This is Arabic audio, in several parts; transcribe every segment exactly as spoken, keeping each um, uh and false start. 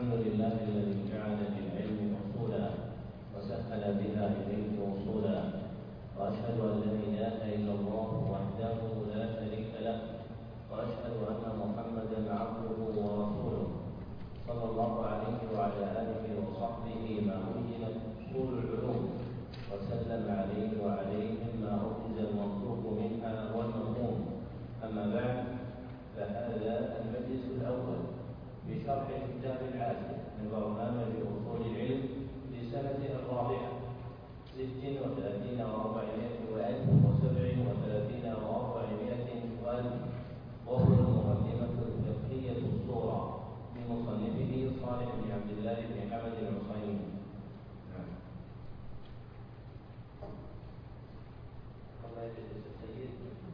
الحمد لله الذي جعل للعلم أصولا وسهل بها إليه وصولا، وأشهد أن لا إله إلا الله وحده لا شريك له، وأشهد أن محمدا عبده ورسوله صلى الله عليه وعلى آله وصحبه ما أوجلت أصول العلوم، وسلم عليه وعليهم ما أوجز المنطوق منها والمفهوم. أما بعد، فهذا المجلس الأول بشرح كتاب العاشر من برنامج أصول العلم لسنة الرابعة ست وثلاثين وأربعمائة وألف وسبع وثلاثين وأربعمائة وألف، وهو المقدمة الفقهية الصورة لمصنفه صالح بن عبد الله بن حمد العصيمي. الله يجزيك السيد.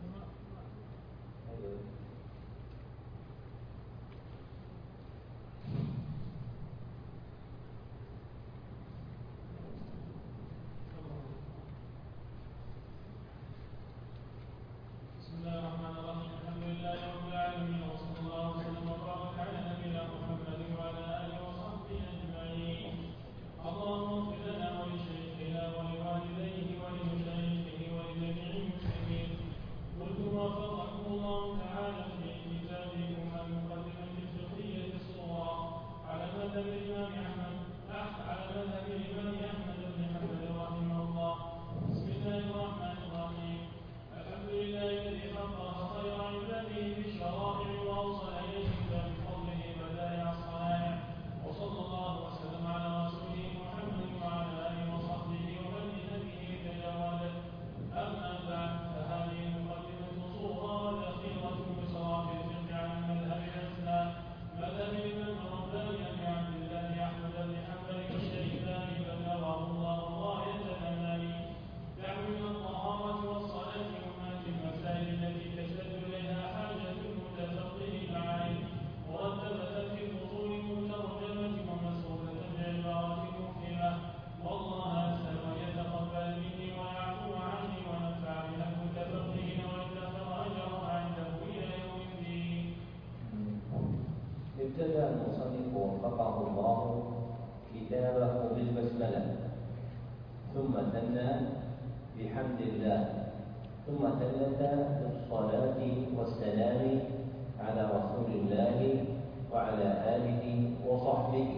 بسم الله الرحمن الرحيم. الحمد لله رب العالمين، وصلى الله وسلم وبارك على نبينا محمد وعلى اله وصحبه اجمعين. اللهم اغفر لنا ولشيخنا ولوالديه ولمشايخه ولجميع المسلمين. قلت وفقكم الله تعالى في كتابكم المقدمة الفقهية الصغرى على مذهب الإمام أحمد على مذهب الإمام أحمد بن حنبل رحمه الله. بسم الله الرحمن الرحيم. الحمد لله الذي خلق خير عباده بالشرائع وأوصل إليهم من فضله بدائع الصنائع، وصلى الله وسلم على رسوله محمد وعلى آله وصحبه ومن بهديه تجاوزت. أما بعد، فهذه المقدمة صورة ودخيلة بصراف الفقه عن مذهب الإسلام مذهب الإمام الرباني أبي عبد الله أحمد بن حنبل الشيباني بلغه الله غاية الأمال. دعوا من الطهارة والصلاة أمهات المسائل التي تشتد إليها حاجة المتفقه العالم، مرتبة في الفصول مترجمة ومسؤولة بعبارة مفهمة. والله أسأل أن يتقبل مني ويعفو عني ونفع بها المتفقهين ويدخر أجرها عنده إلى يوم الدين. ابتدأ المصنف وفقه الله كتابه بالبسملة، ثم ثنى بحمد الله، ثم ثلث بالصلاة والسلام على رسول الله وعلى آله وصحبه،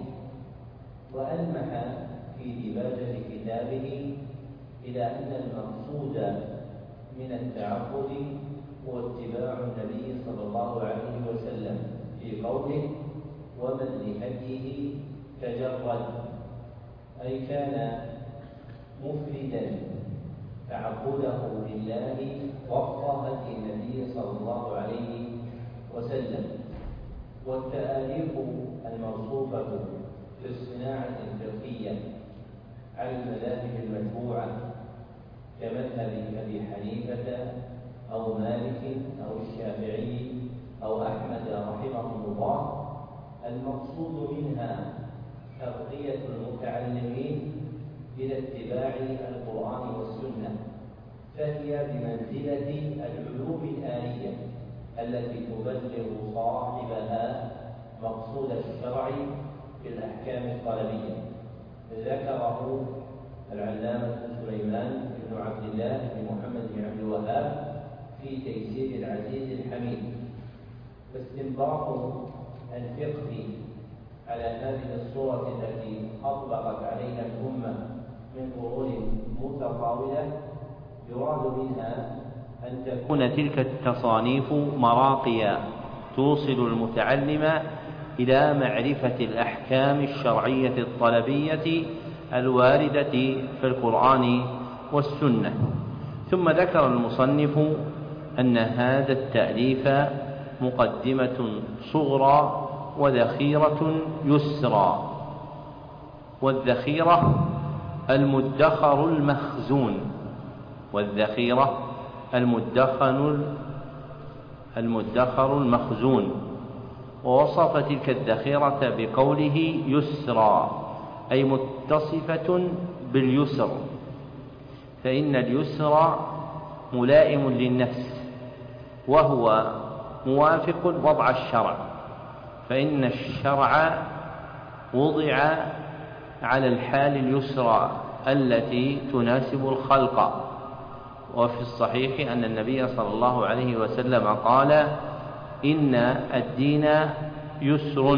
وألمح في دباجة كتابه إلى أن المقصود من التعبد هو اتباع النبي صلى الله عليه وسلم في قوله: ومن لهديه تجرد، أي كان مفردا تعبده لله وفق هدي النبي صلى الله عليه وسلم. والتآليف الموصوفة في الصناعة الفقهية على المذاهب المتبوعة كمذهب أبي حنيفة أو مالك أو الشافعي أو أحمد رحمهم الله، المقصود منها ترقية المتعلمين إلى اتباع القرآن والسنة، فهي بمنزلة العلوم الآلية التي تبلغ صاحبها مقصود الشرع في الأحكام الطلبية. ذكره العلامة سليمان بن عبد الله بن محمد بن عبد الوهاب في تيسير العزيز الحميد. فاستنباط الفقه على هذه الصورة التي أطلقت عليها الأمة من قرون متطاولة يراد منها أن تكون تلك التصانيف مراقيا توصل المتعلم إلى معرفة الأحكام الشرعية الطلبية الواردة في القرآن والسنة. ثم ذكر المصنف أن هذا التأليف مقدمة صغرى وذخيرة يسرى. والذخيرة المدخر المخزون، والذخيرة المدخر المدخر المخزون. ووصف تلك الذخيرة بقوله يسرى، أي متصفة باليسر، فإن اليسر ملائم للنفس وهو موافق وضع الشرع، فإن الشرع وضع على الحال اليسرى التي تناسب الخلق. وفي الصحيح أن النبي صلى الله عليه وسلم قال: إن الدين يسر.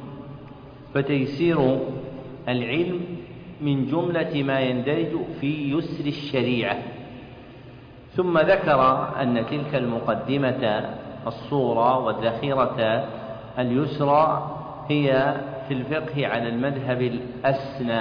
فتيسير العلم من جملة ما يندرج في يسر الشريعة. ثم ذكر أن تلك المقدمة الصورة والذخيرة اليسرى هي في الفقه على المذهب الأسنى،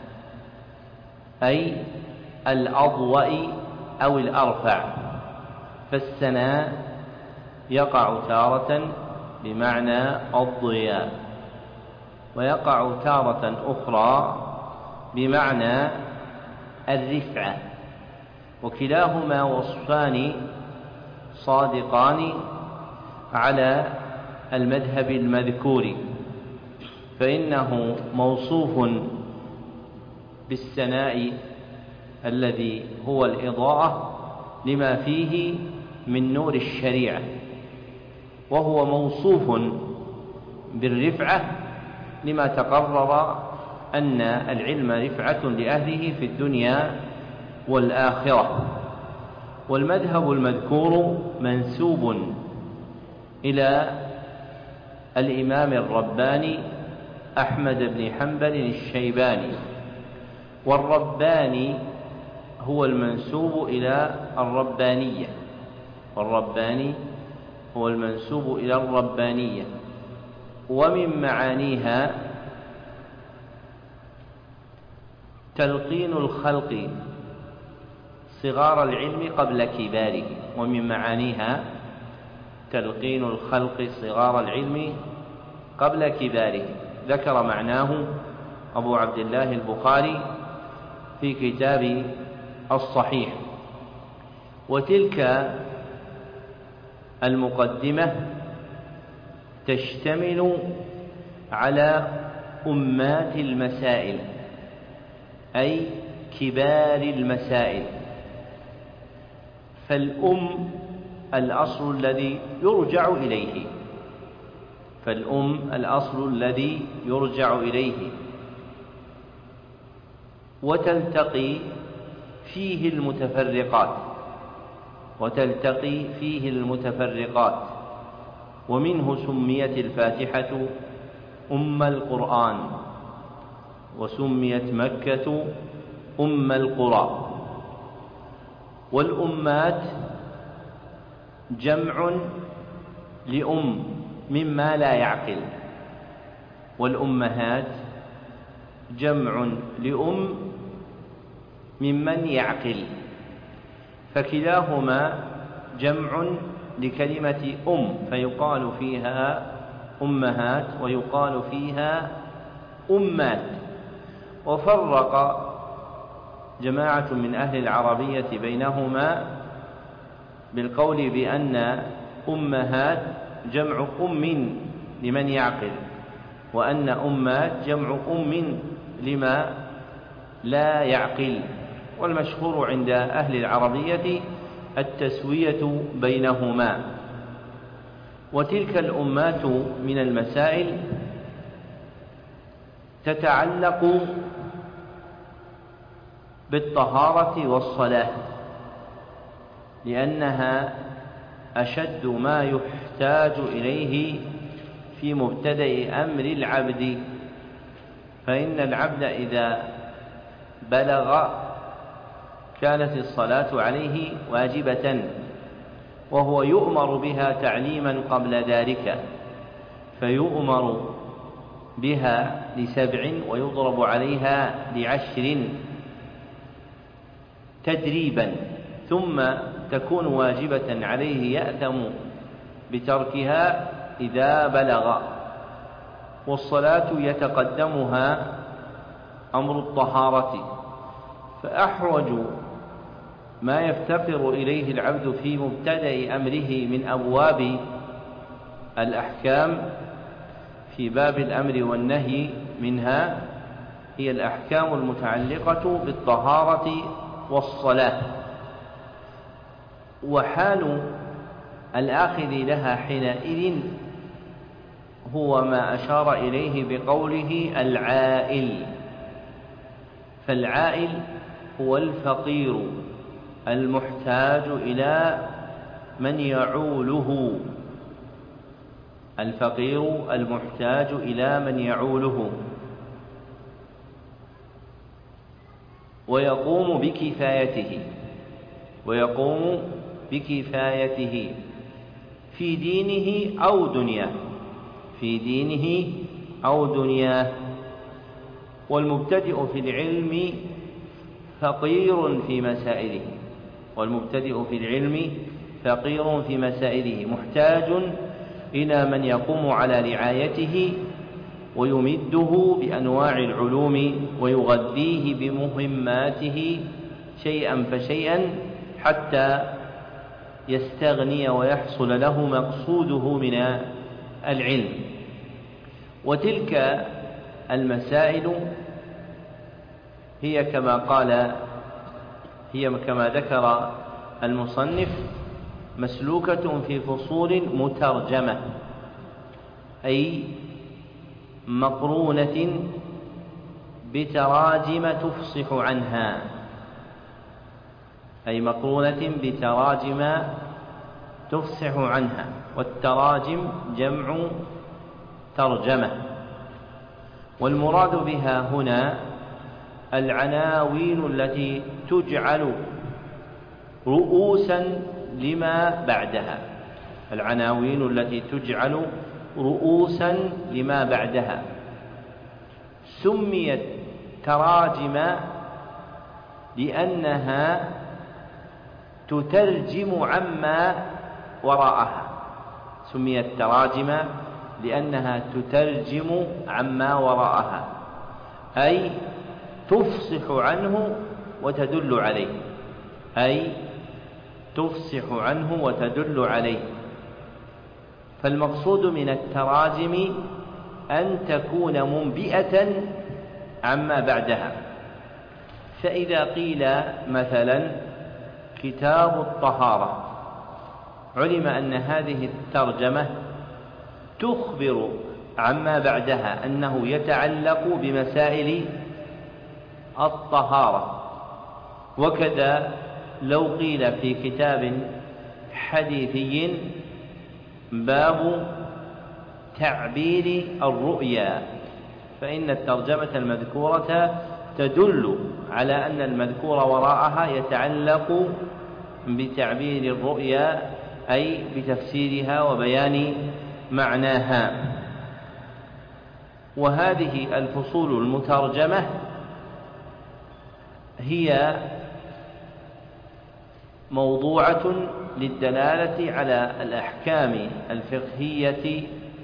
أي الأضوأ أو الأرفع. فالسنى يقع تارة بمعنى الضياء، ويقع تارة أخرى بمعنى الرفعة، وكلاهما وصفان صادقان على المذهب المذكور، فإنه موصوف بالسناء الذي هو الإضاءة لما فيه من نور الشريعة، وهو موصوف بالرفعة لما تقرر أن العلم رفعة لأهله في الدنيا والآخرة. والمذهب المذكور منسوب إلى الإمام الرباني أحمد بن حنبل الشيباني، والرباني هو المنسوب إلى الربانية، والرباني هو المنسوب إلى الربانية. ومن معانيها تلقين الخلق صغار العلم قبل كباره، ومن معانيها تلقين الخلق صغار العلم قبل كباره. ذكر معناه أبو عبد الله البخاري في كتاب الصحيح. وتلك المقدمة تشتمل على أمات المسائل، أي كبار المسائل. فالأم الأصل الذي يرجع إليه، فالأم الأصل الذي يرجع إليه، وتلتقي فيه المتفرقات، وتلتقي فيه المتفرقات. ومنه سميت الفاتحة أم القرآن، وسميت مكة أم القرى. والأمات جمع لأم مما لا يعقل، والأمهات جمع لأم ممن يعقل، فكلاهما جمع لكلمة أم، فيقال فيها أمهات ويقال فيها أمات. وفرق جماعة من أهل العربية بينهما بالقول بأن أمهات جمع أم لمن يعقل، وأن أمات جمع أم لما لا يعقل. والمشهور عند أهل العربية التسوية بينهما. وتلك الأمات من المسائل تتعلق بالطهارة والصلاة، لأنها أشد ما يحتاج إليه في مبتدأ أمر العبد. فإن العبد إذا بلغ كانت الصلاة عليه واجبة، وهو يؤمر بها تعليما قبل ذلك، فيؤمر بها لسبع ويضرب عليها لعشر تدريبا، ثم تكون واجبة عليه يأثم بتركها إذا بلغ. والصلاة يتقدمها أمر الطهارة، فأحوج ما يفتقر إليه العبد في مبتدأ أمره من أبواب الأحكام في باب الأمر والنهي منها هي الأحكام المتعلقة بالطهارة والصلاة. وحال الآخذ لها حينئذ هو ما أشار إليه بقوله العائل، فالعائل هو الفقير المحتاج إلى من يعوله، الفقير المحتاج إلى من يعوله ويقوم بكفايته ويقوم بكفايته في دينه أو دنياه في دينه أو دنياه. والمبتدئ في العلم فقير في مسائله والمبتدئ في العلم فقير في مسائله محتاج إلى من يقوم على رعايته ويمده بأنواع العلوم ويغذيه بمهماته شيئا فشيئا حتى يستغني ويحصل له مقصوده من العلم. وتلك المسائل هي كما قال هي كما ذكر المصنف مسلوكة في فصول مترجمة، أي مقرونة بتراجم تفصح عنها أي مقرونة بتراجم تفصح عنها والتراجم جمع ترجمة. والمراد بها هنا العناوين التي تجعل رؤوسا لما بعدها العناوين التي تجعل رؤوسا لما بعدها سميت تراجم لأنها تترجم عما وراءها سميت تراجم لأنها تترجم عما وراءها أي تفصح عنه وتدل عليه أي تفصح عنه وتدل عليه. فالمقصود من التراجم أن تكون منبئة عما بعدها. فإذا قيل مثلا كتاب الطهارة علم أن هذه الترجمة تخبر عما بعدها أنه يتعلق بمسائل الطهارة. وكذا لو قيل في كتاب حديثي باب تعبير الرؤيا فإن الترجمة المذكورة تدل على أن المذكور وراءها يتعلق بتعبير الرؤيا أي بتفسيرها وبيان معناها. وهذه الفصول المترجمة هي موضوعة للدلالة على الأحكام الفقهية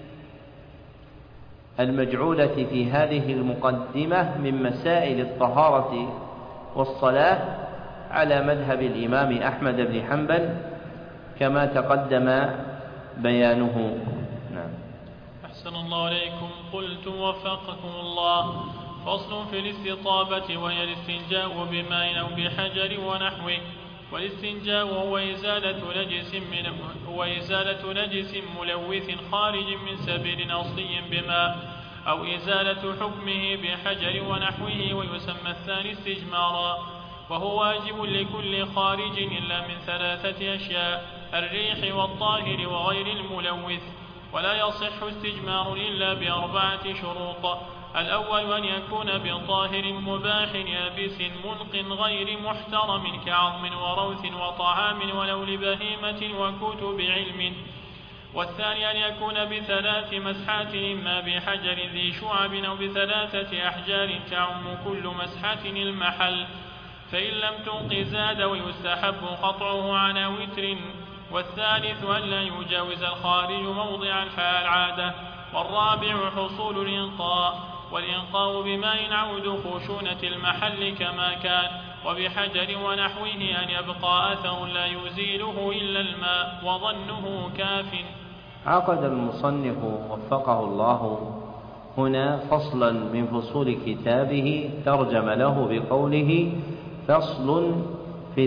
المجعولة في هذه المقدمة من مسائل الطهارة والصلاة على مذهب الإمام أحمد بن حنبل كما تقدم بيانه. نعم. أحسن الله عليكم. قلت وفقكم الله. فصل في الاستطابة وهي الاستنجاء بماء أو بحجر ونحوه. والاستنجاء هو إزالة نجس من هو إزالة نجس ملوث خارج من سبيل أصلي بماء أو إزالة حكمه بحجر ونحوه، ويسمى الثاني استجمارا. وهو واجب لكل خارج إلا من ثلاثة أشياء: الريح والطاهر وغير الملوث. ولا يصح استجمار إلا بأربعة شروط: الأول أن يكون بطاهر مباح يابس منق غير محترم كعظم وروث وطعام ولو لبهيمة وكتب علم. والثاني أن يكون بثلاث مسحات إما بحجر ذي شعب أو بثلاثة أحجار تعم كل مسحة المحل، فإن لم تنق زاد، ويستحب قطعه على وتر. والثالث أن لا يجاوز الخارج موضع العادة. والرابع حصول الإنقاء، والإنقاء بماء عود خشونة المحل كما كان، وبحجر ونحوه أن يبقى أثر لا يزيله إلا الماء وظنه كاف. عقد المصنف وفقه الله هنا فصلا من فصول كتابه ترجم له بقوله فصل في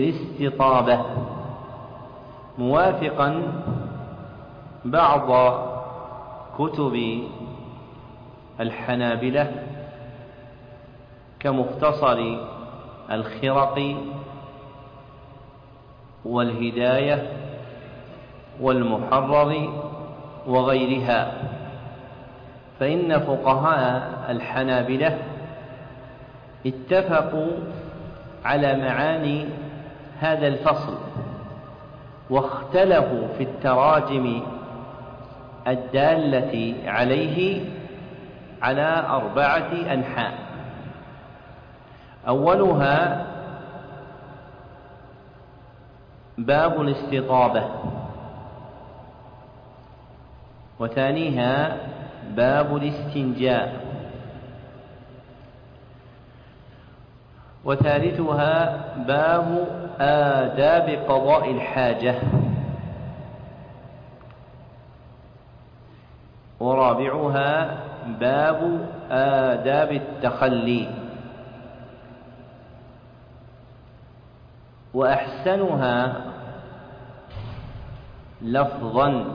الاستطابة، موافقا بعض كتب الحنابلة كمختصر الخرق والهداية والمحرر وغيرها، فإن فقهاء الحنابلة اتفقوا على معاني هذا الفصل، واختلفوا في التراجم الدالة عليه على أربعة أنحاء. أولها باب الاستطابة، وثانيها باب الاستنجاء، وثالثها باب آداب قضاء الحاجة، ورابعها باب آداب التخلي، وأحسنها لفظا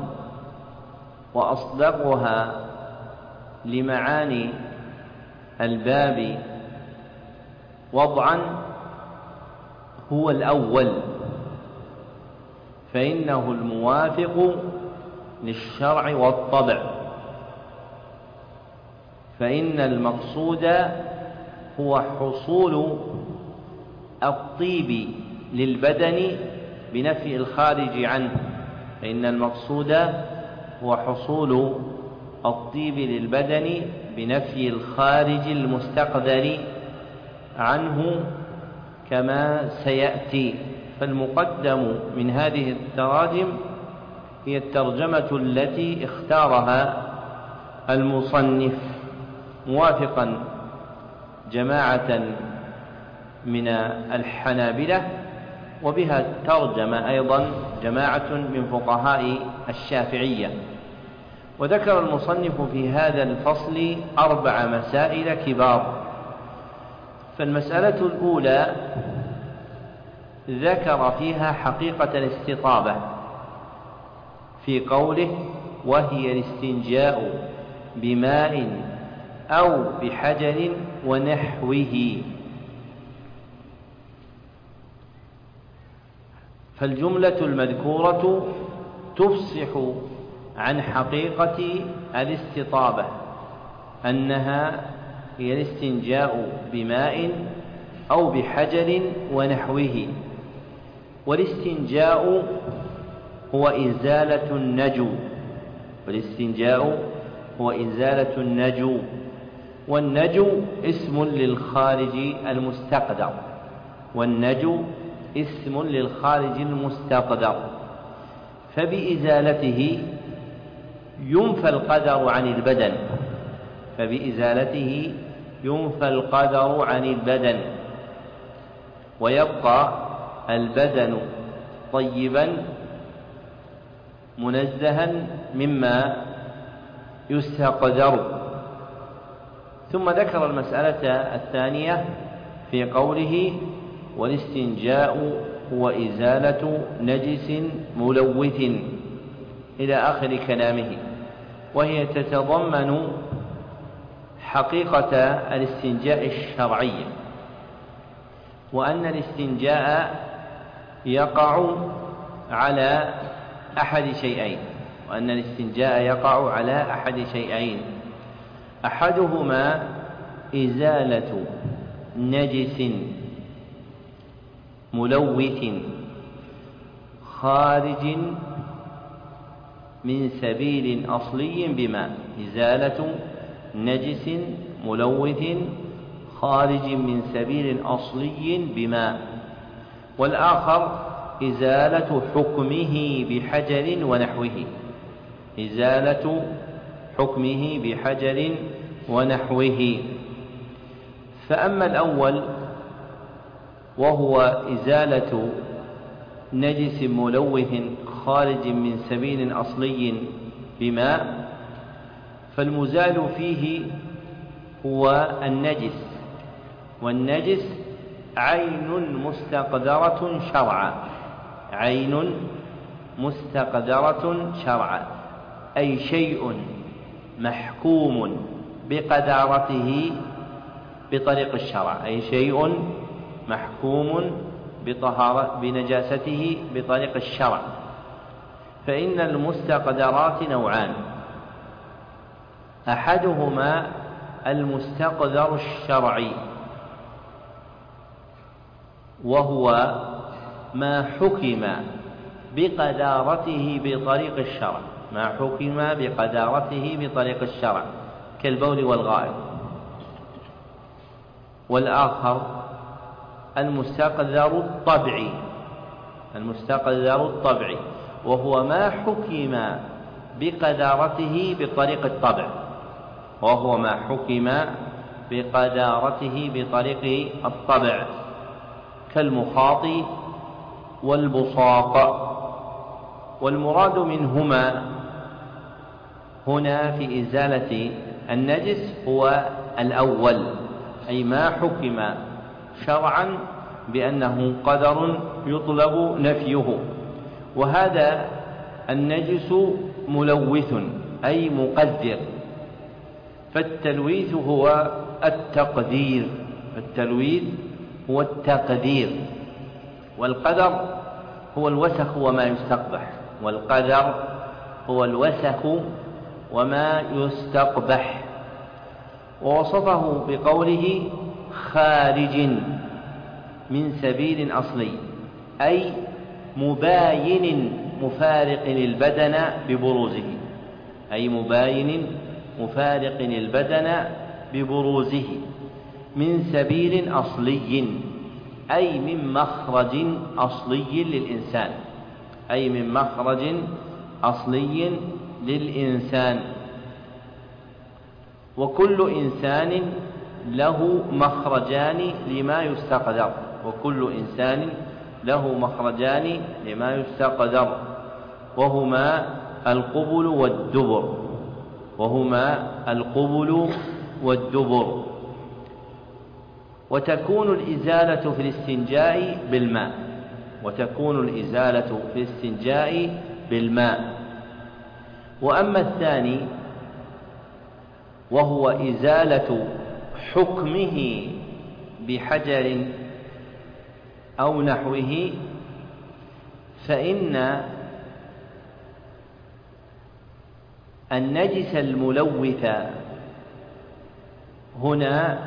وأصدقها لمعاني الباب وضعا هو الأول، فإنه الموافق للشرع والطبع، فإن المقصود هو حصول الطيب للبدن بنفي الخارج عنه، فإن المقصود هو حصول الطيب للبدن بنفي الخارج المستقدر عنه كما سيأتي. فالمقدم من هذه التراجم هي الترجمة التي اختارها المصنف موافقا جماعة من الحنابلة، وبها ترجم أيضا جماعة من فقهاء الشافعية. وذكر المصنف في هذا الفصل أربع مسائل كبار. فالمسألة الأولى ذكر فيها حقيقة الاستطابة في قوله وهي الاستنجاء بماء أو بحجر ونحوه، فالجملة المذكورة تفصح عن حقيقة الاستطابة أنها هي الاستنجاء بماء أو بحجر ونحوه. والاستنجاء هو إزالة النجو، والاستنجاء هو إزالة النجو، والنجو اسم للخارج المستقدر، والنجو اسم للخارج المستقدر، فبإزالته ينفى القدر عن البدن، فبإزالته ينفى القدر عن البدن، ويبقى البدن طيبا منزها مما يستقدر. ثم ذكر المسألة الثانية في قوله والاستنجاء هو إزالة نجس ملوث إلى آخر كلامه، وهي تتضمن حقيقة الاستنجاء الشرعي، وأن الاستنجاء يقع على أحد شيئين، وأن الاستنجاء يقع على أحد شيئين أحدهما إزالة نجس ملوث خارج من سبيل أصلي بماء، إزالة نجس ملوث خارج من سبيل أصلي بماء، والآخر إزالة حكمه بحجر ونحوه، إزالة حكمه بحجر ونحوه. فأما الأول وهو إزالة نجس ملوث خارج من سبيل أصلي بماء، فالمزال فيه هو النجس، والنجس عين مستقدرة شرعا، عين مستقدرة شرعا، أي شيء محكوم بقذارته بطريق الشرع، أي شيء محكوم بطهارة بنجاسته بطريق الشرع. فإن المستقذرات نوعان: أحدهما المستقذر الشرعي، وهو ما حكم بقذارته بطريق الشرع، ما حكم بقذارته بطريق الشرع كالبول والغائط. والآخر المستقذر الطبعي، المستقذر الطبعي وهو ما حكم بقذارته بطريق الطبع، وهو ما حكم بقذارته بطريق الطبع كالمخاط والبصاق. والمراد منهما هنا في إزالة النجس هو الأول، أي ما حكم شرعا بأنه قدر يطلب نفيه. وهذا النجس ملوث أي مقذر، فالتلويث هو التقدير، فالتلويث هو التقدير. والقدر هو الوسخ وما يستقبح، والقدر هو الوسخ وما يستقبح. ووصفه بقوله خارج من سبيل أصلي، أي مباين مفارق البدن ببروزه، أي مباين مفارق البدن ببروزه من سبيل أصلي، أي من مخرج أصلي للإنسان، أي من مخرج أصلي للإنسان. وكل إنسان له مخرجان لما يستقذر، وكل إنسان له مخرجان لما يستقذر، وهما القبل والدبر، وهما القبل والدبر. وتكون الإزالة في الاستنجاء بالماء، وتكون الإزالة في الاستنجاء بالماء. وأما الثاني وهو إزالة حكمه بحجر أو نحوه، فإن النجس الملوث هنا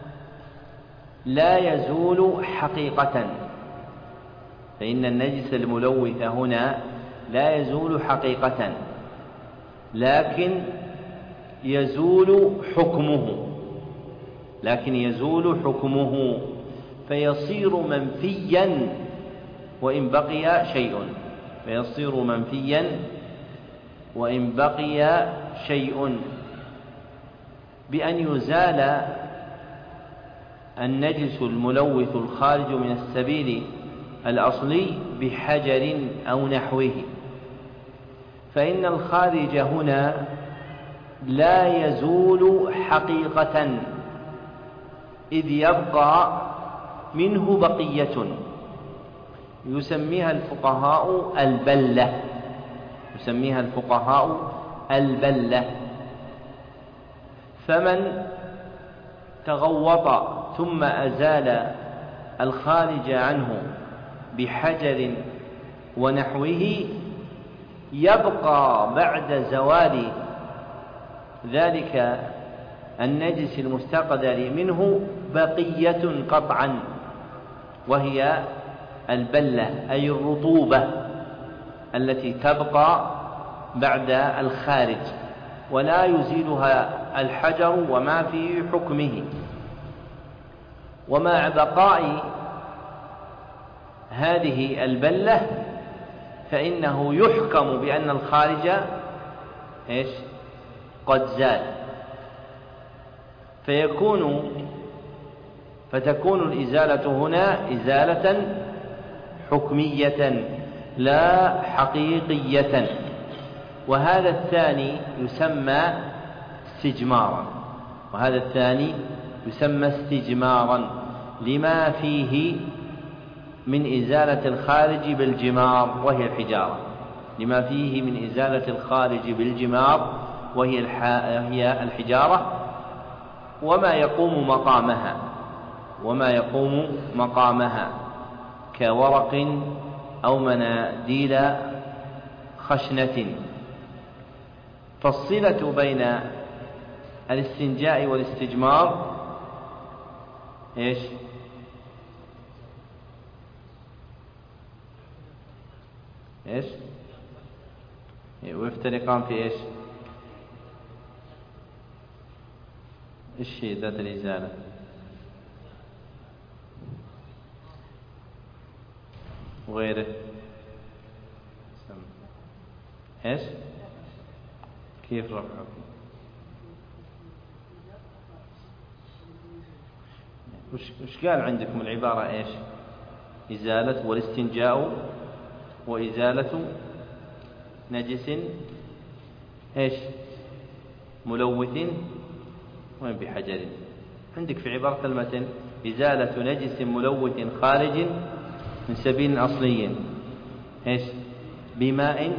لا يزول حقيقة، فإن النجس الملوث هنا لا يزول حقيقة، لكن يزول حكمه، لكن يزول حكمه فيصير منفيا وإن بقي شيء، فيصير منفيا وإن بقي شيء، بأن يزال النجس الملوث الخارج من السبيل الأصلي بحجر أو نحوه. فإن الخارج هنا لا يزول حقيقة، إذ يبقى منه بقية يسميها الفقهاء البلة، يسميها الفقهاء البلة. فمن تغوط ثم أزال الخارج عنه بحجر ونحوه، يبقى بعد زوال ذلك النجس المستقذر منه بقية قطعا، وهي البلة، أي الرطوبة التي تبقى بعد الخارج، ولا يزيلها الحجر وما في حكمه. ومع بقاء هذه البلة فإنه يحكم بأن الخارج إيش؟ قد زال، فيكون فتكون الإزالة هنا إزالة حكمية لا حقيقية. وهذا الثاني يسمى استجمارا، وهذا الثاني يسمى استجمارا لما فيه من إزالة الخارج بالجمار وهي الحجارة، لما فيه من إزالة الخارج بالجمار وهي هي الحجارة وما يقوم مقامها وما يقوم مقامها كورق أو مناديل خشنة. فالصلة بين الاستنجاء والاستجمار إيش؟ إيش؟ ويفترقان في إيش؟ إيش هي ذات الإزالة؟ وغيره إيش؟ كيف رفعه؟ وش قال عندكم العبارة إيش؟ إزالة والاستنجاء وإزالة نجس إيش؟ ملوث وين بحجر. عندك في عبارة المتن إزالة نجس ملوث خارج من سبيل أصلي إيش؟ بماء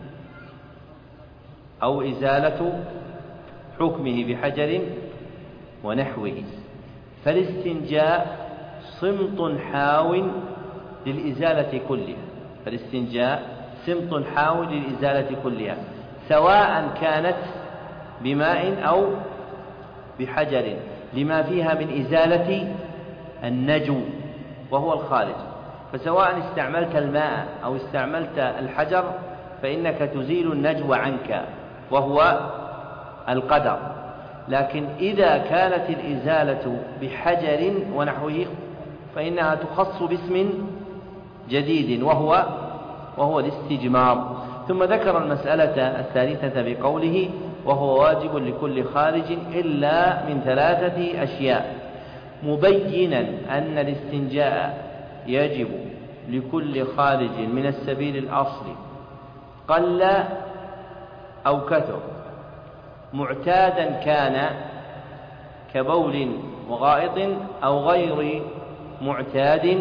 أو إزالة حكمه بحجر ونحوه. فالاستنجاء صمت حاو للإزالة كلها فالاستنجاء صمت حاو للإزالة كلها سواء كانت بماء أو بحجر لما فيها من إزالة النجو وهو الخارج. فسواء استعملت الماء أو استعملت الحجر فإنك تزيل النجو عنك وهو القدر. لكن إذا كانت الإزالة بحجر ونحوه فإنها تخص باسم جديد وهو وهو الاستجمار. ثم ذكر المسألة الثالثة بقوله وهو واجب لكل خارج إلا من ثلاثة أشياء مبينا أن الاستنجاء يجب لكل خارج من السبيل الأصلي قل أو كثر معتادا كان كبول وغائط أو غير معتاد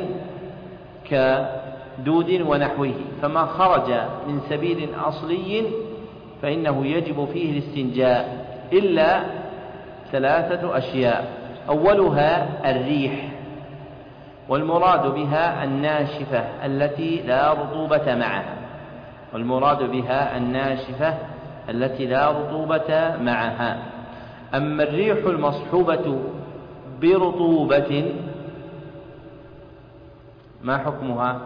كدود ونحوه. فما خرج من سبيل أصلي فإنه يجب فيه الاستنجاء إلا ثلاثة أشياء. أولها الريح والمراد بها الناشفة التي لا رطوبة معها والمراد بها الناشفة التي لا رطوبة معها. أما الريح المصحوبة برطوبة ما حكمها؟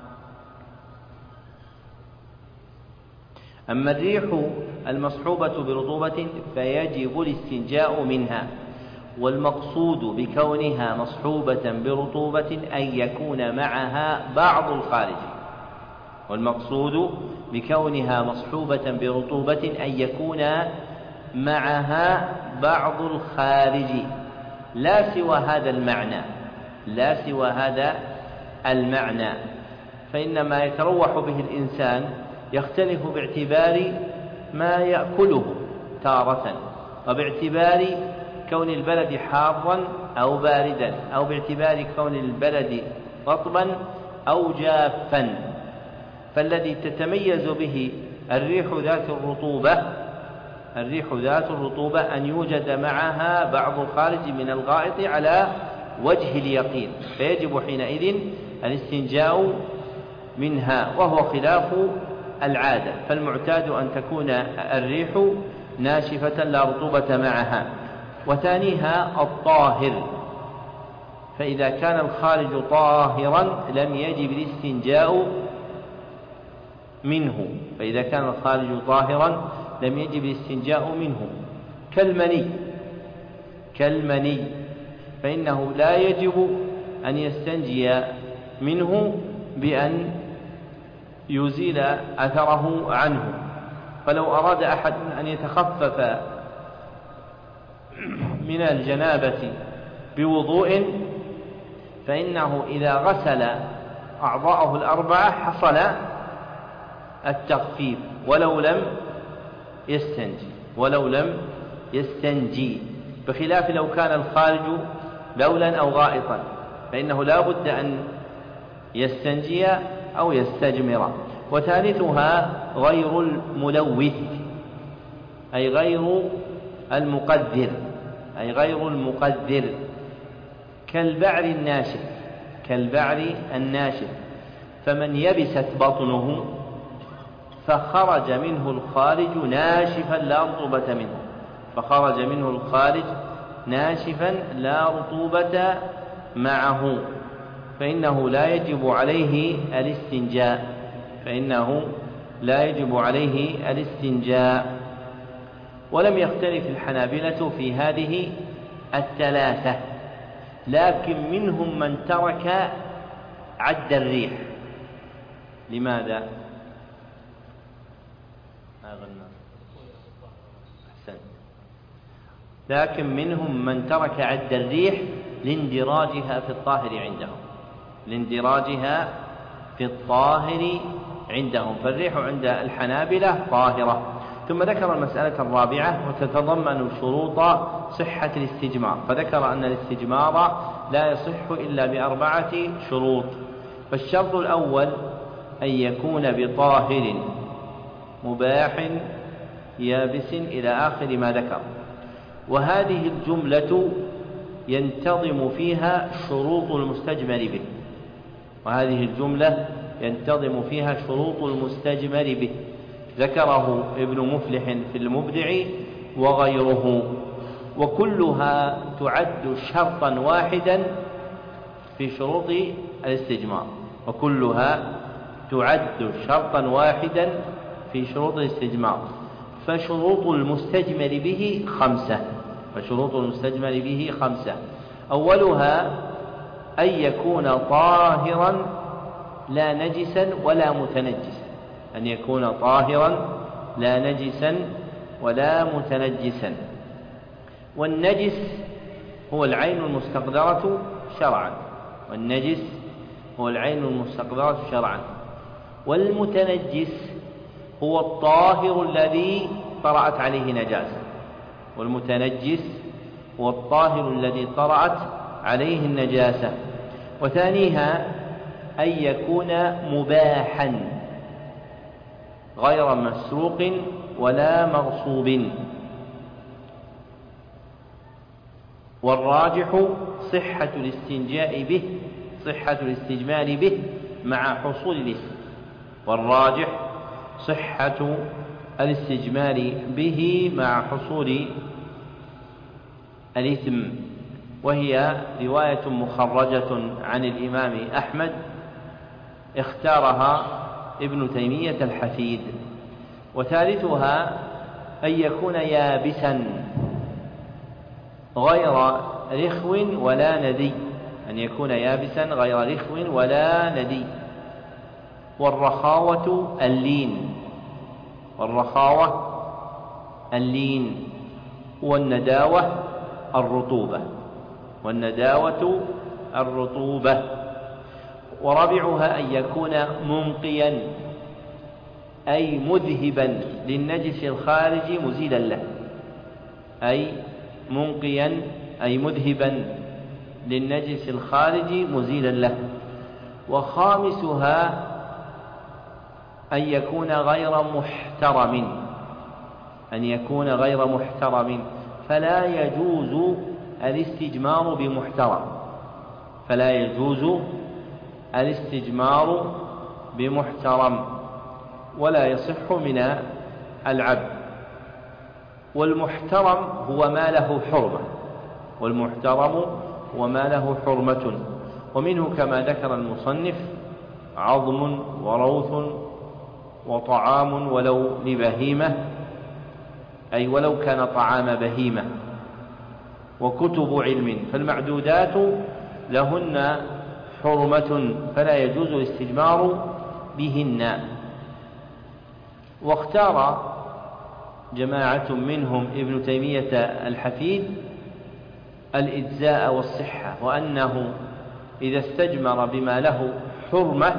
أما الريح المصحوبة برطوبة فيجب الاستنجاء منها. والمقصود بكونها مصحوبة برطوبة أن يكون معها بعض الخارج والمقصود بكونها مصحوبة برطوبة أن يكون معها بعض الخارج لا سوى هذا المعنى لا سوى هذا المعنى. فإن ما يتروح به الإنسان يختلف باعتبار ما يأكله تارة وباعتبار كون البلد حارا أو باردا أو باعتبار كون البلد رطبا أو جافا. فالذي تتميز به الريح ذات الرطوبة الريح ذات الرطوبة أن يوجد معها بعض الخارج من الغائط على وجه اليقين فيجب حينئذ الاستنجاء منها وهو خلاف العادة. فالمعتاد أن تكون الريح ناشفة لا رطوبة معها. وثانيها الطاهر فإذا كان الخارج طاهرا لم يجب الاستنجاء منه فإذا كان الخارج طاهرا لم يجب الاستنجاء منه كالمني كالمني فإنه لا يجب أن يستنجي منه بأن يزيل أثره عنه. فلو أراد أحد أن يتخفف من الجنابة بوضوء فإنه إذا غسل أعضاءه الأربعة حصل التخفيف ولو لم يستنجي ولو لم يستنجي بخلاف لو كان الخارج بولا أو غائطا فإنه لا بد أن يستنجي أو يستجمر. وثالثها غير الملوث أي غير المقدر أي غير المقدر كالبعر الناشف كالبعر الناشف فمن يبست بطنه فخرج منه الخارج ناشفا لا رطوبة منه فخرج منه الخارج ناشفا لا رطوبة معه فإنه لا يجب عليه الاستنجاء فإنه لا يجب عليه الاستنجاء. ولم يختلف الحنابلة في هذه الثلاثة، لكن منهم من ترك عد الريح. لماذا؟ أحسنت. لكن منهم من ترك عد الريح لاندراجها في الطاهر عندهم لاندراجها في الطاهر عندهم فالريح عند الحنابلة طاهرة. ثم ذكر المسألة الرابعة وتتضمن شروط صحة الاستجمار، فذكر أن الاستجمار لا يصح إلا بأربعة شروط. فالشرط الأول أن يكون بطاهر مباح يابس إلى آخر ما ذكر، وهذه الجملة ينتظم فيها شروط المستجمر به وهذه الجملة ينتظم فيها شروط المستجمر به ذكره ابن مفلح في المبدع وغيره، وكلها تعد شرطا واحدا في شروط الاستجمار وكلها تعد شرطا واحدا في شروط الاستجمار. فشروط المستجمر به خمسة فشروط المستجمر به خمسة أولها أن يكون طاهرا لا نجسا ولا متنجسا أن يكون طاهرا لا نجسا ولا متنجسا. والنجس هو العين المستقدرة شرعا والنجس هو العين المستقدرة شرعا والمتنجس هو الطاهر الذي طرأت عليه نجاسة والمتنجس هو الطاهر الذي طرأت عليه النجاسة. وثانيها أن يكون مباحا غير مسروق ولا مغصوب. والراجح صحة الاستنجاء به صحة الاستجمار به مع حصول الإثم والراجح صحة الاستجمار به مع حصول الإثم. وهي رواية مخرجة عن الإمام أحمد اختارها ابن تيمية الحفيد. وثالثها أن يكون يابسا غير رخو ولا ندي أن يكون يابسا غير رخو ولا ندي. والرخاوة اللين والرخاوة اللين والنداوة الرطوبة والنداوة الرطوبة. ورابعها أن يكون منقيا أي مذهبا للنجس الخارج مزيلا له أي منقيا أي مذهبا للنجس الخارج مزيلا له. وخامسها أن يكون غير محترم أن يكون غير محترم فلا يجوز الاستجمار بمحترم فلا يجوز الاستجمار بمحترم ولا يصح من العبد. والمحترم هو ما له حرمة والمحترم هو ما له حرمة. ومنه كما ذكر المصنف عظم وروث وطعام ولو لبهيمة أي ولو كان طعام بهيمة وكتب علم فالمعدودات لهن حرمة فلا يجوز الاستجمار بهن. واختار جماعة منهم ابن تيمية الحفيد الإجزاء والصحة وأنه إذا استجمر بما له حرمة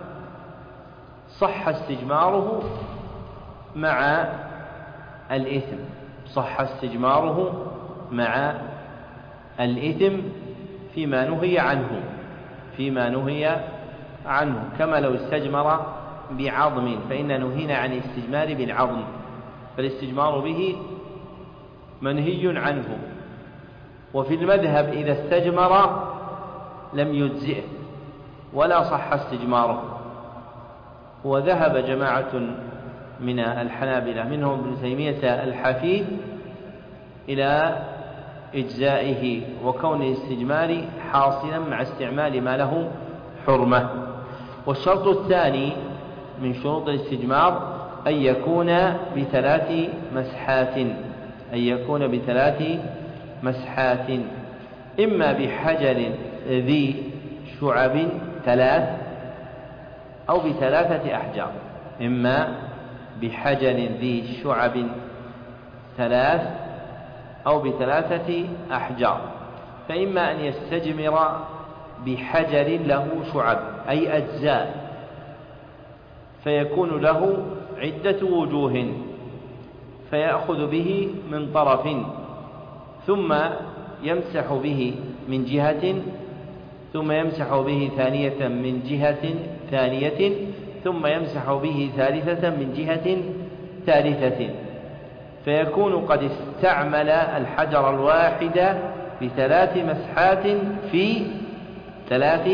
صح استجماره مع الإثم صح استجماره مع الإثم فيما نهي عنه فيما نهي عنه كما لو استجمر بعظم فإن نهينا عن الاستجمار بالعظم فالاستجمار به منهي عنه. وفي المذهب إذا استجمر لم يجزئه ولا صح استجماره. وذهب جماعة من الحنابلة منهم ابن تيمية الحفيد إلى إجزائه وكون الاستجمار حاصلا مع استعمال ما له حرمة. والشرط الثاني من شروط الاستجمار أن يكون بثلاث مسحات أن يكون بثلاث مسحات إما بحجر ذي شعب ثلاث أو بثلاثة أحجار إما بحجر ذي شعب ثلاث أو بثلاثة أحجار. فإما أن يستجمر بحجر له شعب أي أجزاء فيكون له عدة وجوه فيأخذ به من طرف ثم يمسح به من جهة ثم يمسح به ثانية من جهة ثانية ثم يمسح به ثالثة من جهة ثالثة فيكون قد استعمل الحجر الواحد بثلاث مسحات في ثلاث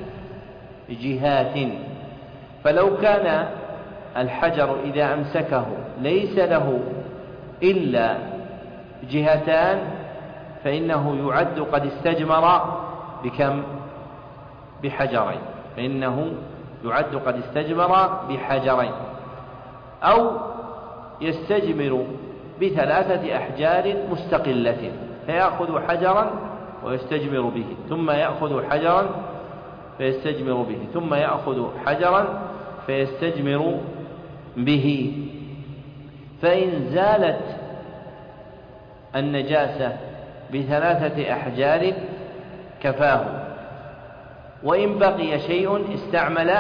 جهات. فلو كان الحجر إذا أمسكه ليس له إلا جهتان فإنه يعد قد استجمر بكم؟ بحجرين فإنه يعد قد استجمر بحجرين. أو يستجمر بثلاثة أحجار مستقلة فيأخذ حجرا ويستجمر به ثم يأخذ حجرا فيستجمر به ثم يأخذ حجرا فيستجمر به. فإن زالت النجاسة بثلاثة أحجار كفاه. وإن بقي شيء استعمل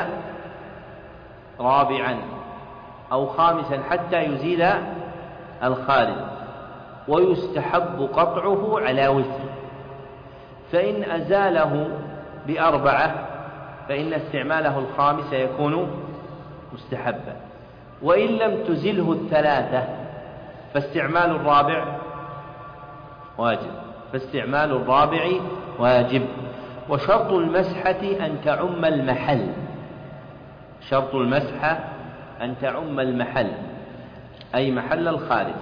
رابعا أو خامسا حتى يزيل الخارج. ويستحب قطعه على وتر. فإن أزاله بأربعة فإن استعماله الخامس يكون مستحبا. وإن لم تزله الثلاثة فاستعمال الرابع واجب فاستعمال الرابع واجب. وشرط المسحة أن تعم المحل شرط المسحة أن تعم المحل أي محل الخارج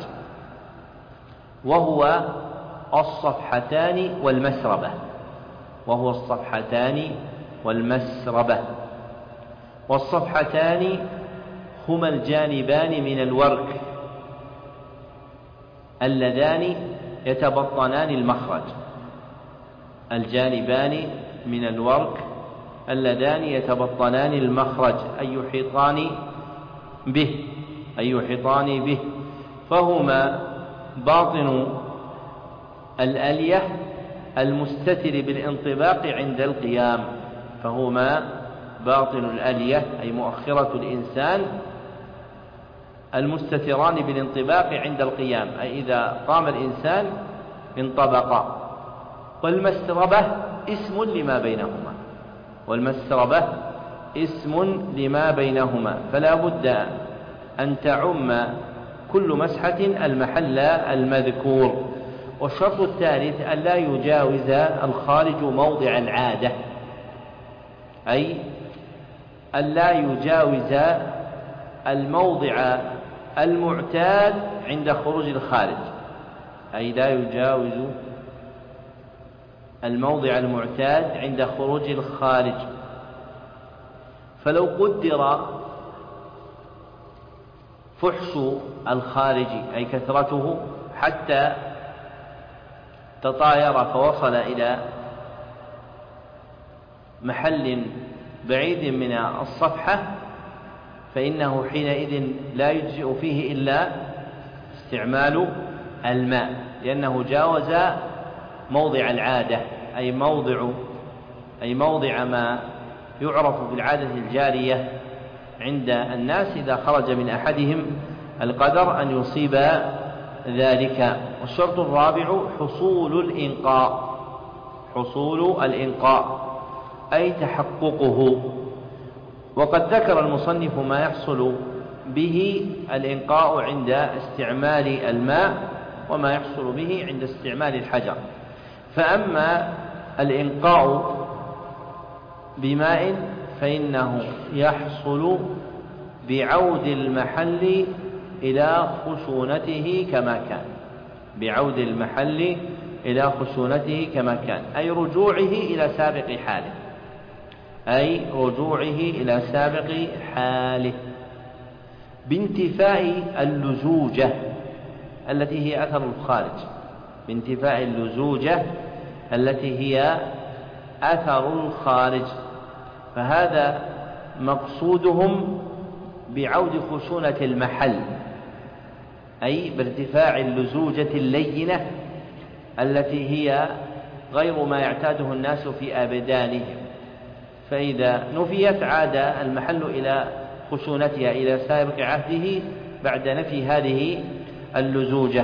وهو الصفحتان والمسربة وهو الصفحتان والمسربة. والصفحتان هما الجانبان من الورك اللذان يتبطنان المخرج الجانبان من الورك اللذان يتبطنان المخرج أي يحيطان به أي يحيطان به فهما باطن الألية المستتر بالانطباق عند القيام فهما باطن الألية أي مؤخرة الإنسان المستتران بالانطباق عند القيام أي إذا قام الإنسان انطبقا. والمسربة اسم لما بينهما والمسربة اسم لما بينهما فلا بد أن تعم كل مسحة المحل المذكور. والشرط الثالث أن لا يجاوز الخارج موضع العادة أي أن لا يجاوز الموضع المعتاد عند خروج الخارج أي لا يجاوز الموضع المعتاد عند خروج الخارج. فلو قدر فحش الخارج أي كثرته حتى تطاير فوصل إلى محل بعيد من الصفحة فإنه حينئذ لا يجزئ فيه إلا استعمال الماء لأنه جاوز موضع العادة أي موضع أي موضع ما يعرف بالعادة الجارية عند الناس إذا خرج من أحدهم القدر أن يصيب ذلك. والشرط الرابع حصول الإنقاء حصول الإنقاء أي تحققه. وقد ذكر المصنف ما يحصل به الإنقاء عند استعمال الماء وما يحصل به عند استعمال الحجر. فأما الإنقاء بماء فإنه يحصل بعود المحل إلى خشونته كما كان، بعود المحل إلى خشونته كما كان، أي رجوعه إلى سابق حاله، أي رجوعه إلى سابق حاله بانتفاء اللزوجة التي هي أثر الخارج، بانتفاء اللزوجة التي هي أثر الخارج. فهذا مقصودهم بعود خشونة المحل، أي بارتفاع اللزوجة اللينة التي هي غير ما يعتاده الناس في أبدانهم، فإذا نفيت عاد المحل إلى خشونتها إلى سابق عهده بعد نفي هذه اللزوجة.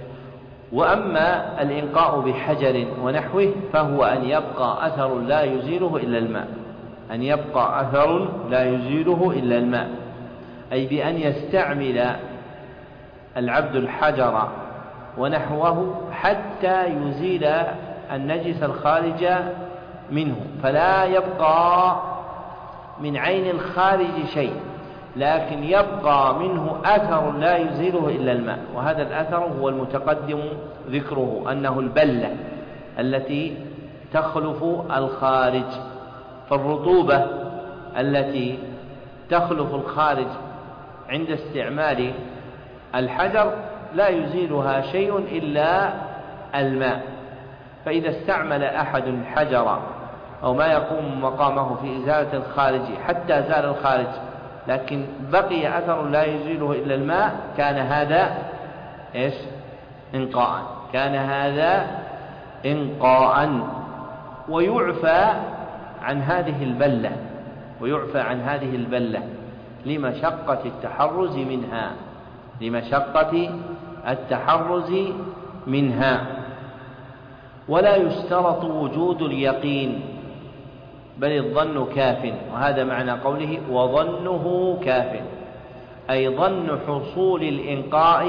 وأما الإنقاء بحجر ونحوه فهو أن يبقى أثر لا يزيله إلا الماء، أن يبقى أثر لا يزيله إلا الماء، أي بأن يستعمل العبد الحجر ونحوه حتى يزيل النجس الخارج منه، فلا يبقى من عين الخارج شيء، لكن يبقى منه أثر لا يزيله إلا الماء. وهذا الأثر هو المتقدم ذكره، أنه البلة التي تخلف الخارج. فالرطوبة التي تخلف الخارج عند استعمال الحجر لا يزيلها شيء إلا الماء، فإذا استعمل أحد الحجر أو ما يقوم مقامه في إزالة الخارج حتى زال الخارج لكن بقي أثر لا يزيله إلا الماء، كان هذا إيش؟ إنقاء، كان هذا إنقاء. ويعفى عن هذه البلة، ويعفى عن هذه البلة لمشقة التحرز منها، لمشقة التحرز منها. ولا يشترط وجود اليقين بل الظن كاف، وهذا معنى قوله وظنه كاف، أي ظن حصول الإنقاء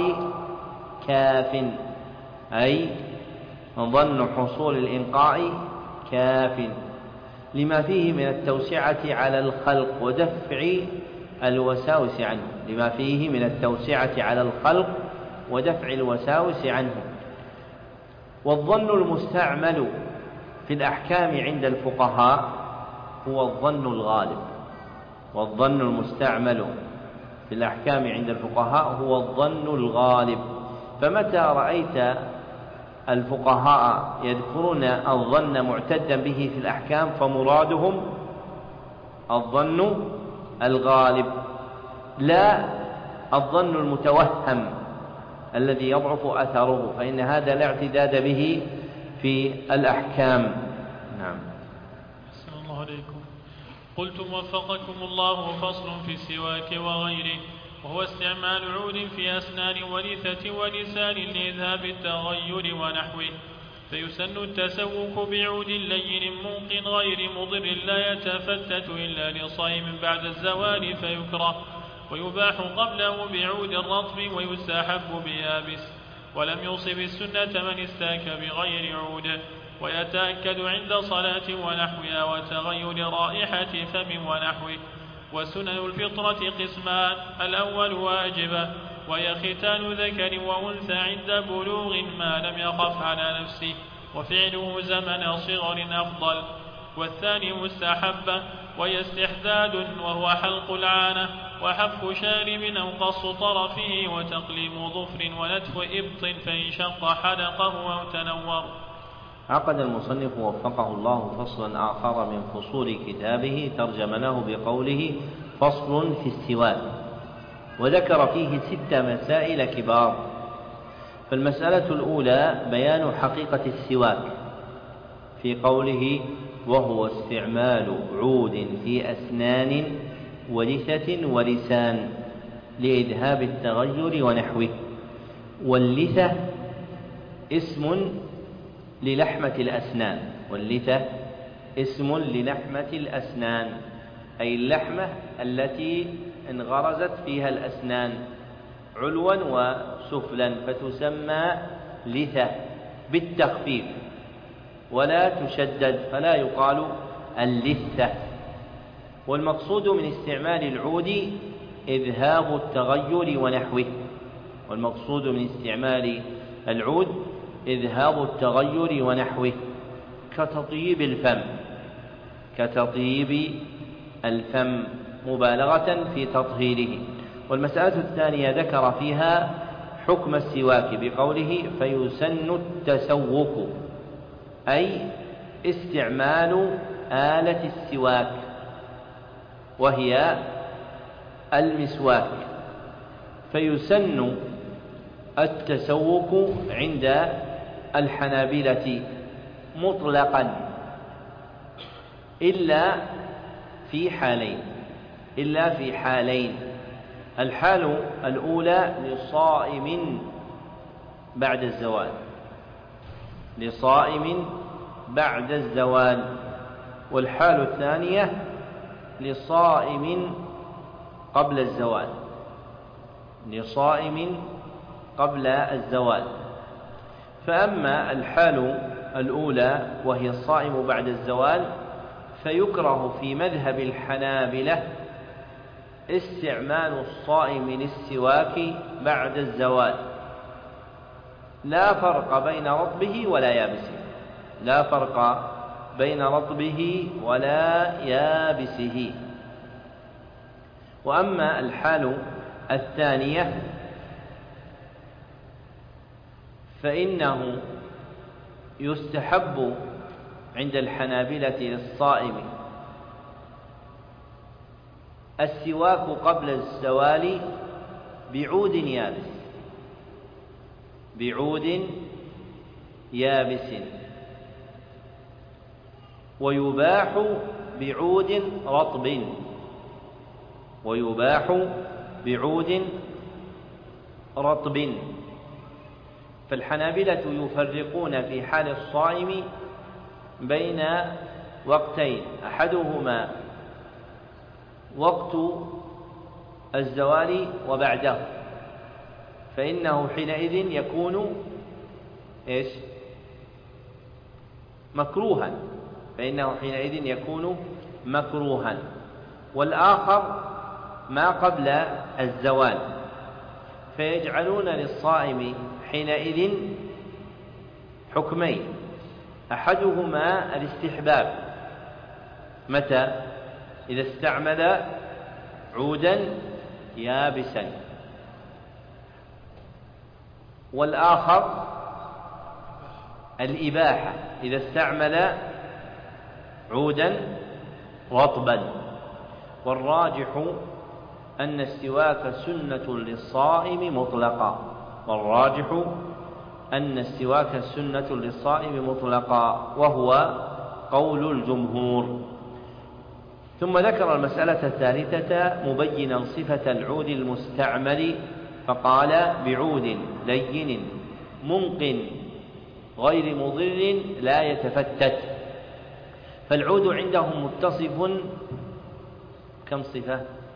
كاف، أي ظن حصول الإنقاء كاف لما فيه من التوسعة على الخلق ودفع الوساوس عنه، لما فيه من التوسعة على الخلق ودفع الوساوس عنه. والظن المستعمل في الأحكام عند الفقهاء هو الظن الغالب، والظن المستعمل في الأحكام عند الفقهاء هو الظن الغالب. فمتى رأيت الفقهاء يذكرون الظن معتدا به في الأحكام فمرادهم الظن الغالب، لا الظن المتوهم الذي يضعف أثره، فإن هذا لا اعتداد به في الأحكام. نعم. أحسن الله عليكم. قلتم وفقكم الله فصل في السواك وغيره، وهو استعمال عود في أسنان ورثة ولسان لإذهاب التغير ونحوه. فيسن التسوك بعود لين منق غير مضر لا يتفتت إلا لصائم بعد الزوال فيكره، ويباح قبله بعود رطب ويستحب بيابس. ولم يصب السنة من استاك بغير عود، ويتأكد عند صلاة ونحوها وتغير رائحة فم ونحوه. وسنن الفطرة قسمان: الأول واجبة وهي ختان ذكر وأنثى عند بلوغ ما لم يخف على نفسه وفعله زمن صغر أفضل. والثاني مستحبة وهي استحداد وهو حلق العانة وحف شارب أو قص طرفه وتقليم ظفر ونتف إبط فإن شق حلقه أو تنور. عقد المصنف وفقه الله فصلا آخر من فصول كتابه ترجم له بقوله فصل في السواك، وذكر فيه ست مسائل كبار. فالمسألة الأولى بيان حقيقة السواك في قوله وهو استعمال عود في أسنان ولثة ولسان لإذهاب التغير ونحوه. واللثة اسم للحمة الأسنان، واللثة اسم للحمة الأسنان أي اللحمة التي انغرزت فيها الأسنان علوا وسفلا، فتسمى لثة بالتخفيف ولا تشدد، فلا يقال اللثة. والمقصود من استعمال العود إذهاب التغير ونحوه، والمقصود من استعمال العود إذهاب التغير ونحوه، كتطيب الفم كتطيب الفم مبالغة في تطهيره. والمسألة الثانية ذكر فيها حكم السواك بقوله فيسن التسوك، أي استعمال آلة السواك وهي المسواك. فيسن التسوك عند الحنابلة مطلقا إلا في حالين إلا في حالين الحال الأولى لصائم بعد الزوال لصائم بعد الزوال والحال الثانية لصائم قبل الزوال لصائم قبل الزوال. فأما الحال الأولى وهي الصائم بعد الزوال فيكره في مذهب الحنابلة استعمال الصائم للسواك بعد الزوال، لا فرق بين رطبه ولا يابسه لا فرق بين رطبه ولا يابسه. وأما الحال الثانية فإنه يستحب عند الحنابلة للصائم السواك قبل الزوال بعود يابس بعود يابس ويباح بعود رطب ويباح بعود رطب. فالحنابلة يفرقون في حال الصائم بين وقتين، أحدهما وقت الزوال وبعده، فإنه حينئذ يكون إيش؟ مكروها فإنه حينئذ يكون مكروها. والآخر ما قبل الزوال، فيجعلون للصائم حينئذ حكمين، أحدهما الاستحباب متى؟ إذا استعمل عودا يابسا، والآخر الإباحة إذا استعمل عودا رطبا. والراجح أن السواك سنة للصائم مطلقا والراجح أن السواك سنة للصائم مطلقا وهو قول الجمهور. ثم ذكر المسألة الثالثة مبينا صفة العود المستعمل فقال بعود لين منق غير مضر لا يتفتت. فالعود عندهم متصف كم صفة؟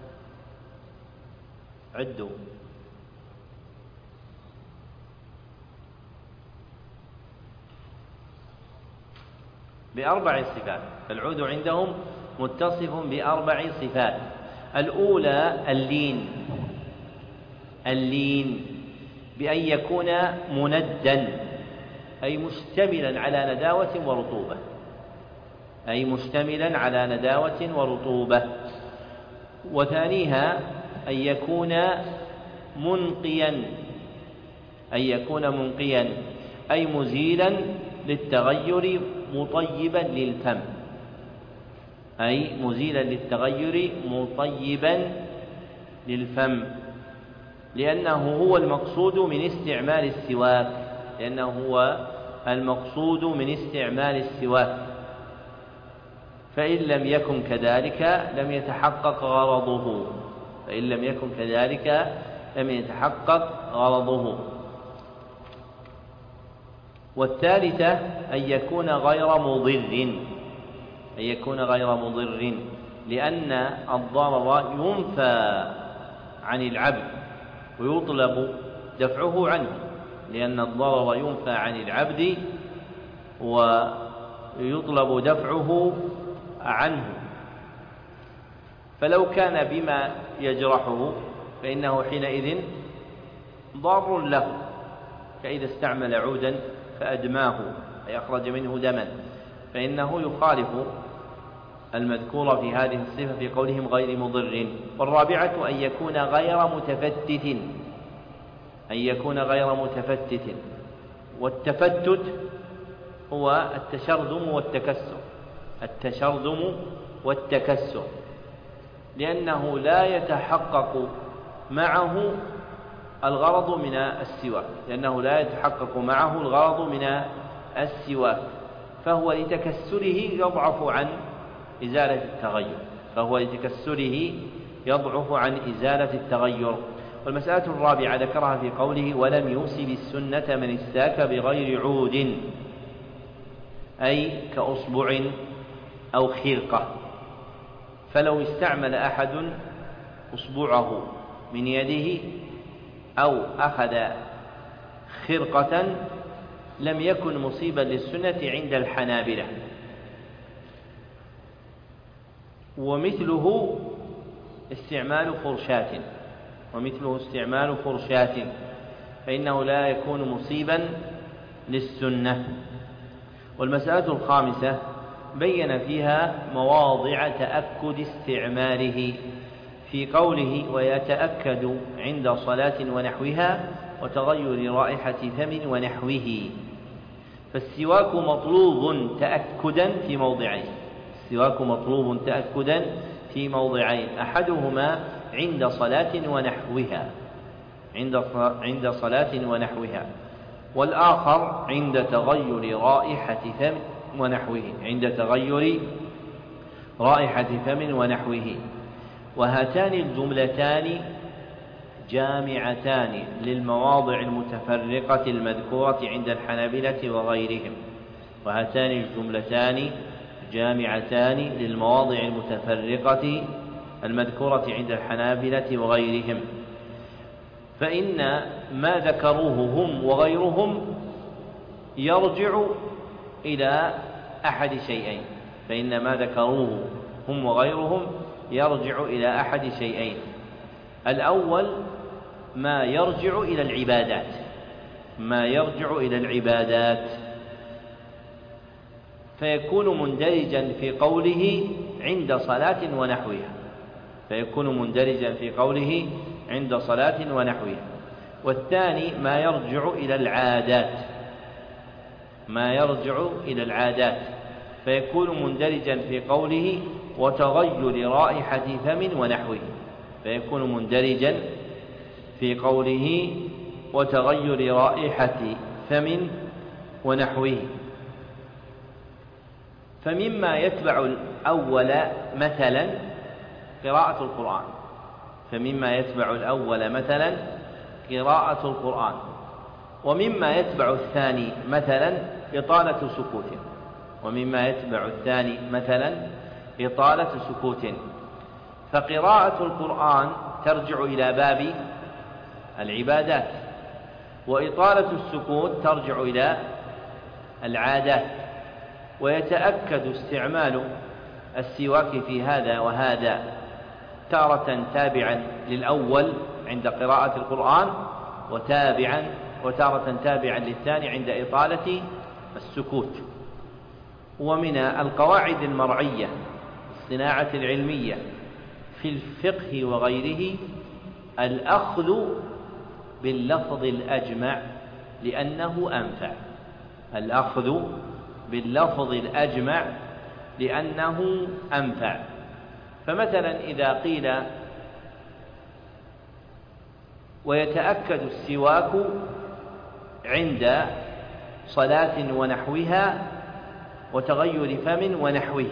عدوا بأربع صفات. فالعود عندهم متصف بأربع صفات. الأولى اللين اللين بأن يكون مندا أي مشتملا على نداوة ورطوبة أي مشتملا على نداوة ورطوبة. وثانيها أن يكون منقيا أن يكون منقيا أي مزيلا للتغير مطيبا للفم أي مزيلا للتغير مطيبا للفم لأنه هو المقصود من استعمال السواك لأنه هو المقصود من استعمال السواك فإن لم يكن كذلك لم يتحقق غرضه فإن لم يكن كذلك لم يتحقق غرضه. والثالثة أن يكون غير مضر أن يكون غير مضر لأن الضرر ينفى عن العبد ويطلب دفعه عنه، لأن الضرر ينفى عن العبد ويطلب دفعه عنه. فلو كان بما يجرحه فإنه حينئذ ضار له، كإذا استعمل عودا فأدماه أي أخرج منه دما، فإنه يخالف المذكور في هذه الصفة في قولهم غير مضر. والرابعة أن يكون غير متفتت، أن يكون غير متفتت. والتفتت هو التشرذم والتكسر، التشرذم والتكسر، لأنه لا يتحقق معه الغرض من السواك، لأنه لا يتحقق معه الغرض من السواك، فهو لتكسره يضعف عن إزالة التغير، فهو لتكسره يضعف عن إزالة التغير. والمسألة الرابعة ذكرها في قوله ولم يوصي بالسنة من استاك بغير عود، أي كأصبع أو خرقة. فلو استعمل أحد أصبعه من يده أو أخذ خرقة لم يكن مصيبا للسنة عند الحنابلة. ومثله استعمال فرشاة، ومثله استعمال فرشاة فإنه لا يكون مصيبا للسنة. والمسألة الخامسة بين فيها مواضع تأكد استعماله في قوله ويتأكد عند صلاة ونحوها وتغير رائحة فم ونحوه. فالسواك مطلوب تأكدا في موضعين، السواك مطلوب تأكدا في موضعين، أحدهما عند صلاة ونحوها، عند صلاة ونحوها، والآخر عند تغير رائحة فم ونحوه، عند تغير رائحة فم ونحوه. وهاتان الجملتان جامعتان للمواضع المتفرقة المذكورة عند الحنابلة وغيرهم، وهاتان الجملتان جامعتان للمواضع المتفرقة المذكورة عند الحنابلة وغيرهم. فإن ما ذكروه هم وغيرهم يرجع إلى أحد شيئين، فإن ما ذكروه هم وغيرهم يرجع إلى أحد شيئين. الأول ما يرجع إلى العبادات، ما يرجع إلى العبادات فيكون مندرجا في قوله عند صلاة ونحوها، فيكون مندرجا في قوله عند صلاة ونحوها. والثاني ما يرجع إلى العادات، ما يرجع إلى العادات فيكون مندرجا في قوله وتغير رائحة فم ونحوه، فيكون مندرجا في قوله وتغير رائحة فم ونحوه. فمما يتبع الأول مثلا قراءة القرآن، فمما يتبع الأول مثلا قراءة القرآن، ومما يتبع الثاني مثلا إطالة سكوت، ومما يتبع الثاني مثلا إطالة سكوت. فقراءة القرآن ترجع إلى باب العبادات، وإطالة السكوت ترجع إلى العادات. ويتأكد استعمال السواك في هذا وهذا، تارة تابعا للأول عند قراءة القرآن، وتابعا وتارة تابعا للثاني عند إطالة السكوت. ومن القواعد المرعية الصناعة العلمية في الفقه وغيره الأخذ باللفظ الأجمع لأنه أنفع، الأخذ باللفظ الأجمع لأنه أنفع. فمثلا إذا قيل ويتأكد السواك عند صلاة ونحوها وتغير فم ونحوه،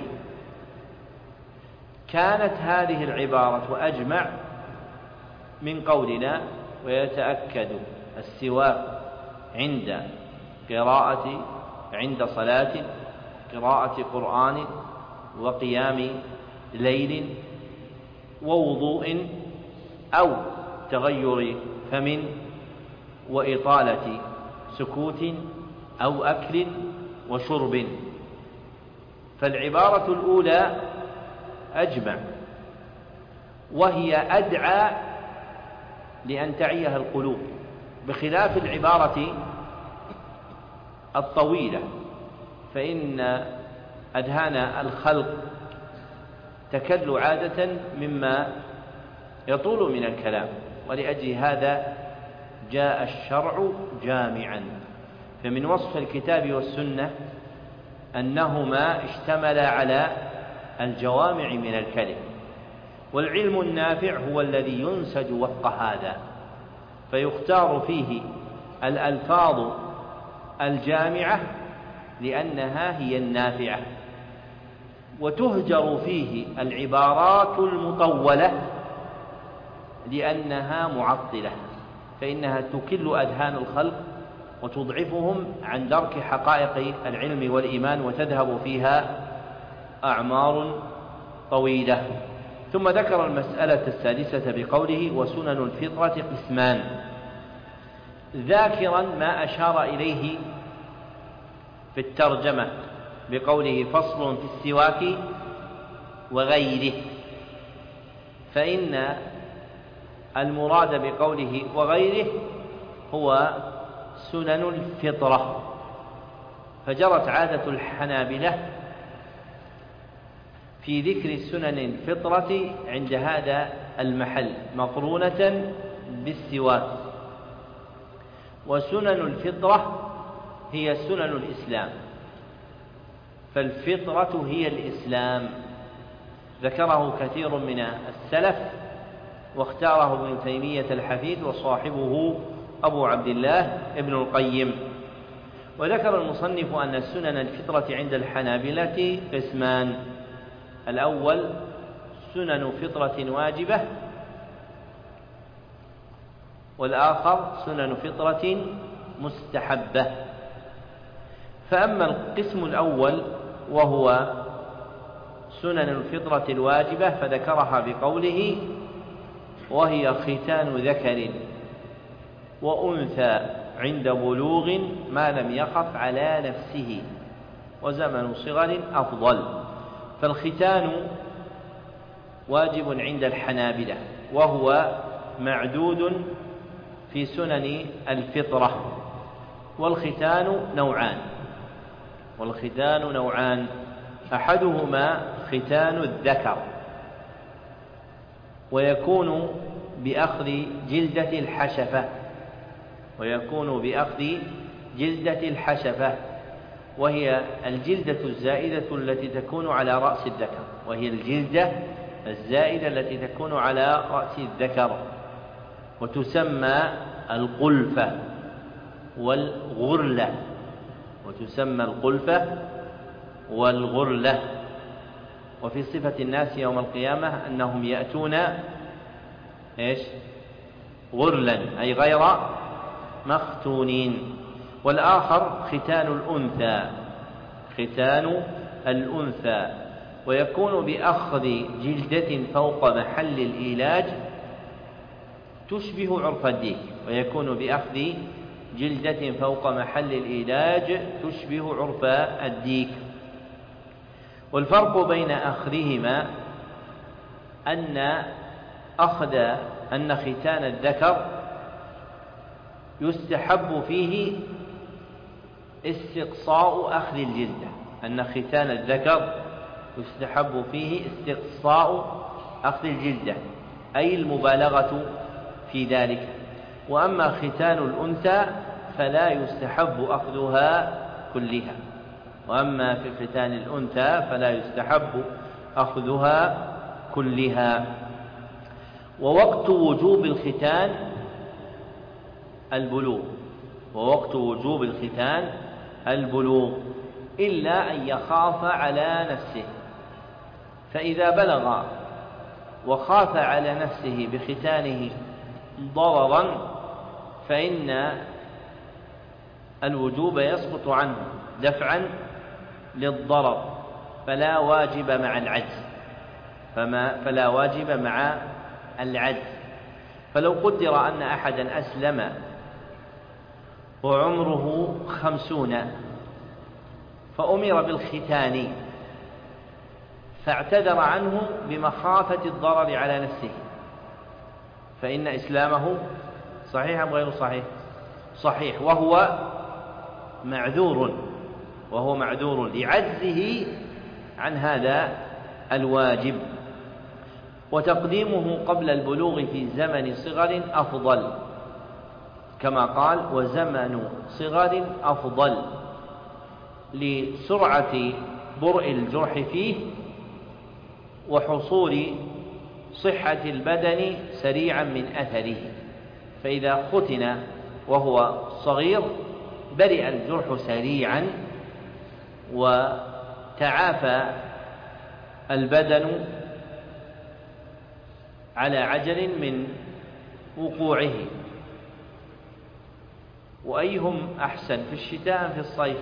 كانت هذه العبارة أجمع من قولنا ويتأكد السواك عند قراءة عند صلاة قراءة قرآن وقيام ليل ووضوء أو تغير فم وإطالة سكوت أو أكل وشرب. فالعبارة الأولى أجمع، وهي أدعى لأن تعيها القلوب، بخلاف العبارة الطويلة، فإن أذهان الخلق تكل عادة مما يطول من الكلام، ولأجل هذا جاء الشرع جامعا. فمن وصف الكتاب والسنة أنهما اشتملا على الجوامع من الكلم، والعلم النافع هو الذي ينسج وفق هذا، فيختار فيه الألفاظ الجامعة لأنها هي النافعة، وتهجر فيه العبارات المطولة لأنها معطلة، فإنها تكل أذهان الخلق وتضعفهم عن درك حقائق العلم والإيمان، وتذهب فيها أعمار طويلة. ثم ذكر المسألة السادسة بقوله: وسنن الفطرة قسمان، ذاكرا ما أشار إليه في الترجمة بقوله: فصل في السواك وغيره. فإن المراد بقوله وغيره هو سنن الفطرة، فجرت عادة الحنابلة في ذكر سنن الفطرة عند هذا المحل مقرونة بالسواك. وسنن الفطرة هي سنن الإسلام، فالفطرة هي الإسلام، ذكره كثير من السلف، واختاره ابن تيمية الحفيد وصاحبه أبو عبد الله ابن القيم. وذكر المصنف أن سنن الفطرة عند الحنابلة قسمان: الأول سنن فطرة واجبة، والآخر سنن فطرة مستحبة. فأما القسم الأول وهو سنن الفطرة الواجبة فذكرها بقوله: وهي ختان ذكر وأنثى عند بلوغ ما لم يخف على نفسه، وزمن صغر أفضل. فالختان واجب عند الحنابلة، وهو معدود في سنن الفطرة. والختان نوعان والختان نوعان أحدهما ختان الذكر، ويكون بأخذ جلدة الحشفة ويكون بأخذ جلدة الحشفة وهي الجلدة الزائدة التي تكون على رأس الذكر وهي الجلدة الزائدة التي تكون على رأس الذكر وتسمى القلفة والغرلة وتسمى القلفة والغرلة. وفي صفة الناس يوم القيامة أنهم يأتون إيش؟ غرلا، أي غير مختونين. والآخر ختان الأنثى ختان الأنثى ويكون بأخذ جلدة فوق محل الإيلاج تشبه عرف الديك ويكون بأخذ جلدة فوق محل الإيلاج تشبه عرف الديك. والفرق بين أخذهما أن أخذ أن ختان الذكر يستحب فيه استقصاء أخذ الجلدة أن ختان الذكر يستحب فيه استقصاء أخذ الجلدة أي المبالغة في ذلك. وأما ختان الأنثى فلا يستحب أخذها كلها وأما في ختان الأنثى فلا يستحب أخذها كلها. ووقت وجوب الختان البلوغ ووقت وجوب الختان البلوغ إلا أن يخاف على نفسه، فإذا بلغ وخاف على نفسه بختانه ضررا فإن الوجوب يسقط عنه دفعا للضرر، فلا واجب مع العجز. فما فلا واجب مع العجز. فلو قدر أن أحدا أسلم وعمره خمسون فأمر بالختان فاعتذر عنه بمخافة الضرر على نفسه، فإن إسلامه صحيح أم غير صحيح؟ صحيح، وهو معذور وهو معذور لعجزه عن هذا الواجب. وتقديمه قبل البلوغ في زمن صغر أفضل، كما قال: وزمن صغر أفضل، لسرعة برء الجرح فيه وحصول صحة البدن سريعا من أثره. فإذا ختن وهو صغير برئ الجرح سريعا وتعافى البدن على عجل من وقوعه. وأيهم أحسن، في الشتاء أم في الصيف؟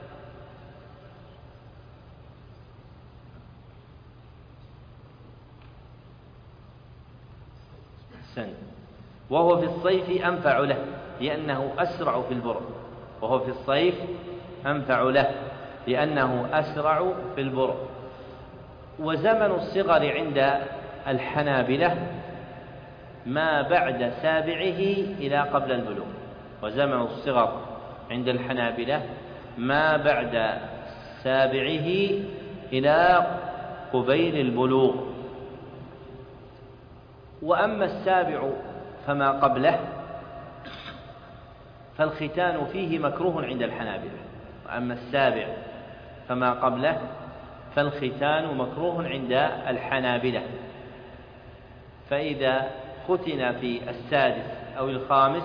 أحسن. وهو في الصيف أنفع له لأنه أسرع في البرء، وهو في الصيف أنفع له لأنه أسرع في البرء. وزمن الصغر عند الحنابلة ما بعد سابعه إلى قبل البلوغ. وزمن الصغر عند الحنابلة ما بعد سابعه إلى قبيل البلوغ. وأما السابع فما قبله فالختان فيه مكروه عند الحنابلة. وأما السابع فما قبله فالختان مكروه عند الحنابلة. فإذا ختن في السادس أو الخامس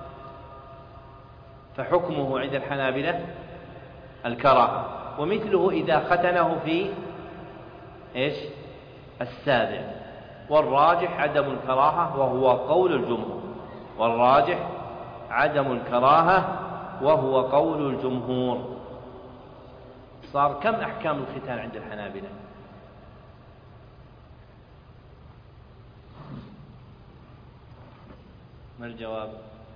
فحكمه عند الحنابلة الكراهة، ومثله إذا ختنه في إيش؟ السابع. والراجح عدم الكراهة وهو قول الجمهور. والراجح عدم الكراهة وهو قول الجمهور. صار كم أحكام الختان عند الحنابلة؟ ما الجواب؟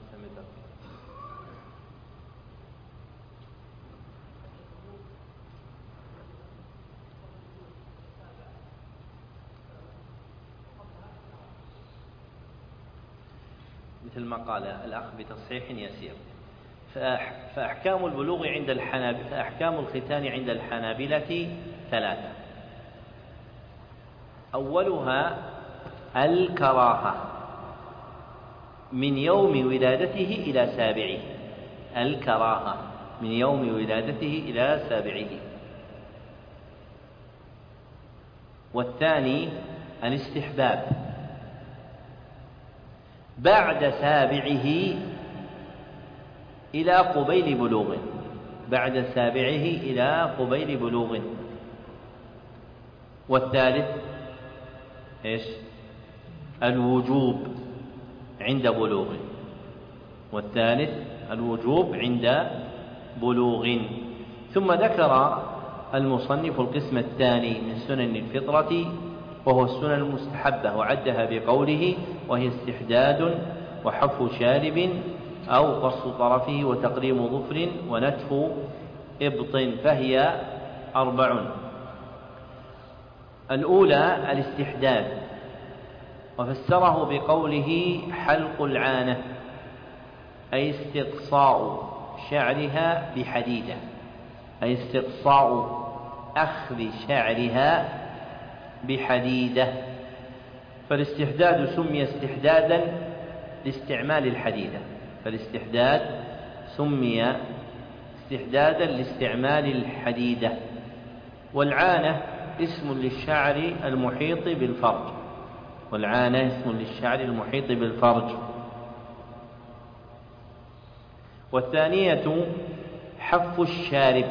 مثل ما قال الأخ بتصحيح يسير. فأحكام البلوغ عند الحنابلة فأحكام الختان عند الحنابلة ثلاثة. أولها الكراهة من يوم ولادته إلى سابعه. الكراهة من يوم ولادته إلى سابعه. والثاني الاستحباب بعد سابعه إلى قبيل بلوغ. بعد سابعه إلى قبيل بلوغ. والثالث إيش؟ الوجوب عند بلوغ. والثالث الوجوب عند بلوغ. ثم ذكر المصنف القسم الثاني من سنن الفطرة وهو السنن المستحبة، وعدها بقوله: وهي استحداد وحف شارب أو قص طرفه وتقريم ظفر ونتف إبط، فهي أربع. الأولى الاستحداد، وفسره بقوله: حلق العانة، أي استقصاء شعرها بحديدة، أي استقصاء أخذ شعرها بحديدة. فالاستحداد سمي استحدادا لاستعمال الحديدة. فالاستحداد سمي استحدادا لاستعمال الحديدة. والعانة اسم للشعر المحيط بالفرج. والعانة اسم للشعر المحيط بالفرج. والثانية حف الشارب،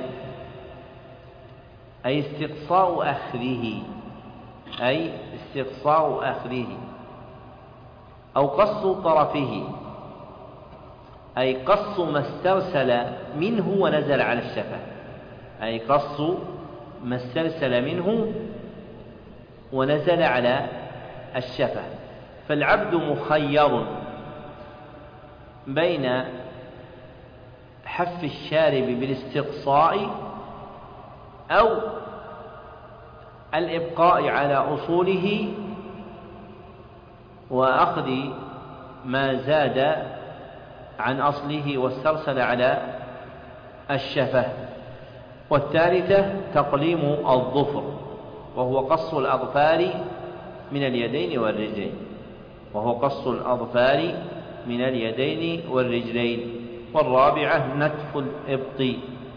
أي استقصاء أخذه، أي استقصاء أخذه. أو قص طرفه، أي قص ما استرسل منه ونزل على الشفة. أي قص ما استرسل منه ونزل على الشفة. فالعبد مخير بين حف الشارب بالاستقصاء أو الإبقاء على أصوله وأخذ ما زاد عن أصله واسترسل على الشفة. والثالثة تقليم الظفر وهو قص الأظفار من اليدين والرجلين وهو قص الأظفار من اليدين والرجلين. والرابعة نتف الإبط.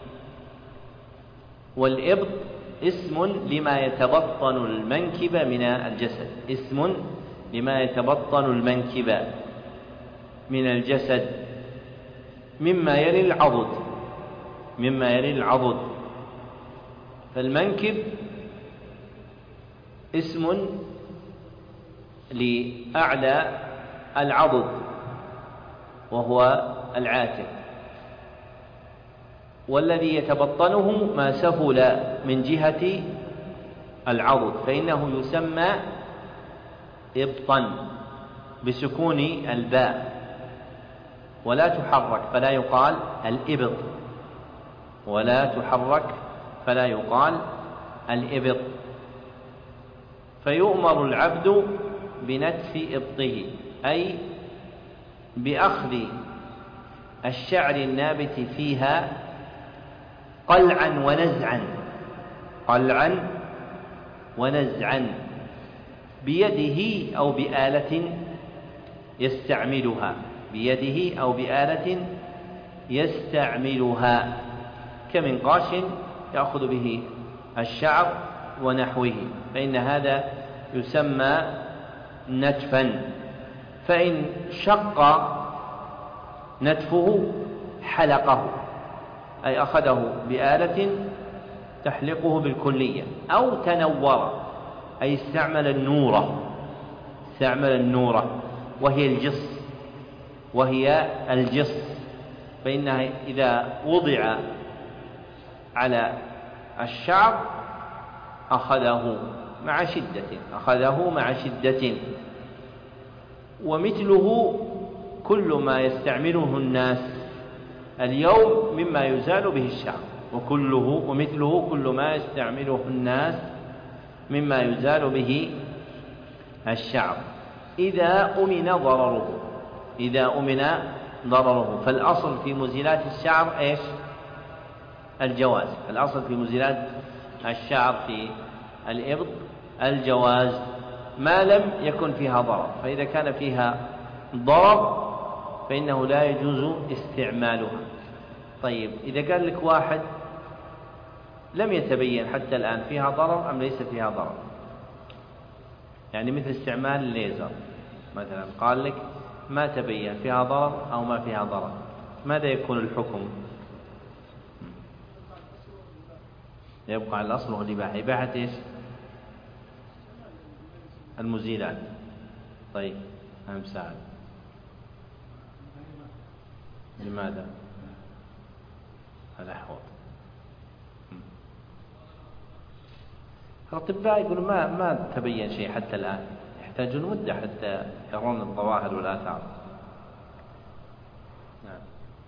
والإبط اسم لما يتبطن المنكب من الجسد اسم لما يتبطن المنكب من الجسد مما يلي العضد مما يلي العضد فالمنكب اسم لأعلى العضد وهو العاتق، والذي يتبطنه ما سفل من جهة العضد فإنه يسمى إبطا بسكون الباء ولا تحرك فلا يقال الإبط ولا تحرك فلا يقال الإبط. فيؤمر العبد بنتف إبطه أي بأخذ الشعر النابت فيها قلعا ونزعا قلعا ونزعا بيده أو بآلة يستعملها بيده أو بآلة يستعملها كمنقاش يأخذ به الشعر ونحوه، فإن هذا يسمى نتفا. فإن شق نتفه حلقه أي أخذه بآلة تحلقه بالكلية، أو تنور أي استعمل النورة استعمل النورة وهي الجص وهي الجص فإنها إذا وضع على الشعر أخذه مع شدة أخذه مع شدة. ومثله كل ما يستعمله الناس اليوم مما يزال به الشعر وكله ومثله كل ما يستعمله الناس مما يزال به الشعر إذا أمن ضرره إذا أمن ضرره. فالأصل في مزيلات الشعر إيش؟ الجواز. الأصل في مزيلات الشعر في الإبط الجواز ما لم يكن فيها ضرر، فإذا كان فيها ضرر فإنه لا يجوز استعمالها. طيب إذا قال لك واحد لم يتبين حتى الآن فيها ضرر أم ليس فيها ضرر، يعني مثل استعمال الليزر مثلا، قال لك ما تبين فيها ضرر أو ما فيها ضرر، ماذا يكون الحكم؟ يبقى على الأصل والإباحة. إباحة إيش؟ المزيلات. طيب أهم ساعد لماذا؟ الأحوط. الأطباء يقولون ما ما تبين شيء حتى الآن، يحتاجون مدة حتى يرون الظواهر والآثار. نعم.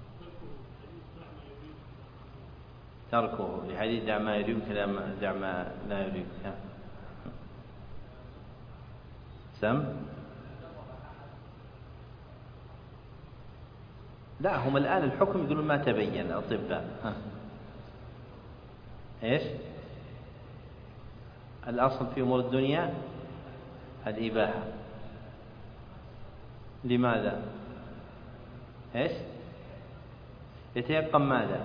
تركه لحديث دع ما يريبك دع ما لا يريبك. سم لا، هم الآن الحكم يقولون ما تبين الأطباء. ها. إيش؟ الأصل في أمور الدنيا الإباحة. لماذا؟ إيش؟ يتيقن ماذا؟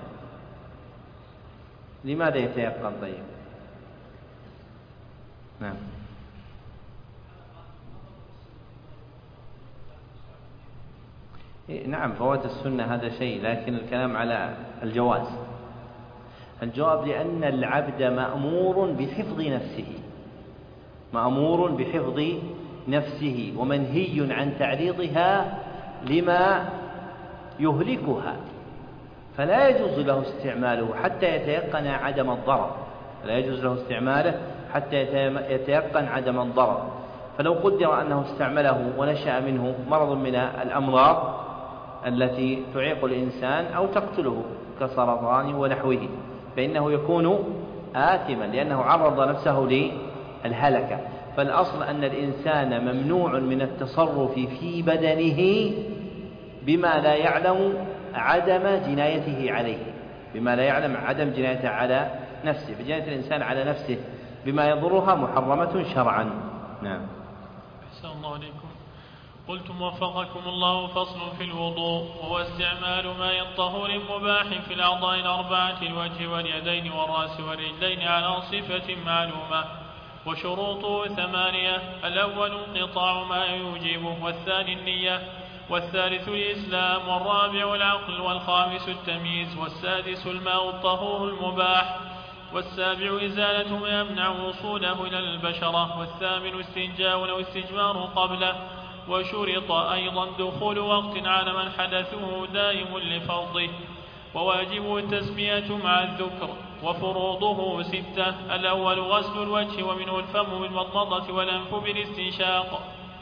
لماذا يتيقن؟ طيب نعم. نعم فوات السنة هذا شيء، لكن الكلام على الجواز. الجواب لأن العبد مأمور بحفظ نفسه مأمور بحفظ نفسه ومنهي عن تعريضها لما يهلكها، فلا يجوز له استعماله حتى يتيقن عدم الضرر لا يجوز له استعماله حتى يتيقن عدم الضرر. فلو قدر أنه استعمله ونشأ منه مرض من الأمراض التي تعيق الإنسان أو تقتله كسرطان ونحوه فإنه يكون آثما لأنه عرض نفسه للهلكة. فالأصل أن الإنسان ممنوع من التصرف في بدنه بما لا يعلم عدم جنايته عليه، بما لا يعلم عدم جنايته على نفسه. فجناية الإنسان على نفسه بما يضرها محرمة شرعا. نعم. أحسن الله عليكم. قلتم وفقكم الله فصل في الوضوء، وهو استعمال ماء الطهور المباح في الأعضاء الأربعة الوجه واليدين والرأس والرجلين على صفة معلومة، وشروطه ثمانية: الأول انقطاع ما يوجبه، والثاني النية، والثالث الإسلام، والرابع العقل، والخامس التمييز، والسادس الماء الطهور المباح، والسابع إزالة ما يمنع وصوله إلى البشرة، والثامن استنجاء أو استجمار قبله. وشرط أيضا دخول وقت على من حدثه دائم لفرضه، وواجبه التسمية مع الذكر. وفروضه ستة: الأول غسل الوجه ومنه الفم بالمضمضة والأنف بالاستنشاق،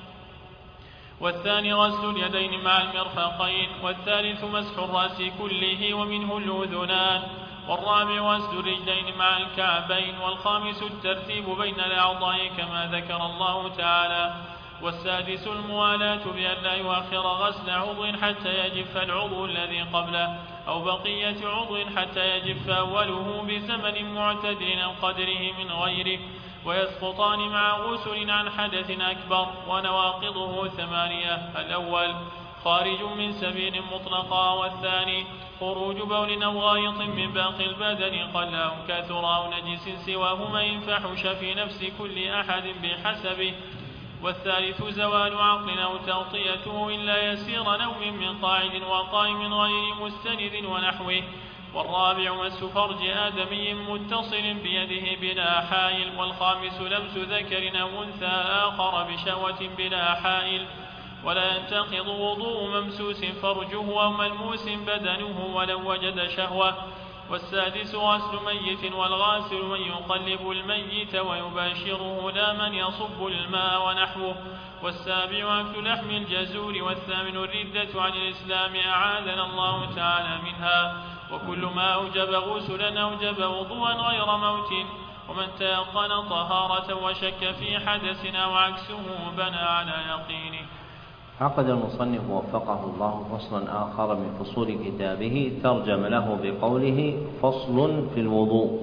والثاني غسل اليدين مع المرفقين، والثالث مسح الرأس كله ومنه الأذنان، والرابع غسل الرجلين مع الكعبين، والخامس الترتيب بين الأعضاء كما ذكر الله تعالى، والسادس الموالاة بأن لا يؤخر غسل عضو حتى يجف العضو الذي قبله أو بقية عضو حتى يجف أوله بزمن معتدل أو قدره من غيره، ويسقطان مع غسل عن حدث أكبر. ونواقضه ثمانية: الأول خارج من سبيل مطلقا، والثاني خروج بول أو غائط من باقي البدن قل أو كثر أو نجس سواهما إن فحش في نفس كل أحد بحسبه، والثالث زوال عقل أو تغطيته إلا يسير نوم من قاعد وقائم غير مستند ونحوه، والرابع مس فرج آدمي متصل بيده بلا حائل، والخامس لمس ذكر أو أنثى آخر بشهوة بلا حائل، ولا ينتقض وضوء ممسوس فرجه أو ملموس بدنه ولو وجد شهوة. والسادس غسل ميت، والغاسل من يقلب الميت ويباشره لا من يصب الماء ونحوه. والسابع أكل لحم الجزور. والثامن الردة عن الإسلام أعاذنا الله تعالى منها. وكل ما أوجب غسلا أوجب وضوءا غير موت، ومن تيقن طهارة وشك في حدث أو عكسه بنى على يقينه. عقد المصنف وفقه الله فصلا آخر من فصول كتابه ترجم له بقوله فصل في الوضوء،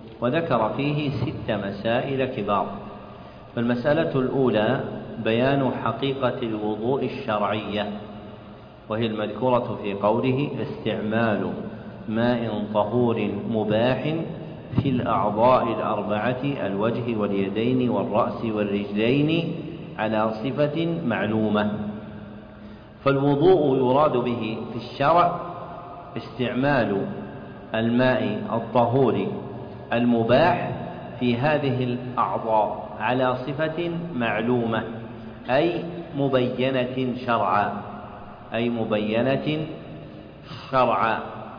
وذكر فيه ست مسائل كبار. فالمسألة الأولى بيان حقيقة الوضوء الشرعية، وهي المذكورة في قوله استعمال ماء طهور مباح في الأعضاء الأربعة الوجه واليدين والرأس والرجلين على صفة معلومة. فالوضوء يراد به في الشرع استعمال الماء الطهور المباح في هذه الأعضاء على صفة معلومة، أي مبينة شرعا، أي مبينة شرعا.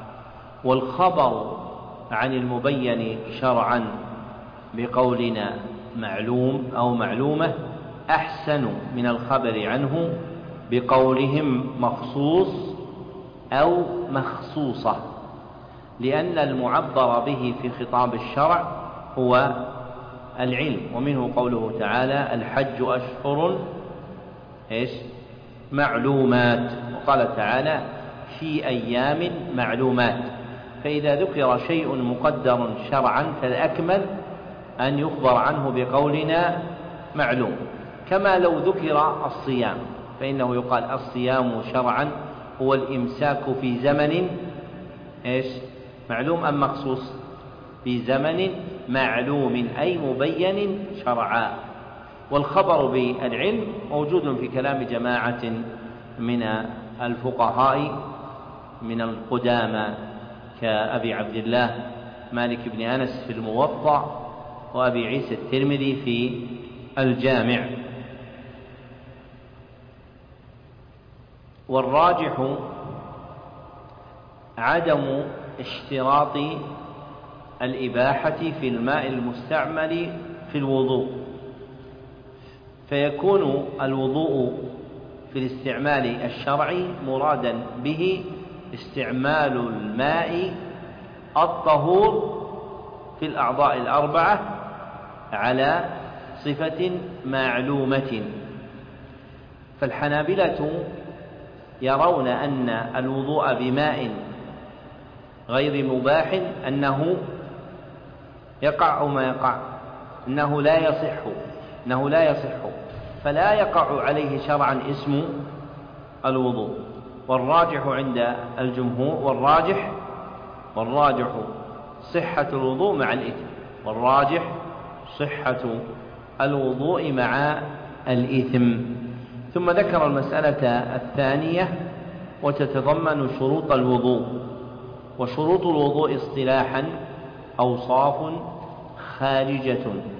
والخبر عن المبين شرعا بقولنا معلوم أو معلومة أحسن من الخبر عنه بقولهم مخصوص أو مخصوصة، لأن المعبر به في خطاب الشرع هو العلم. ومنه قوله تعالى الحج أشهر إيش معلومات، وقال تعالى في أيام معلومات. فإذا ذكر شيء مقدر شرعا فالأكمل أن يخبر عنه بقولنا معلوم. كما لو ذكر الصيام فإنه يقال الصيام شرعا هو الإمساك في زمن إيش معلوم أم مخصوص؟ في زمن معلوم أي مبين شرعا. والخبر بالعلم موجود في كلام جماعة من الفقهاء من القدامى كأبي عبد الله مالك بن أنس في الموطأ، وأبي عيسى الترمذي في الجامع. والراجح عدم اشتراط الإباحة في الماء المستعمل في الوضوء، فيكون الوضوء في الاستعمال الشرعي مرادا به استعمال الماء الطهور في الأعضاء الأربعة على صفة معلومة. فالحنابلة يرون أن الوضوء بماء غير مباح أنه يقع أو ما يقع، أنه لا يصح أنه لا يصح فلا يقع عليه شرعا اسم الوضوء. والراجح عند الجمهور والراجح والراجح صحة الوضوء مع الإثم والراجح صحة الوضوء مع الإثم. ثم ذكر المسألة الثانية وتتضمن شروط الوضوء. وشروط الوضوء اصطلاحا أوصاف خارجة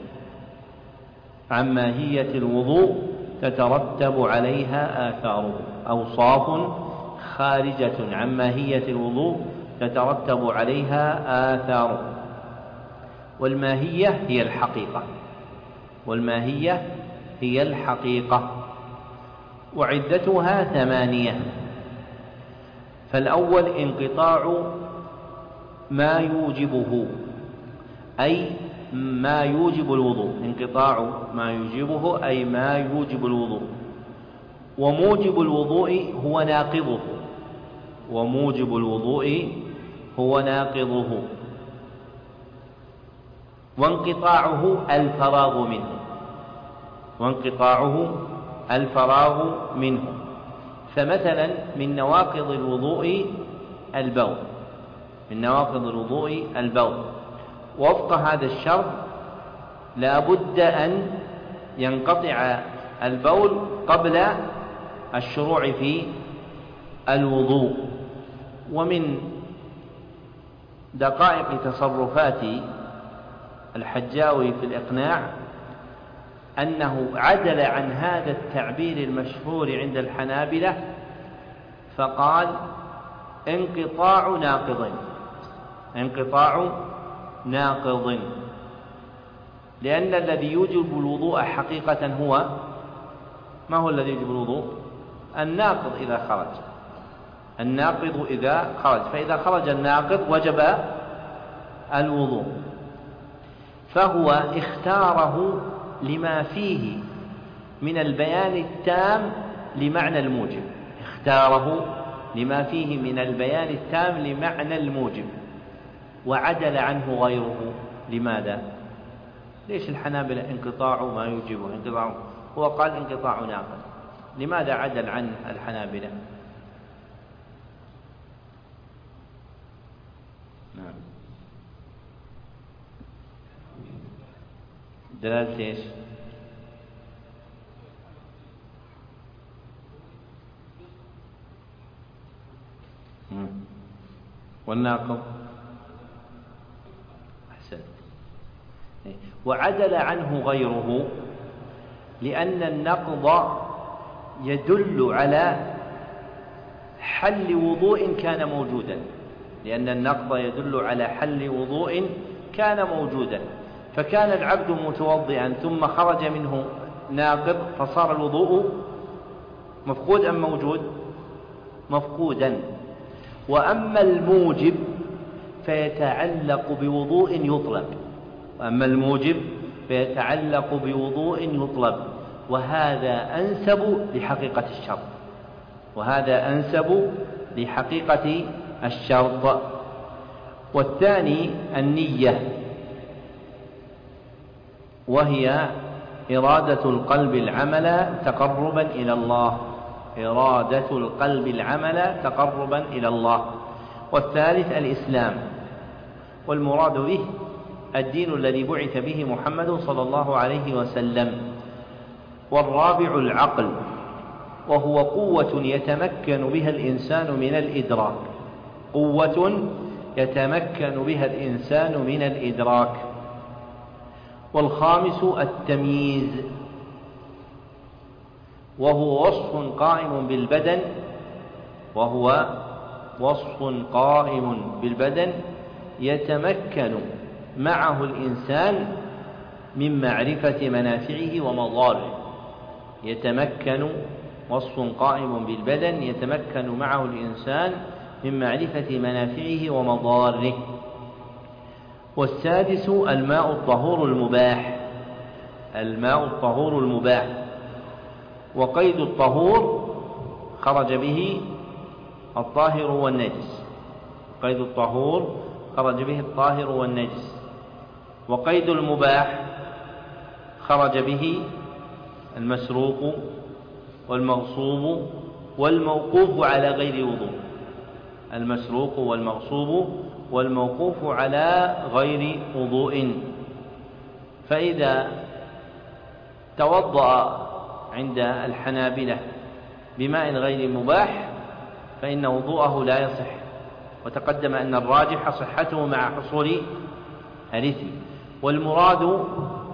عن ماهية الوضوء تترتب عليها آثاره. أوصاف خارجة عن ماهية الوضوء تترتب عليها آثاره. والماهية هي الحقيقة والماهية هي الحقيقة وعدتها ثمانية. فالأول انقطاع ما يوجبه، أي ما يوجب الوضوء، انقطاع ما يوجبه أي ما يوجب الوضوء. وموجب الوضوء هو ناقضه وموجب الوضوء هو ناقضه. وانقطاعه الفراغ منه وانقطاعه الفراغ منه. فمثلا من نواقض الوضوء البول من نواقض الوضوء البول وفق هذا الشرط لا بد أن ينقطع البول قبل الشروع في الوضوء. ومن دقائق تصرفات الحجاوي في الإقناع أنه عدل عن هذا التعبير المشهور عند الحنابلة فقال انقطاع ناقض انقطاع ناقض لأن الذي يوجب الوضوء حقيقة هو ما هو الذي يوجب الوضوء؟ الناقض إذا خرج الناقض إذا خرج فإذا خرج الناقض وجب الوضوء. فهو اختاره لما فيه من البيان التام لمعنى الموجب اختاره لما فيه من البيان التام لمعنى الموجب وعدل عنه غيره. لماذا؟ ليش الحنابلة انقطاع ما يوجبه انقطاع هو قال انقطاع ناقض، لماذا عدل عن الحنابلة؟ نعم دلالة ايش؟ والناقض أحسن. وعدل عنه غيره لأن النقض يدل على حل وضوء كان موجودا لأن النقض يدل على حل وضوء كان موجودا. فكان العبد متوضئا ثم خرج منه ناقض فصار الوضوء مفقود أم موجود؟ مفقودا. وأما الموجب فيتعلق بوضوء يطلب وأما الموجب فيتعلق بوضوء يطلب وهذا أنسب لحقيقة الشرط وهذا أنسب لحقيقة الشرط. والثاني النية وهي إرادة القلب العمل تقربا إلى الله إرادة القلب العمل تقربا إلى الله. والثالث الإسلام والمراد به الدين الذي بعث به محمد صلى الله عليه وسلم. والرابع العقل وهو قوة يتمكن بها الإنسان من الإدراك قوة يتمكن بها الإنسان من الإدراك. والخامس التمييز وهو وصف قائم بالبدن وهو وصف قائم بالبدن يتمكن معه الإنسان من معرفة منافعه ومضاره، يتمكن وصف قائم بالبدن يتمكن معه الإنسان من معرفة منافعه ومضاره. والسادس الماء الطهور المباح، الماء الطهور المباح. وقيد الطهور خرج به الطاهر والنجس، قيد الطهور خرج به الطاهر والنجس. وقيد المباح خرج به المسروق والمغصوب والموقوف على غير وضوء، المسروق والمغصوب والموقوف على غير وضوء. فإذا توضأ عند الحنابلة بماء غير مباح فإن وضوءه لا يصح، وتقدم أن الراجح صحته مع حصول الإثم. والمراد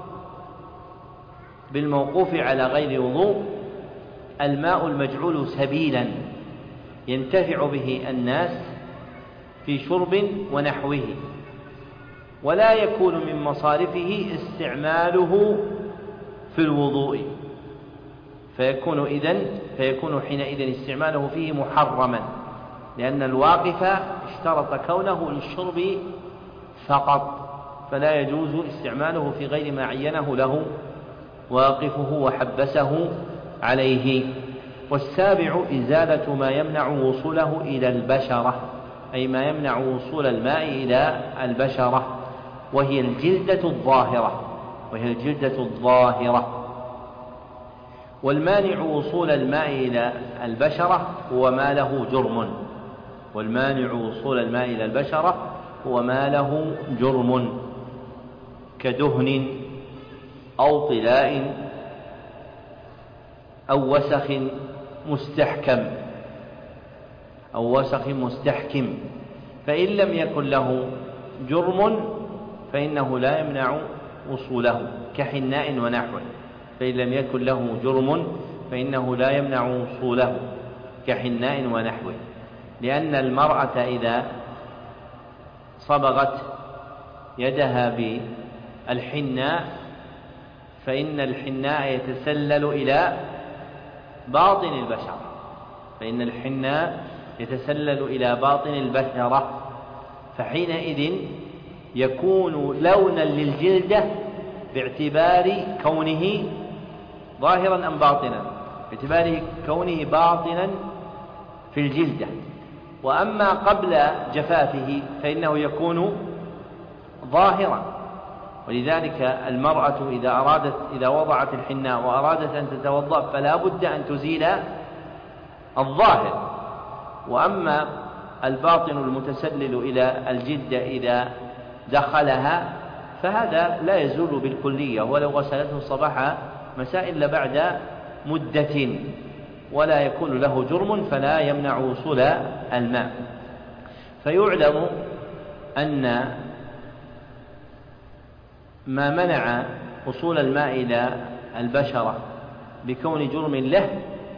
بالموقوف على غير وضوء الماء المجعول سبيلا ينتفع به الناس في شرب ونحوه، ولا يكون من مصارفه استعماله في الوضوء، فيكون إذن فيكون حينئذ استعماله فيه محرما، لأن الواقف اشترط كونه للشرب فقط، فلا يجوز استعماله في غير ما عينه له واقفه وحبسه عليه. والسابع إزالة ما يمنع وصوله إلى البشرة، أي ما يمنع وصول الماء إلى البشرة، وهي الجلدة الظاهرة وهي الجلدة الظاهرة. والمانع وصول الماء إلى البشرة هو ما له جرم، والمانع وصول الماء إلى البشرة هو ما له جرم كدهن أو طلاء أو وسخ مستحكم أو وسخ مستحكم. فإن لم يكن له جرم فإنه لا يمنع وصوله كحناء ونحوه، فإن لم يكن له جرم فإنه لا يمنع وصوله كحناء ونحوه، لأن المرأة إذا صبغت يدها بالحناء فإن الحناء يتسلل إلى باطن البشرة فإن الحناء يتسلل إلى باطن البشرة فحينئذ يكون لونا للجلدة باعتبار كونه ظاهرا أم باطنا، باعتبار كونه باطنا في الجلدة. وأما قبل جفافه فإنه يكون ظاهرا، ولذلك المرأة إذا أرادت إذا وضعت الحناء وأرادت أن تتوضأ فلا بد أن تزيل الظاهر. وأما الباطن المتسلل إلى الجلدة إذا دخلها فهذا لا يزول بالكلية، ولو غسلته صباح مساء إلا بعد مدة، ولا يكون له جرم فلا يمنع وصول الماء. فيعلم أن ما منع وصول الماء إلى البشرة بكون جرم له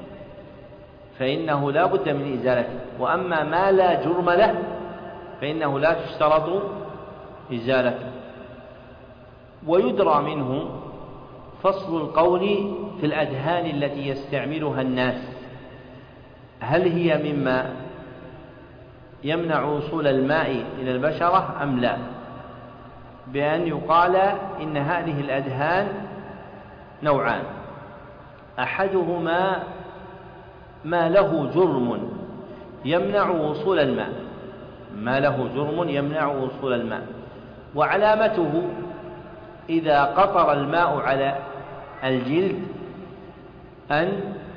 فإنه لا بد من إزالته، وأما ما لا جرم له فإنه لا تشترط إزالته. ويدرى منه فصل القول في الأدهان التي يستعملها الناس، هل هي مما يمنع وصول الماء إلى البشرة أم لا، بأن يقال إن هذه الأدهان نوعان، أحدهما ما له جرم يمنع وصول الماء ما له جرم يمنع وصول الماء وعلامته إذا قطر الماء على الجلد أن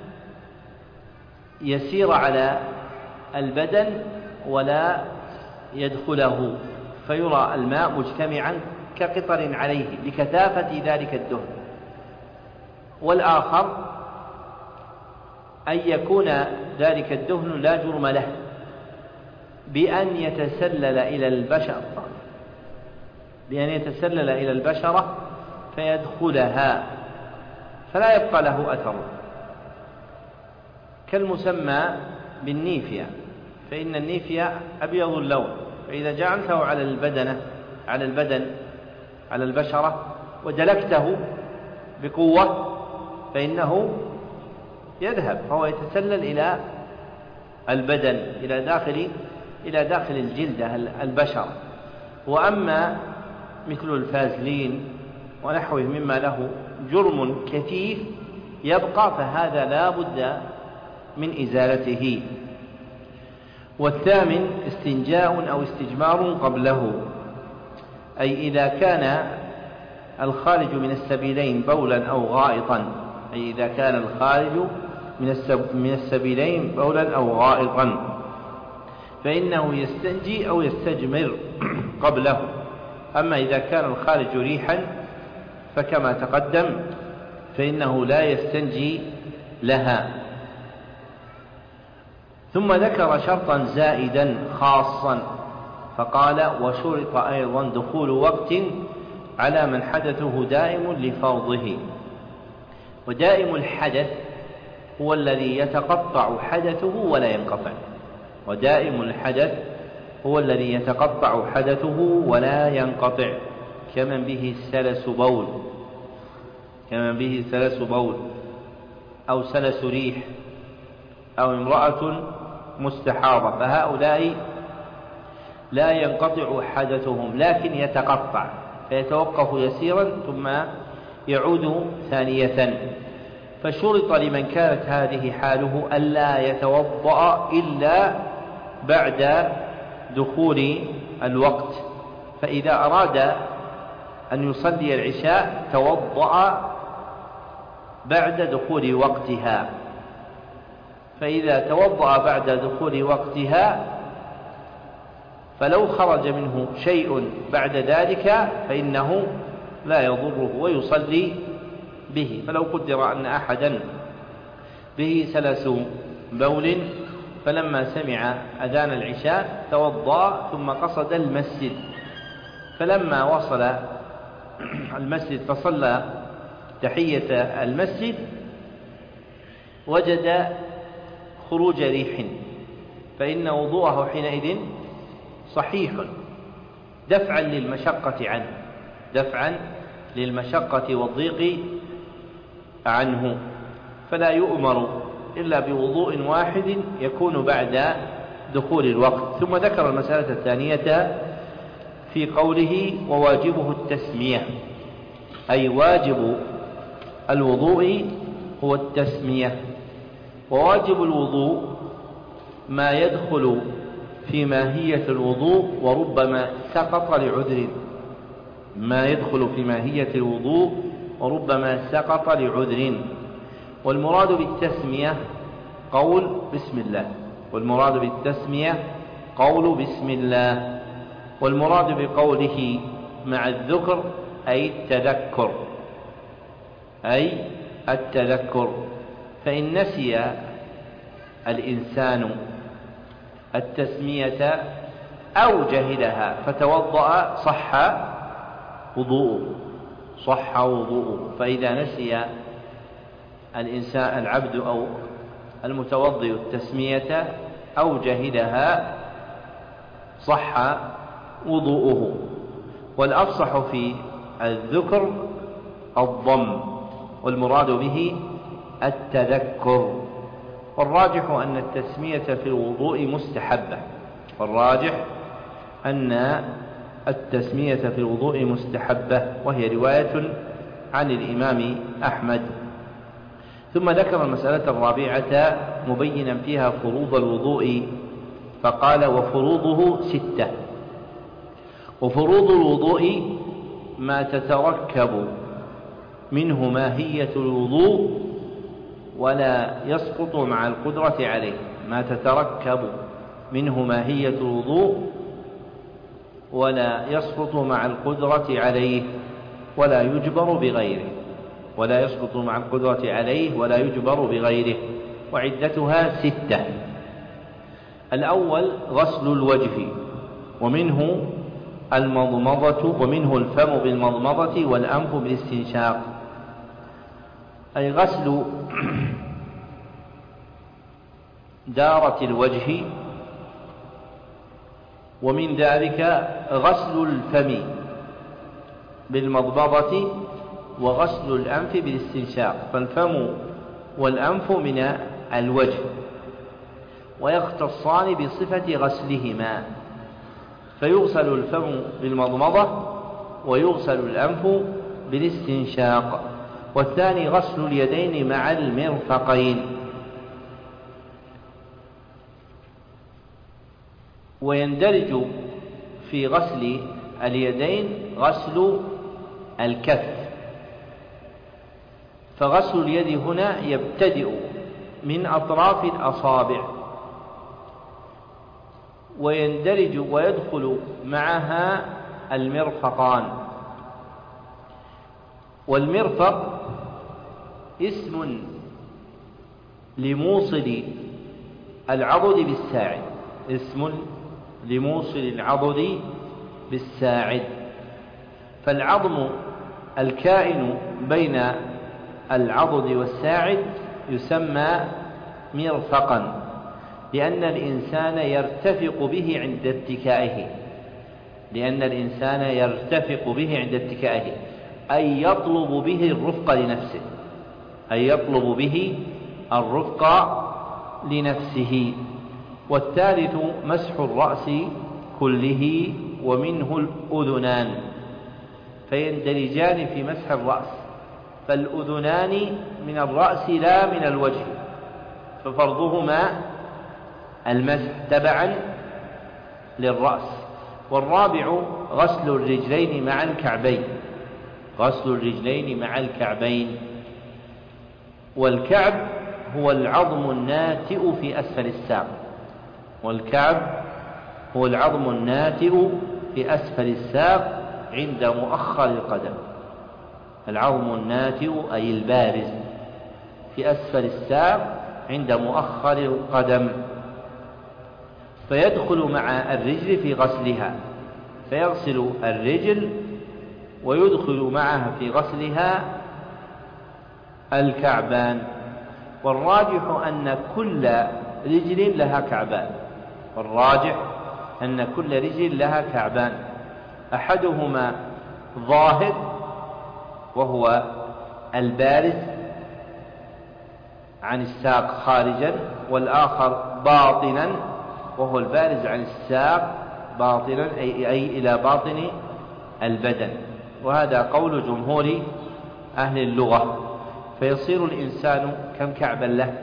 يسير على البدن ولا يدخله، فيرى الماء مجتمعا كقطر عليه لكثافة ذلك الدهن. والآخر أن يكون ذلك الدهن لا جرم له بأن يتسلل إلى البشرة بأن يتسلل إلى البشرة فيدخلها فلا يبقى له أثر، كالمسمى بالنيفيا، فإن النيفيا أبيض اللون، فإذا جعلته على البدنة على البدن على البشرة ودلكته بقوة فإنه يذهب، فهو يتسلل إلى البدن، إلى داخل إلى داخل الجلدة البشر. وأما مثل الفازلين ونحوه مما له جرم كثيف يبقى، فهذا لا بد من إزالته. والثامن استنجاء أو استجمار قبله، أي إذا كان الخارج من السبيلين بولا أو غائطا، أي إذا كان الخارج من السبيلين بولا أو غائطا فإنه يستنجي أو يستجمر قبله. أما إذا كان الخارج ريحا فكما تقدم فإنه لا يستنجي لها. ثم ذكر شرطا زائدا خاصا فقال: وشرط أيضا دخول وقت على من حدثه دائم لفرضه. ودائم الحدث هو الذي يتقطع حدثه ولا ينقطع، ودائم الحدث هو الذي يتقطع حدثه ولا ينقطع، كمن به سلس بول كمن به سلس بول أو سلس ريح أو امرأة مستحاضة، فهؤلاء لا ينقطع حدثهم لكن يتقطع، فيتوقف يسيرا ثم يعود ثانية. فشرط لمن كانت هذه حاله ألا يتوضأ إلا بعد دخول الوقت، فإذا أراد أن يصلي العشاء توضأ بعد دخول وقتها، فإذا توضأ بعد دخول وقتها فلو خرج منه شيء بعد ذلك فإنه لا يضره ويصلي به. فلو قدر أن أحدا به سلس بول فلما سمع أذان العشاء توضأ ثم قصد المسجد، فلما وصل المسجد فصلى تحية المسجد وجد خروج ريح، فإن وضوءه حينئذ صحيح دفعا للمشقة عنه دفعا للمشقة والضيق عنه، فلا يؤمر إلا بوضوء واحد يكون بعد دخول الوقت. ثم ذكر المسألة الثانية في قوله: وواجبه التسمية، أي واجب الوضوء هو التسمية. وواجب الوضوء ما يدخل في ماهية الوضوء وربما سقط لعذر ما يدخل في ماهية الوضوء وربما سقط لعذر. والمراد بالتسمية قول بسم الله والمراد بالتسمية قول بسم الله والمراد بقوله مع الذكر أي التذكر أي التذكر فإن نسي الإنسان التسمية أو جهلها فتوضأ صح وضوءه صح وضوءه فإذا نسي الإنسان العبد أو المتوضئ التسمية أو جهلها صح وضوءه. والأفصح في الذكر الضم والمراد به التذكر. والراجح أن التسمية في الوضوء مستحبة والراجح أن التسمية في الوضوء مستحبة وهي رواية عن الإمام أحمد. ثم ذكر المسألة الرابعة مبينا فيها فروض الوضوء فقال: وفروضه ستة. وفروض الوضوء ما تتركب منه ماهية الوضوء ولا يسقط مع القدرة عليه ما تتركب منه ماهية الوضوء ولا يسقط مع القدرة عليه ولا يجبر بغيره ولا يسقط مع القدرة عليه ولا يجبر بغيره وعدتها ستة. الأول غسل الوجه ومنه المضمضة ومنه الفم بالمضمضة والأنف بالاستنشاق، أي غسل دارة الوجه، ومن ذلك غسل الفم بالمضمضة وغسل الأنف بالاستنشاق، فالفم والأنف من الوجه، ويختصان بصفة غسلهما، فيغسل الفم بالمضمضة ويغسل الأنف بالاستنشاق. والثاني غسل اليدين مع المرفقين. ويندرج في غسل اليدين غسل الكف، فغسل اليد هنا يبتدئ من أطراف الأصابع، ويندرج ويدخل معها المرفقان. والمرفق اسم لموصل العضد بالساعد، اسم لموصل العضد بالساعد، فالعظم الكائن بين العضد والساعد يسمى مرفقا، لأن الإنسان يرتفق به عند اتكائه، لأن الإنسان يرتفق به عند اتكائه، أي يطلب به الرفق لنفسه، أي يطلب به الرفق لنفسه. والثالث مسح الرأس كله ومنه الأذنان، فيندرجان في مسح الرأس، فالأذنان من الرأس لا من الوجه، ففرضهما المسح تبعا للرأس. والرابع غسل الرجلين مع الكعبين، غسل الرجلين مع الكعبين. والكعب هو العظم الناتئ في أسفل الساق، والكعب هو العظم الناتئ في أسفل الساق عند مؤخر القدم، العظم الناتئ أي البارز في أسفل الساق عند مؤخر القدم، فيدخل مع الرجل في غسلها، فيغسل الرجل ويدخل معها في غسلها الكعبان. والراجح أن كل رجل لها كعبان، والراجح أن كل رجل لها كعبان، أحدهما ظاهر وهو البارز عن الساق خارجا، والآخر باطنا وهو البارز عن الساق باطنا أي, أي إلى باطن البدن. وهذا قول جمهور أهل اللغة. فيصير الإنسان كم كعبا له؟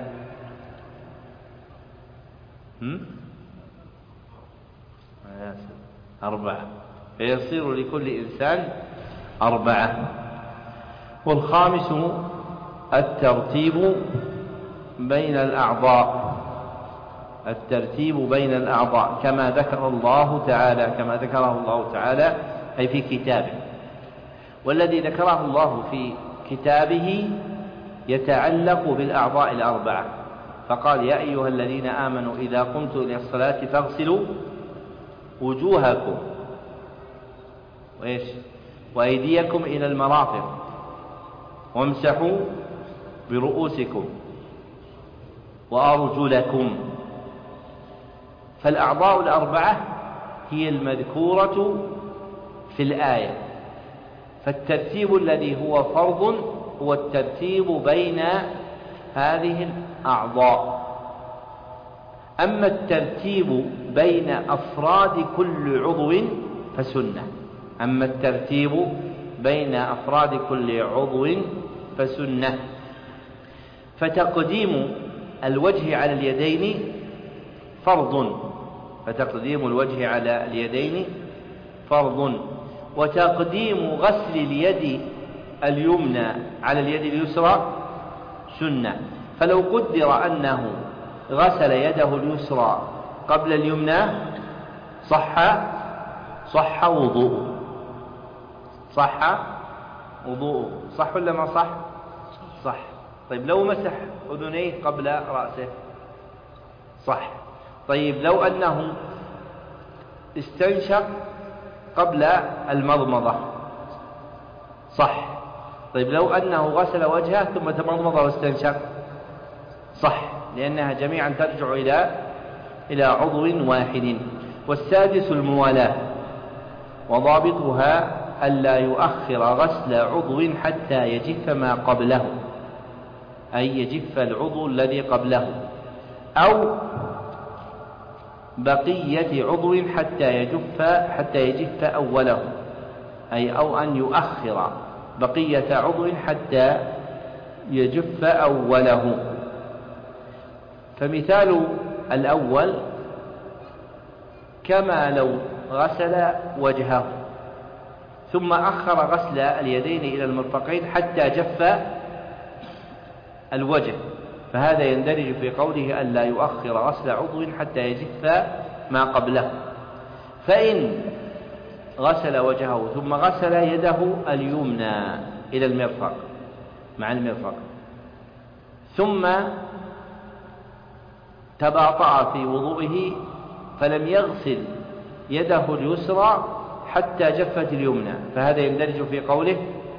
أربعة، فيصير لكل إنسان أربعة. والخامس الترتيب بين الأعضاء، الترتيب بين الأعضاء كما ذكر الله تعالى، كما ذكره الله تعالى أي في كتابه. والذي ذكره الله في كتابه يتعلق بالأعضاء الأربعة، فقال: يا أيها الذين آمنوا إذا قمتم إلى الصلاة فاغسلوا وجوهكم وإيش وأيديكم إلى المرافق وامسحوا برؤوسكم وأرجلكم. فالأعضاء الأربعة هي المذكورة في الآية، فالترتيب الذي هو فرض هو الترتيب بين هذه الأعضاء. أما الترتيب بين أفراد كل عضو فسنة، أما الترتيب بين أفراد كل عضو فسنة. فتقديم الوجه على اليدين فرض، فتقديم الوجه على اليدين فرض، وتقديم غسل اليد اليمنى على اليد اليسرى سنة. فلو قدر أنه غسل يده اليسرى قبل اليمنى صح صح وضوءه، صح وضوءه، صح ولا ما صح؟ صح. طيب لو مسح أذنيه قبل رأسه صح. طيب لو أنه استنشق قبل المضمضة صح. طيب لو أنه غسل وجهه ثم تمضمض واستنشق صح، لأنها جميعا ترجع إلى إلى عضو واحد. والسادس الموالاة، وضابطها ألا يؤخر غسل عضو حتى يجف ما قبله، أي يجف العضو الذي قبله، أو بقية عضو حتى يجف حتى يجف أوله، أي أو أن يؤخر بقية عضو حتى يجف أوله. فمثال الأول كما لو غسل وجهه ثم أخر غسل اليدين إلى المرفقين حتى جف الوجه، فهذا يندرج في قوله ألا يؤخر غسل عضو حتى يجف ما قبله. فإن غسل وجهه ثم غسل يده اليمنى إلى المرفق مع المرفق ثم تباطأ في وضوئه فلم يغسل يده اليسرى حتى جفت اليمنى، فهذا يندرج في قوله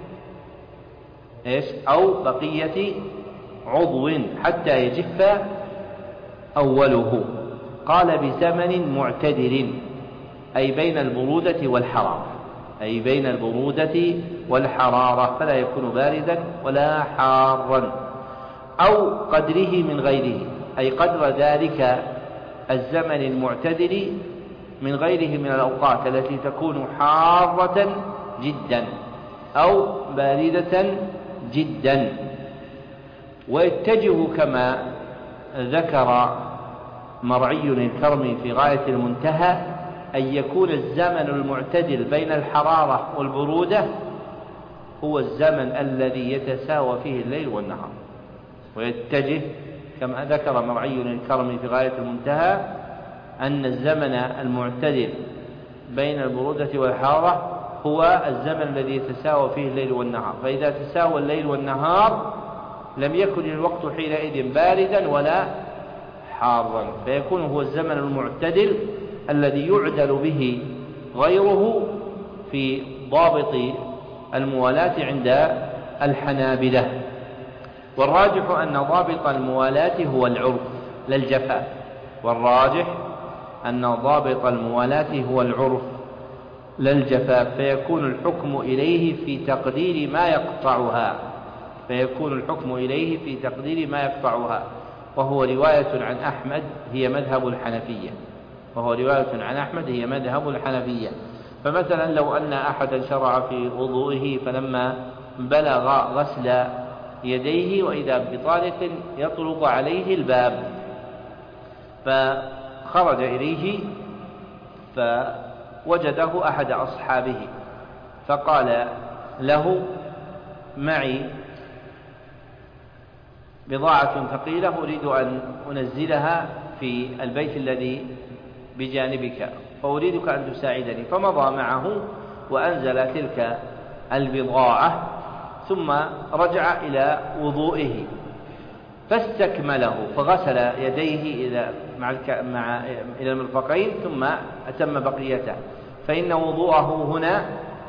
إيش؟ أو بقية عضو حتى يجف أوله. قال بزمن معتدل، أي بين البرودة والحرارة، أي بين البرودة والحرارة، فلا يكون باردا ولا حارا، أو قدره من غيره، أي قدر ذلك الزمن المعتدل من غيره من الأوقات التي تكون حارة جدا أو باردة جدا. ويتجه كما ذكر مرعي الكرمي في غاية المنتهى أن يكون الزمن المعتدل بين الحرارة والبرودة هو الزمن الذي يتساوى فيه الليل والنهار. ويتجه كما ذكر مرعي الكرمي في غاية المنتهى أن الزمن المعتدل بين البرودة والحرارة هو الزمن الذي يتساوى فيه الليل والنهار، فإذا تساوى الليل والنهار لم يكن الوقت حينئذ باردا ولا حارا، فيكون هو الزمن المعتدل الذي يعدل به غيره في ضابط الموالاة عند الحنابلة. والراجح أن ضابط الموالاة هو العرف لا الجفاف، والراجح أن ضابط الموالاة هو العرف لا الجفاف، فيكون الحكم إليه في تقدير ما يقطعها فيكون الحكم إليه في تقدير ما يقطعها وهو رواية عن أحمد هي مذهب الحنفية وهو رواية عن أحمد هي مذهب الحنفية. فمثلا لو أن أحدا شرع في وضوئه فلما بلغ غسل يديه وإذا بطارق يطرق عليه الباب فخرج إليه فوجده أحد أصحابه فقال له معي بضاعة ثقيلة أريد أن أنزلها في البيت الذي بجانبك فأريدك أن تساعدني، فمضى معه وأنزل تلك البضاعة ثم رجع إلى وضوئه فاستكمله فغسل يديه إلى مع الك... مع إلى المرفقين ثم أتم بقيته، فإن وضوءه هنا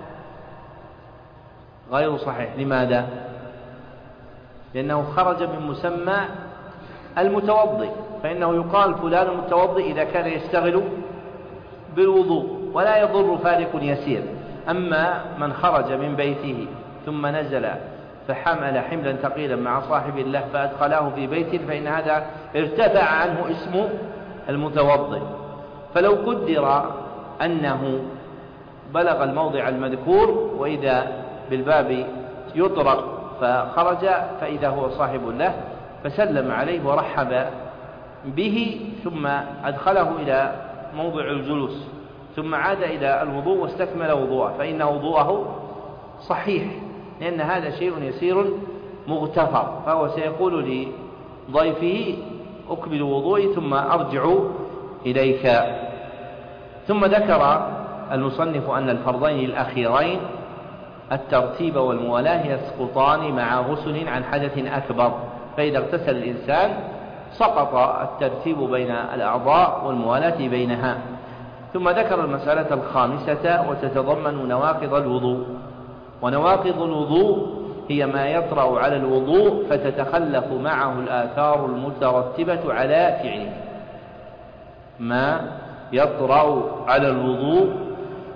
غير صحيح. لماذا؟ لأنه خرج من مسمى المتوضئ، فإنه يقال فلان المتوضئ إذا كان يشتغل بالوضوء ولا يضر فارق يسير. أما من خرج من بيته ثم نزل فحمل حملا ثقيلا مع صاحب له فأدخله في بيته فإن هذا ارتفع عنه اسم المتوضئ. فلو قدر أنه بلغ الموضع المذكور وإذا بالباب يطرق فخرج فإذا هو صاحب له فسلم عليه ورحب به ثم أدخله إلى موضع الجلوس ثم عاد إلى الوضوء واستكمل وضوءه فإن وضوءه صحيح، لأن هذا شيء يسير مغتفر، فهو سيقول لضيفه أكمل وضوئي ثم أرجع إليك. ثم ذكر المصنف أن الفرضين الأخيرين الترتيب والموالاة يسقطان مع غسل عن حدث أكبر، فإذا اغتسل الإنسان سقط الترتيب بين الأعضاء والموالاة بينها. ثم ذكر المسألة الخامسة وتتضمن نواقض الوضوء. ونواقض الوضوء هي ما يطرأ على الوضوء فتتخلف معه الآثار المترتبة على فعله، ما يطرأ على الوضوء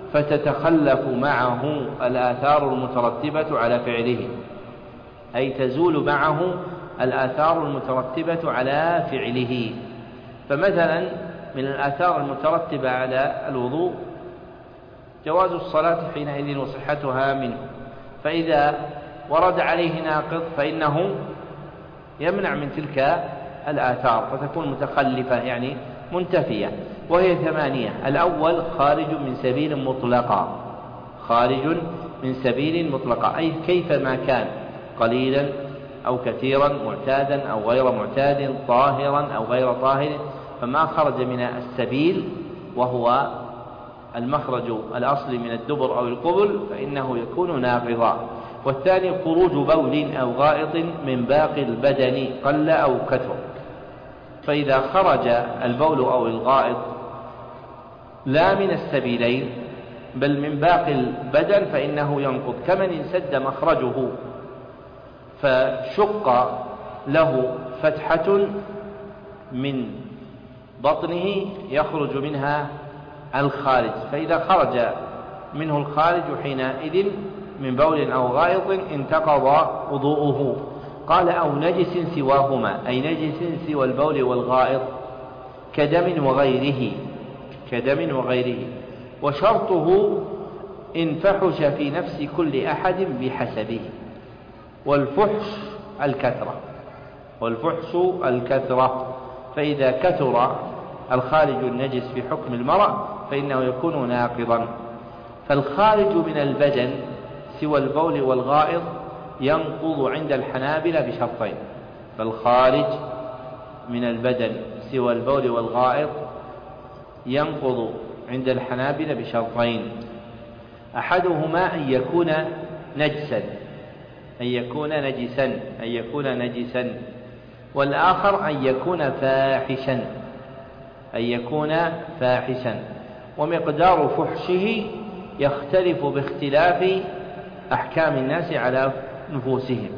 فتتخلف معه الآثار المترتبة على فعله، أي تزول معه الآثار المترتبة على فعله. فمثلا من الآثار المترتبة على الوضوء جواز الصلاة حينئذ وصحتها منه، فإذا ورد عليه ناقض فإنه يمنع من تلك الآثار فتكون متخلفة يعني منتفية، وهي ثمانية. الأول خارج من سبيل مطلقا، خارج من سبيل مطلقا أي كيفما كان، قليلا أو كثيرا، معتادا أو غير معتاد، طاهرا أو غير طاهر، فما خرج من السبيل وهو المخرج الأصلي من الدبر أو القبل فإنه يكون ناقضا. والثاني خروج بول أو غائط من باقي البدن قل أو كثر، فإذا خرج البول أو الغائط لا من السبيلين بل من باقي البدن فإنه ينقض، كمن انسد مخرجه فشق له فتحة من بطنه يخرج منها الخارج، فإذا خرج منه الخارج حينئذ من بول أو غائط انتقض وضوءه. قال أو نجس سواهما، أي نجس سوى البول والغائط كدم وغيره، كدم وغيره. وشرطه إن فحش في نفس كل أحد بحسبه، والفحش الكثرة، والفحش الكثرة، فإذا كثر الخارج النجس في حكم المرء فإنه يكون ناقضا. فالخارج من البدن سوى البول والغائط ينقض عند الحنابلة بشرطين، فالخارج من البدن سوى البول والغائط ينقض عند الحنابلة بشرطين، أحدهما أن يكون نجسا، أن يكون نجسا أن يكون نجسا والآخر أن يكون فاحشا، أن يكون فاحشا. ومقدار فحشه يختلف باختلاف أحكام الناس على نفوسهم،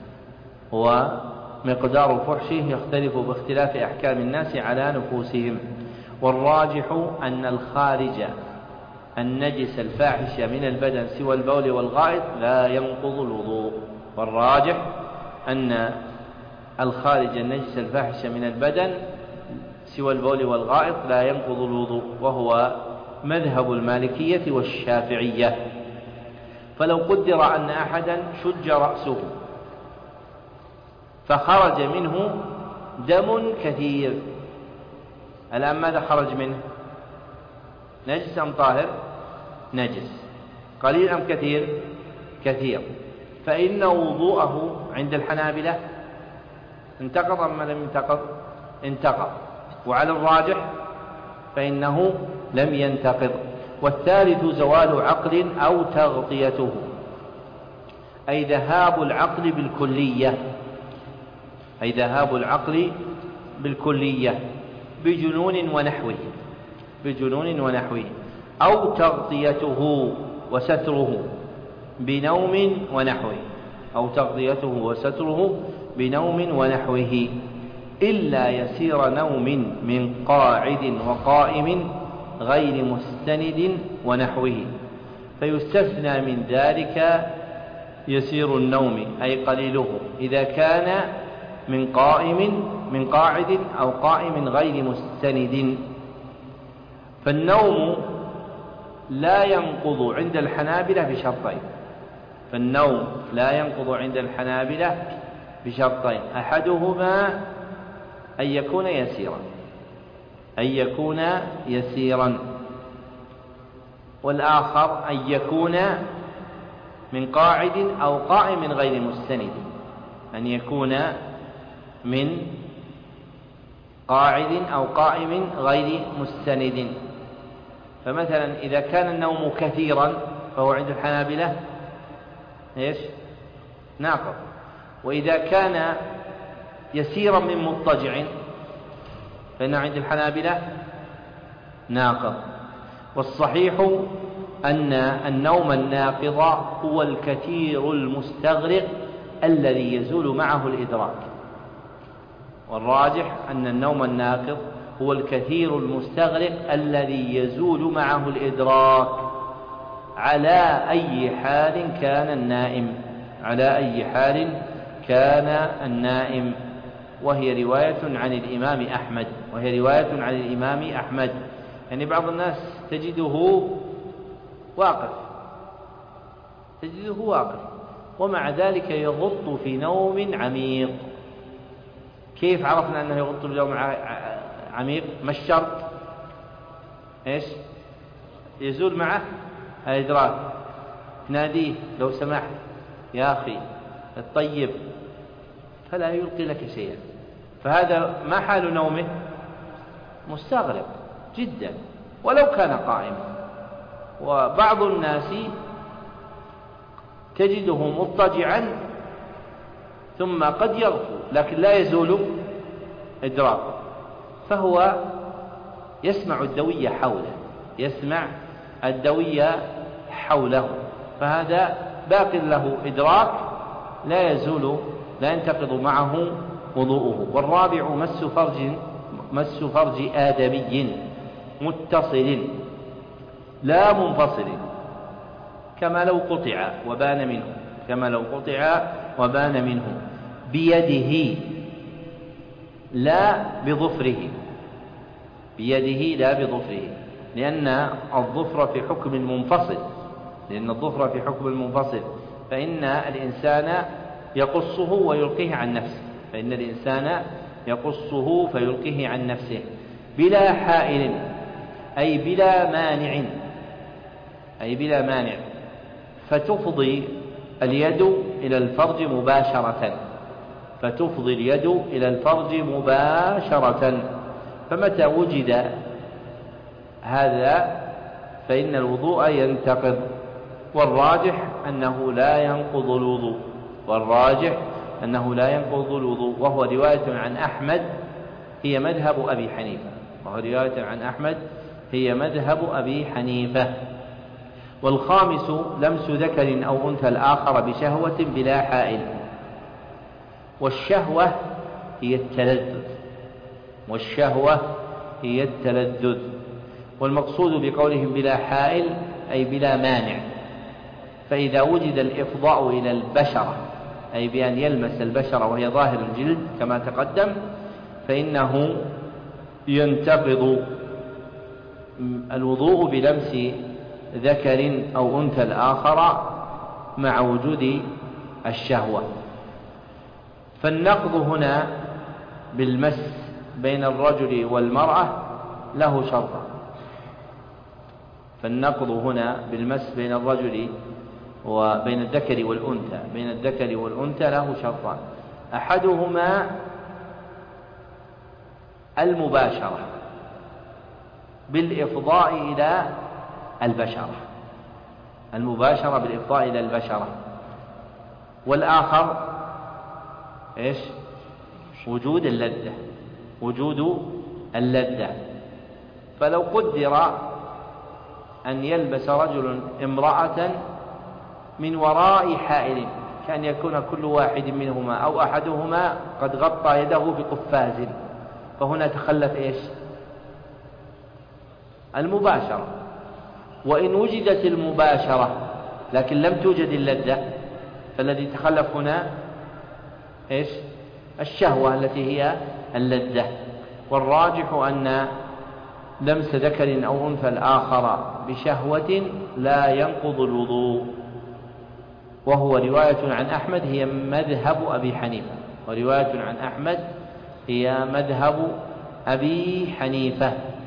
ومقدار فحشه يختلف باختلاف أحكام الناس على نفوسهم. والراجح أن الخارج النجس الفاحش من البدن سوى البول والغائط لا ينقض الوضوء، والراجح أن الخارج النجس الفاحش من البدن سوى البول والغائط لا ينقض الوضوء، وهو مذهب المالكية والشافعية. فلو قدر أن أحدا شج رأسه فخرج منه دم كثير، الآن ماذا خرج منه؟ نجس أم طاهر؟ نجس. قليل أم كثير؟ كثير. فإن وضوءه عند الحنابلة انتقض أم لم ينتقض؟ انتقض. وعلى الراجح فإنه لم ينتقض. والثالث زوال عقل أو تغطيته، أي ذهاب العقل بالكلية، أي ذهاب العقل بالكلية بجنون ونحوه، بجنون ونحوه، أو تغطيته وستره بنوم ونحوه، أو تغطيته وستره بنوم ونحوه، إلا يسير نوم من قاعد وقائم غير مستند ونحوه، فيستثنى من ذلك يسير النوم أي قليله إذا كان من قائم من قاعد أو قائم غير مستند. فالنوم لا ينقض عند الحنابلة بشرطين، فالنوم لا ينقض عند الحنابلة بشرطين، أحدهما أن يكون يسيرا، أن يكون يسيرا، والآخر أن يكون من قاعد أو قائم غير مستند، أن يكون من قاعد أو قائم غير مستند. فمثلا إذا كان النوم كثيرا فهو عند الحنابلة إيش؟ ناقض. وإذا كان يسيرا من مضطجع فإنه عند الحنابلة ناقض. والصحيح أن النوم الناقض هو الكثير المستغرق الذي يزول معه الإدراك، والراجح أن النوم الناقض هو الكثير المستغرق الذي يزول معه الإدراك، على أي حال كان النائم، على أي حال كان النائم. وهي رواية عن الإمام أحمد، وهي رواية عن الإمام أحمد. يعني بعض الناس تجده واقف، تجده واقف ومع ذلك يغط في نوم عميق. كيف عرفنا أنه يغط في نوم عميق؟ ما الشرط؟ إيش؟ يزول معه الإدراك. ناديه لو سمحت يا أخي الطيب، فلا يلقي لك شيئا. فهذا ما حال نومه؟ مستغرق جدا ولو كان قائما. وبعض الناس تجده مضطجعا ثم قد يغفو لكن لا يزول إدراكه، فهو يسمع الدوية حوله، يسمع الدوية حوله، فهذا باق له إدراك لا يزول، لا ينتقض معه وضوءه. والرابع مس فرج مس فرج آدمي متصل لا منفصل، كما لو قطع وبان منه، كما لو قطع وبان منه بيده لا بظفره، بيده لا بظفره، لأن الظفر في حكم منفصل، لأن الظفر في حكم المنفصل، فإن الإنسان يقصه ويلقيه عن نفسه، فإن الإنسان يقصه فيلقيه عن نفسه بلا حائل، أي بلا مانع، أي بلا مانع، فتفضي اليد إلى الفرج مباشرة، فتفضي اليد إلى الفرج مباشرة. فمتى وجد هذا فإن الوضوء ينتقض. والراجح أنه لا ينقض الوضوء، والراجح أنه لا ينقض الوضوء، وهو رواية عن أحمد هي مذهب أبي حنيفة، وهو رواية عن أحمد هي مذهب أبي حنيفة. والخامس لمس ذكر أو أنثى الآخر بشهوة بلا حائل. والشهوة هي التلذذ، والشهوة هي التلذذ. والمقصود بقولهم بلا حائل أي بلا مانع. فإذا وجد الإفضاء إلى البشرة، أي بأن يلمس البشرة وهي ظاهر الجلد كما تقدم، فإنه ينتقض الوضوء بلمس ذكر أو أنثى الآخر مع وجود الشهوة. فالنقض هنا بالمس بين الرجل والمرأة له شرطان، فالنقض هنا بالمس بين الرجل وبين الذكر والأنثى، بين الذكر والأنثى له شرطان، أحدهما المباشرة بالإفضاء إلى البشرة، المباشرة بالإفضاء إلى البشرة. والآخر إيش؟ وجود اللذة، وجود اللذة. فلو قدر أن يلبس رجل امرأة من وراء حائل، كأن يكون كل واحد منهما أو أحدهما قد غطى يده بقفاز، فهنا تخلف إيش؟ المباشرة. وإن وجدت المباشرة لكن لم توجد اللذة، فالذي تخلف هنا إيش؟ الشهوة التي هي اللذة. والراجح أن لمس ذكر أو أنثى الآخر بشهوة لا ينقض الوضوء، وهو رواية عن أحمد هي مذهب أبي حنيفة، ورواية عن أحمد هي مذهب أبي حنيفة.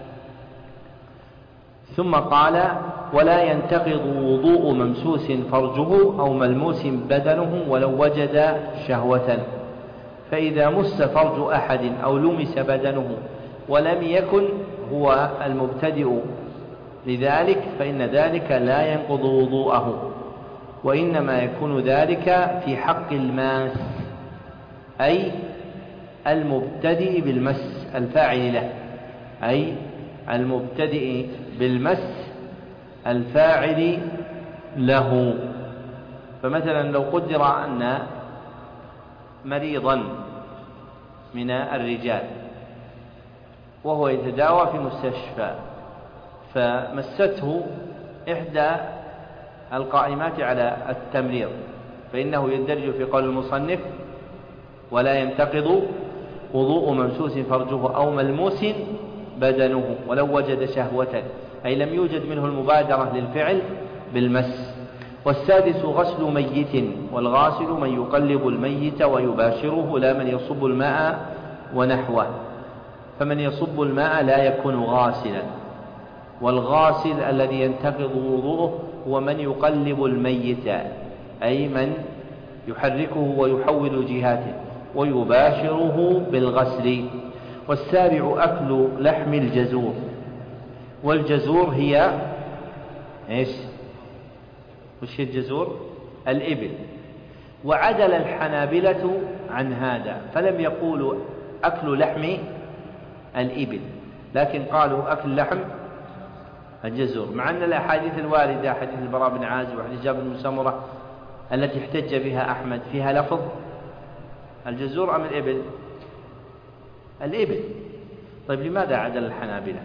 ثم قال: ولا ينتقض وضوء ممسوس فرجه أو ملموس بدنه ولو وجد شهوة. فإذا مس فرج أحد أو لمس بدنه ولم يكن هو المبتدئ لذلك فإن ذلك لا ينقض وضوءه، وإنما يكون ذلك في حق الماس، أي المبتدئ بالمس الفاعل له، أي المبتدئ بالمس الفاعل له. فمثلا لو قدر أن مريضا من الرجال وهو يتداوى في مستشفى، فمسته إحدى القائمات على التمريض، فإنه يندرج في قول المصنف: ولا ينتقض وضوء ممسوس فرجه أو ملموس بدنه ولو وجد شهوة، أي لم يوجد منه المبادرة للفعل بالمس. والسادس غسل ميت، والغاسل من يقلب الميت ويباشره لا من يصب الماء ونحوه، فمن يصب الماء لا يكون غاسلا. والغاسل الذي ينتقض وضوءه هو من يقلب الميت، أي من يحركه ويحول جهاته ويباشره بالغسل. والسابع أكل لحم الجزور، والجزور هي إيش؟ وش الجزور؟ الإبل. وعدل الحنابلة عن هذا فلم يقولوا أكل لحم الإبل، لكن قالوا أكل لحم الجزور، مع أن الأحاديث الواردة حديث البراء بن عازب وحديث جابر بن سمرة التي احتج بها أحمد فيها لفظ الجزور أم الإبل؟ الإبل. طيب لماذا عدل الحنابلة؟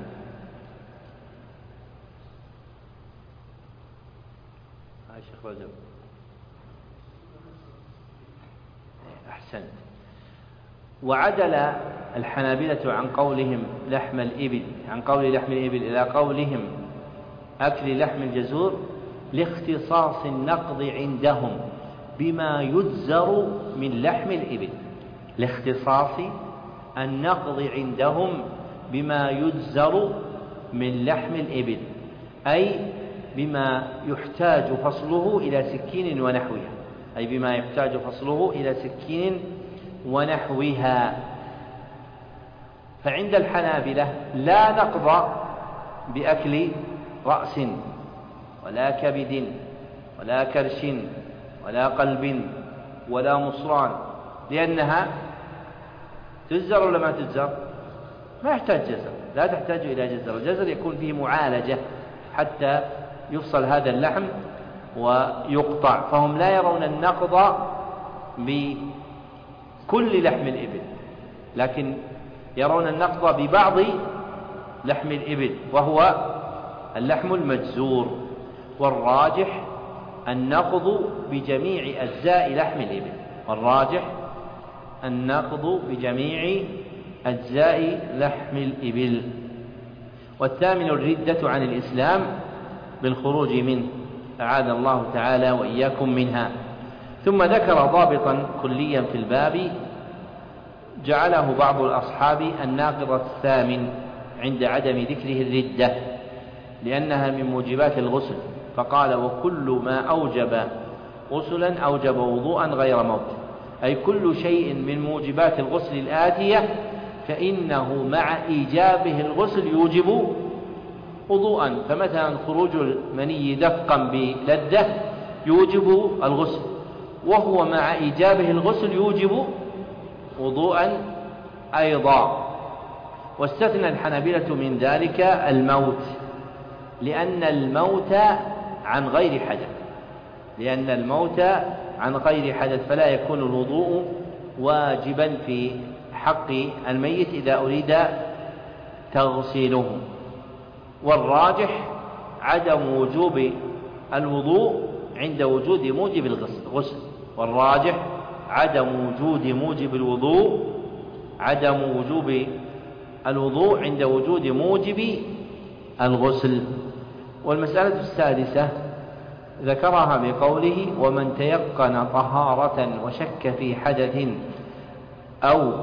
هاي شيخ رجب أحسنت. وعدل الحنابلة عن قولهم لحم الإبل عن قول لحم الإبل إلى قولهم أكل لحم الجزور لاختصاص النقض عندهم بما يجزر من لحم الإبل، لاختصاص النقض عندهم بما يجزر من لحم الإبل، أي بما يحتاج فصله إلى سكين ونحوها، أي بما يحتاج فصله إلى سكين ونحوها. فعند الحنابلة لا نقض بأكل رأس ولا كبد ولا كرش ولا قلب ولا مصران، لأنها تجزر ولا ما تجزر؟ ما يحتاج جزر، لا تحتاج إلى جزر. الجزر يكون فيه معالجة حتى يفصل هذا اللحم ويقطع، فهم لا يرون النقض بكل لحم الإبل، لكن يرون النقض ببعض لحم الإبل وهو اللحم المجزور. والراجح النقض بجميع أجزاء لحم الإبل، والراجح النقض بجميع أجزاء لحم الإبل. والثامن الردة عن الإسلام بالخروج منه، أعاذ الله تعالى وإياكم منها. ثم ذكر ضابطا كليا في الباب جعله بعض الأصحاب الناقض الثامن عند عدم ذكره الردة، لأنها من موجبات الغسل، فقال: وكل ما أوجب غسلا أوجب وضوءا غير موت، أي كل شيء من موجبات الغسل الآتية فإنه مع إيجابه الغسل يوجب وضوءا. فمثلا خروج المني دفقا بلذة يوجب الغسل، وهو مع إيجابه الغسل يوجب وضوءا أيضا. واستثنى الحنابلة من ذلك الموت، لأن الموت عن غير حدث لأن الموت عن غير حدث فلا يكون الوضوء واجبا في حق الميت إذا أريد تغسيله. والراجح عدم وجوب الوضوء عند وجود موجب الغسل والراجح عدم وجود موجب الوضوء عدم وجوب الوضوء عند وجود موجب الغسل. والمسألة السادسة ذكرها بقوله: ومن تيقن طهارة وشك في حدث أو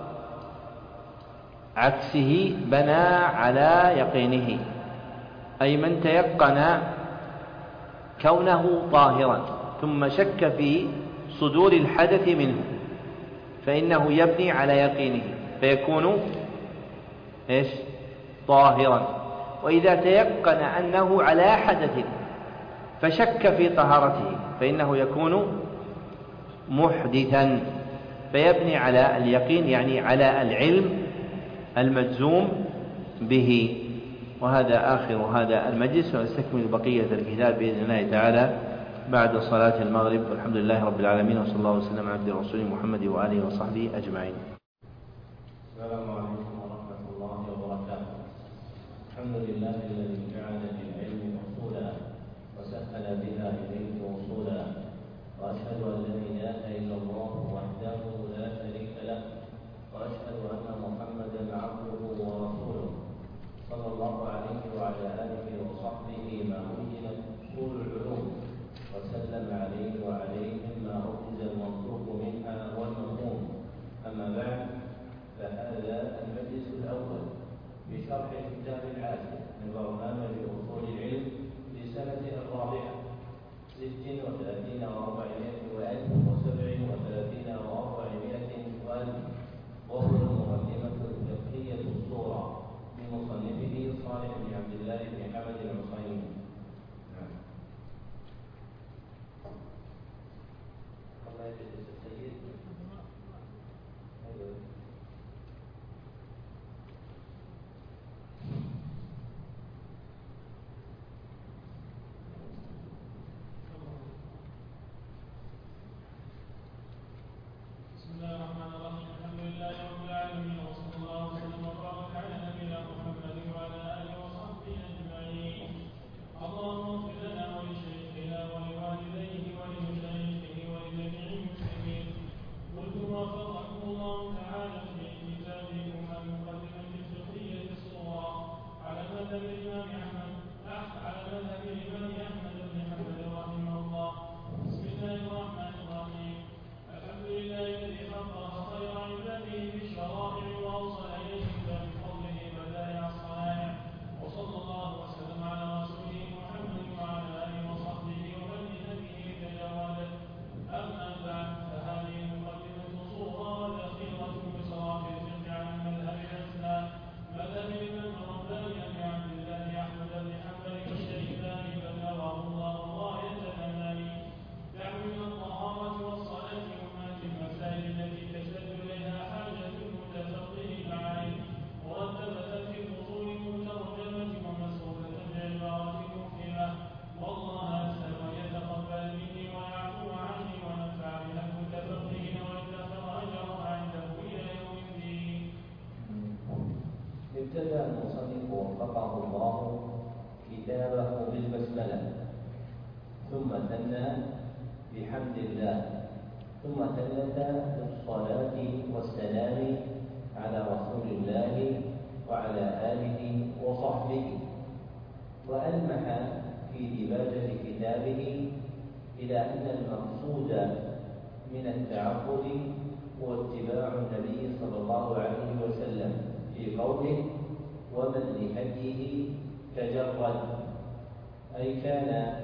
عكسه بنى على يقينه، أي من تيقن كونه طاهرا ثم شك في صدور الحدث منه فإنه يبني على يقينه فيكون إيش؟ طاهرا. وإذا تيقن أنه على حدث فشك في طهارته فإنه يكون محدثا فيبني على اليقين، يعني على العلم المجزوم به. وهذا آخر هذا المجلس، ونستكمل بقية الكتاب بإذن الله تعالى بعد صلاة المغرب. والحمد لله رب العالمين، وصلى الله وسلم على عبده ورسوله محمد وآله وصحبه أجمعين. السلام عليكم ورحمة الله وبركاته. الحمد لله الذي جعل للعلم أصولا وسهل بها ابتدأ المصنف وفقه الله كتابه بالبسملة، ثم ثنى بحمد الله، ثم ثلث بالصلاة والسلام على رسول الله وعلى آله وصحبه، وألمح في دباجة كتابه إلى أن المقصود من التعبد هو اتباع النبي صلى الله عليه وسلم في قوله ومن لهديه تجرد، أي كان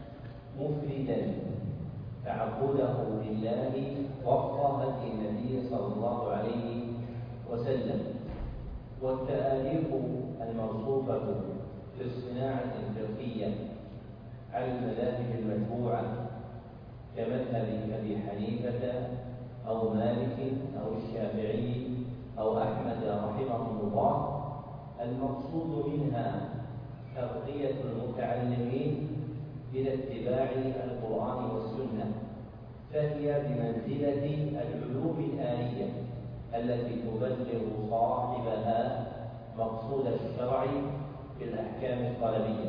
مفردا تعبده لله وفق هدي النبي صلى الله عليه وسلم. والتآليف الموصوفة في الصناعة الفقهية على المذاهب المتبوعة كمذهب أبي حنيفة أو مالك أو الشافعي أو أحمد رحمه الله، المقصود منها ترقية المتعلمين إلى اتباع القرآن والسنة، فهي بمنزلة العلوم الآلية التي تبلغ صاحبها مقصود الشرع في الأحكام الطلبية.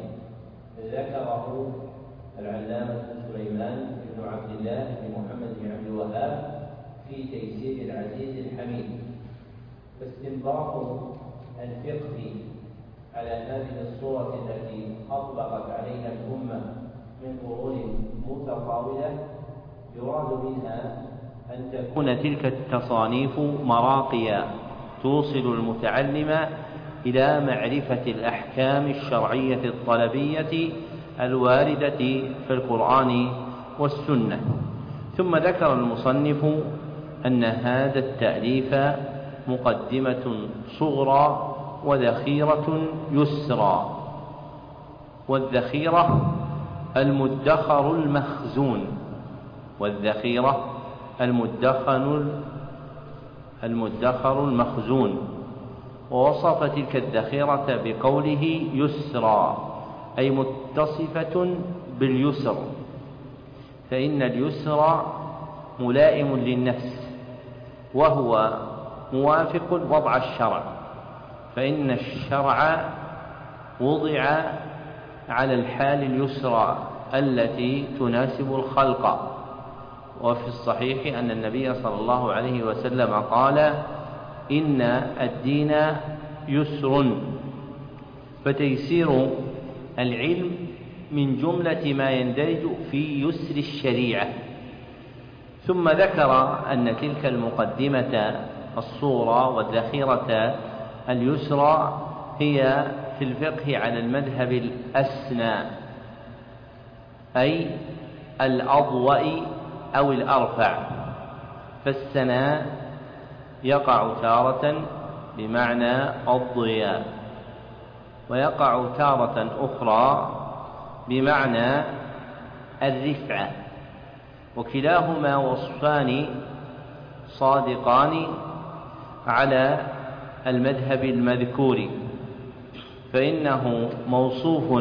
ذكره العلامة سليمان بن عبد الله بن محمد بن عبد الوهاب في تيسير العزيز الحميد. فاستنباط الفقه على هذه الصورة التي أطلقت عليها الأمة من قرون متطاولة يراد منها أن تكون تلك التصانيف مراقيا توصل المتعلم إلى معرفة الأحكام الشرعية الطلبية الواردة في القرآن والسنة. ثم ذكر المصنف أن هذا التأليف مقدمة صغرى وذخيرة يسرى، والذخيرة المدخر المخزون، والذخيرة المدخر المدخر المخزون. ووصف تلك الذخيرة بقوله يسرى، أي متصفة باليسر، فإن اليسر ملائم للنفس وهو موافق وضع الشرع، فإن الشرع وضع على الحال اليسرى التي تناسب الخلق. وفي الصحيح أن النبي صلى الله عليه وسلم قال إن الدين يسر، فتيسير العلم من جملة ما يندرج في يسر الشريعة. ثم ذكر أن تلك المقدمة الصورة والذخيرة اليسرى هي في الفقه على المذهب الأسنى، أي الأضوأ أو الأرفع، فالسنى يقع تارة بمعنى الضياء، ويقع تارة أخرى بمعنى الرفعة، وكلاهما وصفان صادقان على المذهب المذكور، فإنه موصوف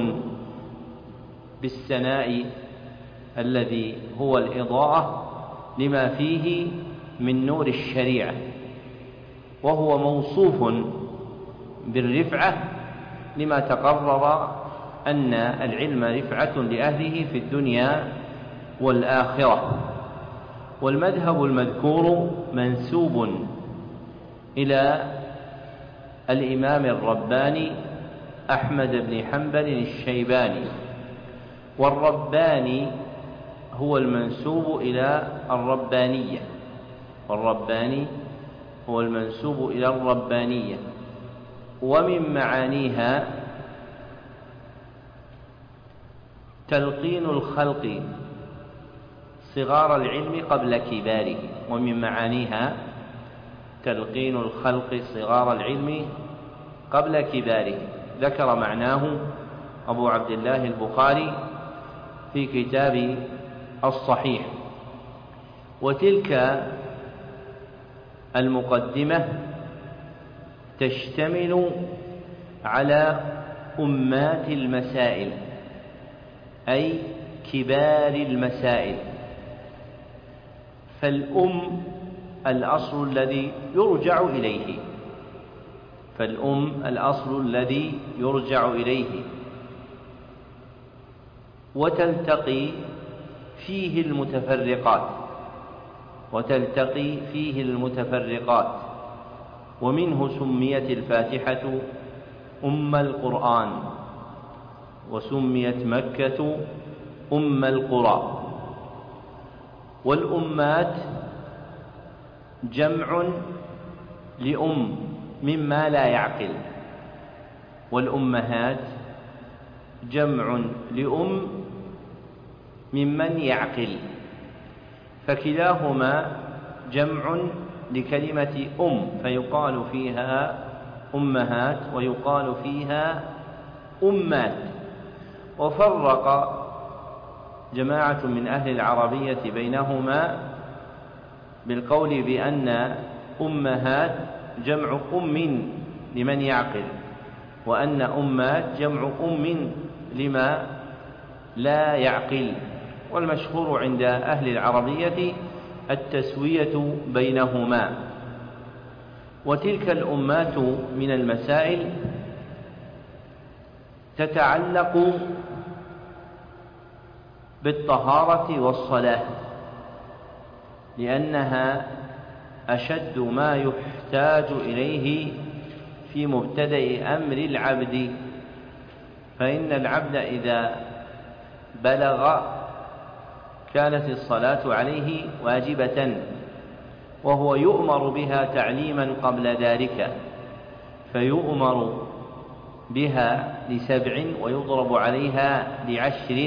بالسناء الذي هو الإضاءة لما فيه من نور الشريعة، وهو موصوف بالرفعة لما تقرر أن العلم رفعة لأهله في الدنيا والآخرة. والمذهب المذكور منسوب إلى الإمام الرباني أحمد بن حنبل الشيباني، والرباني هو المنسوب إلى الربانية، والرباني هو المنسوب إلى الربانية. ومن معانيها تلقين الخلق صغار العلم قبل كباره، ومن معانيها تلقين الخلق صغار العلم قبل كباره. ذكر معناه أبو عبد الله البخاري في كتاب الصحيح. وتلك المقدمة تشتمل على أمات المسائل، أي كبار المسائل. فالأم الأصل الذي يرجع إليه، فالأم الأصل الذي يرجع إليه، وتلتقي فيه المتفرقات وتلتقي فيه المتفرقات ومنه سميت الفاتحة أم القرآن، وسميت مكة أم القرى. والأمات جمع لأم مما لا يعقل، والأمهات جمع لأم ممن يعقل، فكلاهما جمع لكلمة أم، فيقال فيها أمهات ويقال فيها أمات. وفرق جماعة من أهل العربية بينهما بالقول بأن أمهات جمع أم لمن يعقل، وأن أمات جمع أم لما لا يعقل. والمشهور عند أهل العربية التسوية بينهما. وتلك الأمات من المسائل تتعلق بالطهارة والصلاة، لأنها أشد ما يحتاج إليه في مبتدأ أمر العبد، فإن العبد إذا بلغ كانت الصلاة عليه واجبة، وهو يؤمر بها تعليما قبل ذلك، فيؤمر بها لسبع ويضرب عليها لعشر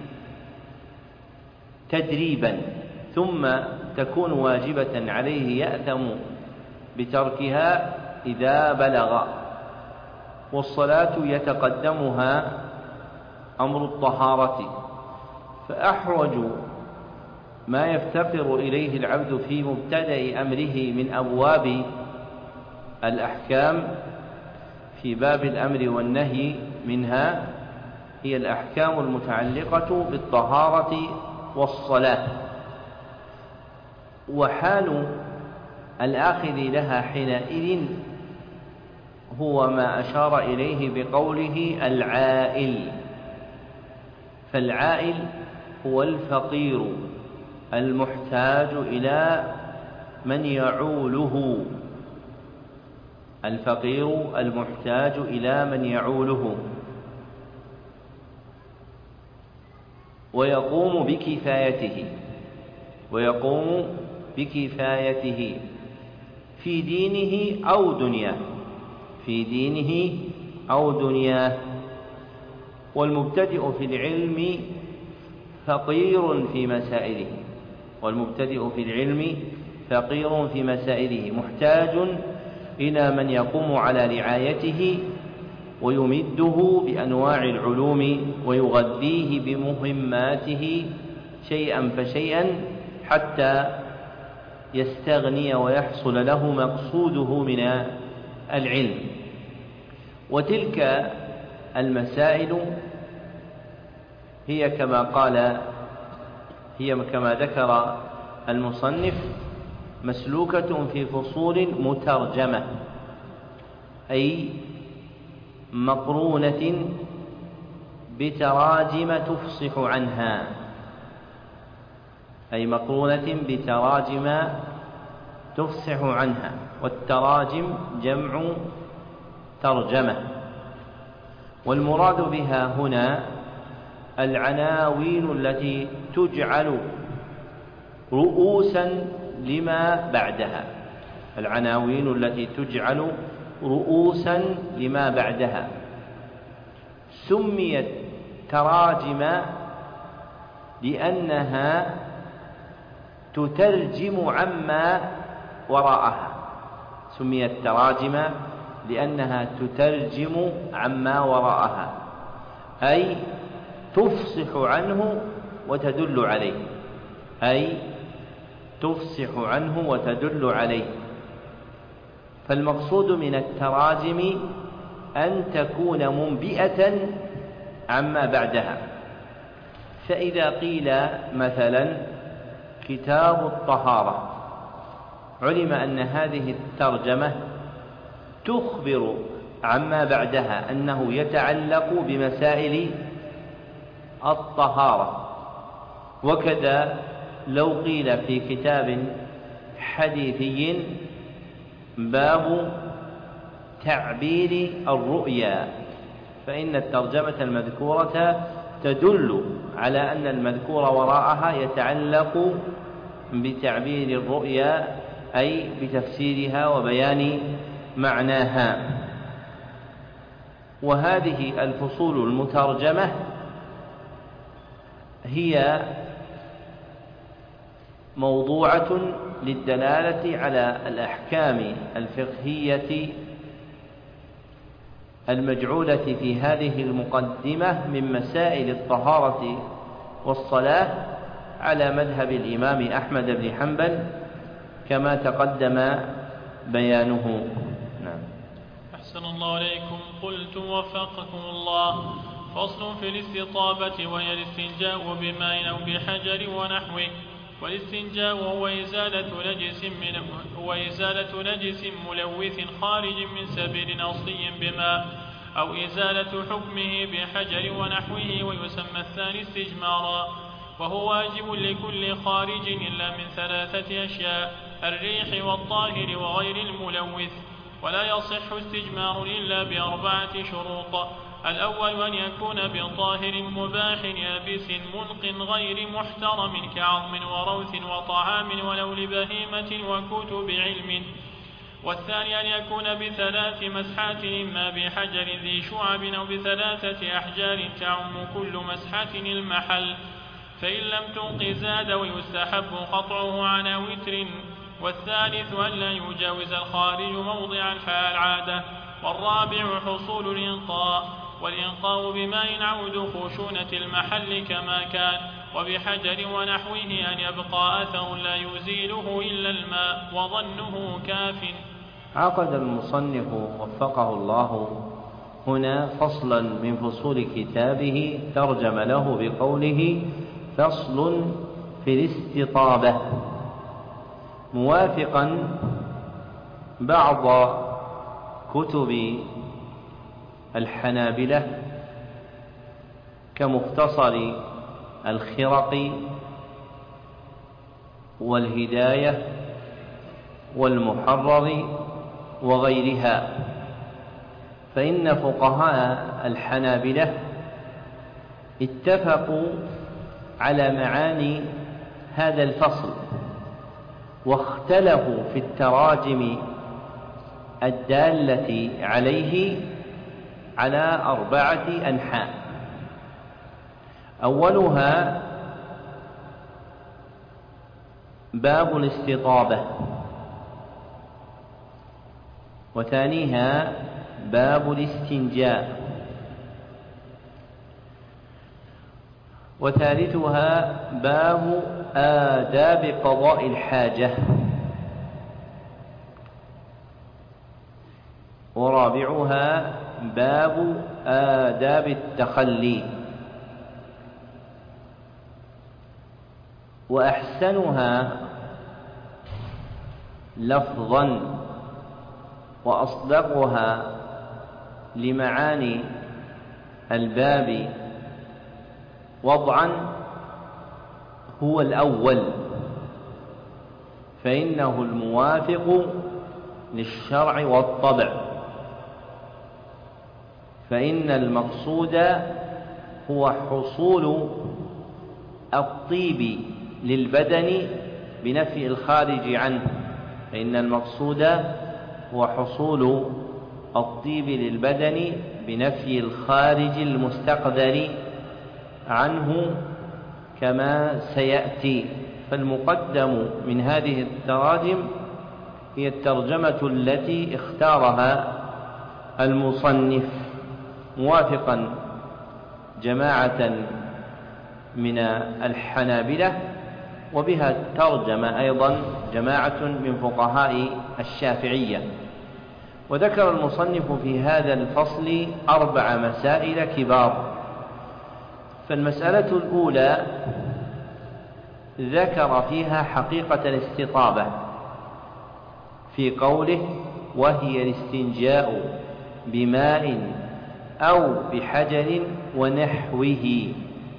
تدريبا، ثم تكون واجبة عليه يأثم بتركها إذا بلغ. والصلاة يتقدمها أمر الطهارة، فأحوج ما يفتقر إليه العبد في مبتدأ أمره من أبواب الأحكام في باب الأمر والنهي منها هي الأحكام المتعلقة بالطهارة والصلاة. وحال الآخذ لها حينئذ هو ما أشار إليه بقوله العائل، فالعائل هو الفقير المحتاج إلى من يعوله، الفقير المحتاج إلى من يعوله، ويقوم بكفايته ويقوم بكفايته في دينه أو دنياه في دينه أو دنياه. والمبتدئ في العلم فقير في مسائله والمبتدئ في العلم فقير في مسائله محتاج إلى من يقوم على رعايته ويمده بأنواع العلوم ويغذيه بمهماته شيئا فشيئا حتى يستغني ويحصل له مقصوده من العلم. وتلك المسائل هي كما قال هي كما ذكر المصنف مسلوكة في فصول مترجمة، أي مقرونة بتراجم تفصح عنها أي مقرونة بتراجم تفصح عنها والتراجم جمع ترجمة. والمراد بها هنا العناوين التي تجعل رؤوسا لما بعدها العناوين التي تجعل رؤوسا لما بعدها سميت تراجم لأنها تترجم عما وراءها سميت تراجم لأنها تترجم عما وراءها أي تفصح عنه وتدل عليه أي تفصح عنه وتدل عليه. فالمقصود من التراجم أن تكون منبئة عما بعدها. فإذا قيل مثلا كتاب الطهارة علم أن هذه الترجمة تخبر عما بعدها أنه يتعلق بمسائل الطهارة. وكذا لو قيل في كتاب حديثي باب تعبير الرؤيا، فإن الترجمة المذكورة تدل على أن المذكور وراءها يتعلق بتعبير الرؤيا، أي بتفسيرها وبيان معناها. وهذه الفصول المترجمة هي موضوعة للدلالة على الأحكام الفقهية المجعولة في هذه المقدمة من مسائل الطهارة والصلاة على مذهب الإمام أحمد بن حنبل كما تقدم بيانه. نعم. أحسن الله عليكم. قلت وفقكم الله. فصل في الاستطابة وهي الاستنجاء بماء أو بحجر ونحوه. والاستنجاء هو إزالة نجس من هو إزالة نجس ملوث خارج من سبيل أصلي بماء أو إزالة حكمه بحجر ونحوه، ويسمى الثاني استجمارا، وهو واجب لكل خارج إلا من ثلاثة أشياء: الريح والطاهر وغير الملوث. ولا يصح استجمار إلا بأربعة شروط: الأول أن يكون بطاهر مباح يابس منق غير محترم كعظم وروث وطعام ولو لبهيمة وكتب علم. والثاني أن يكون بثلاث مسحات، إما بحجر ذي شعب أو بثلاثة أحجار تعم كل مسحة المحل، فإن لم تنق زاد، ويستحب قطعه على وتر. والثالث أن لا يجاوز الخارج موضع العادة. والرابع حصول الإنقاء، والإنقاء بماء عود خشونة المحل كما كان، وبحجر ونحوه أن يبقى أثر لا يزيله إلا الماء، وظنه كاف. عقد المصنف وفقه الله هنا فصلا من فصول كتابه ترجم له بقوله: فصل في الاستطابة، موافقا بعض كتب الحنابلة كمختصر الخرقي والهداية والمحرر وغيرها، فإن فقهاء الحنابلة اتفقوا على معاني هذا الفصل، واختلفوا في التراجم الدالة عليه على أربعة أنحاء. أولها باب الاستطابة، وثانيها باب الاستنجاء، وثالثها باب آداب قضاء الحاجة، ورابعها باب آداب التخلي، وأحسنها لفظا وأصدقها لمعاني الباب وضعا هو الأول، فإنه الموافق للشرع والطبع، فإن المقصود هو حصول الطيب للبدن بنفي الخارج عنه، فإن المقصود هو حصول الطيب للبدن بنفي الخارج المستقدر عنه كما سيأتي. فالمقدم من هذه التراجم هي الترجمة التي اختارها المصنف، موافقا جماعة من الحنابلة، وبها ترجم أيضا جماعة من فقهاء الشافعية. وذكر المصنف في هذا الفصل أربع مسائل كبار. فالمسألة الأولى ذكر فيها حقيقة الاستطابة في قوله: وهي الاستنجاء بماء أو بحجر ونحوه.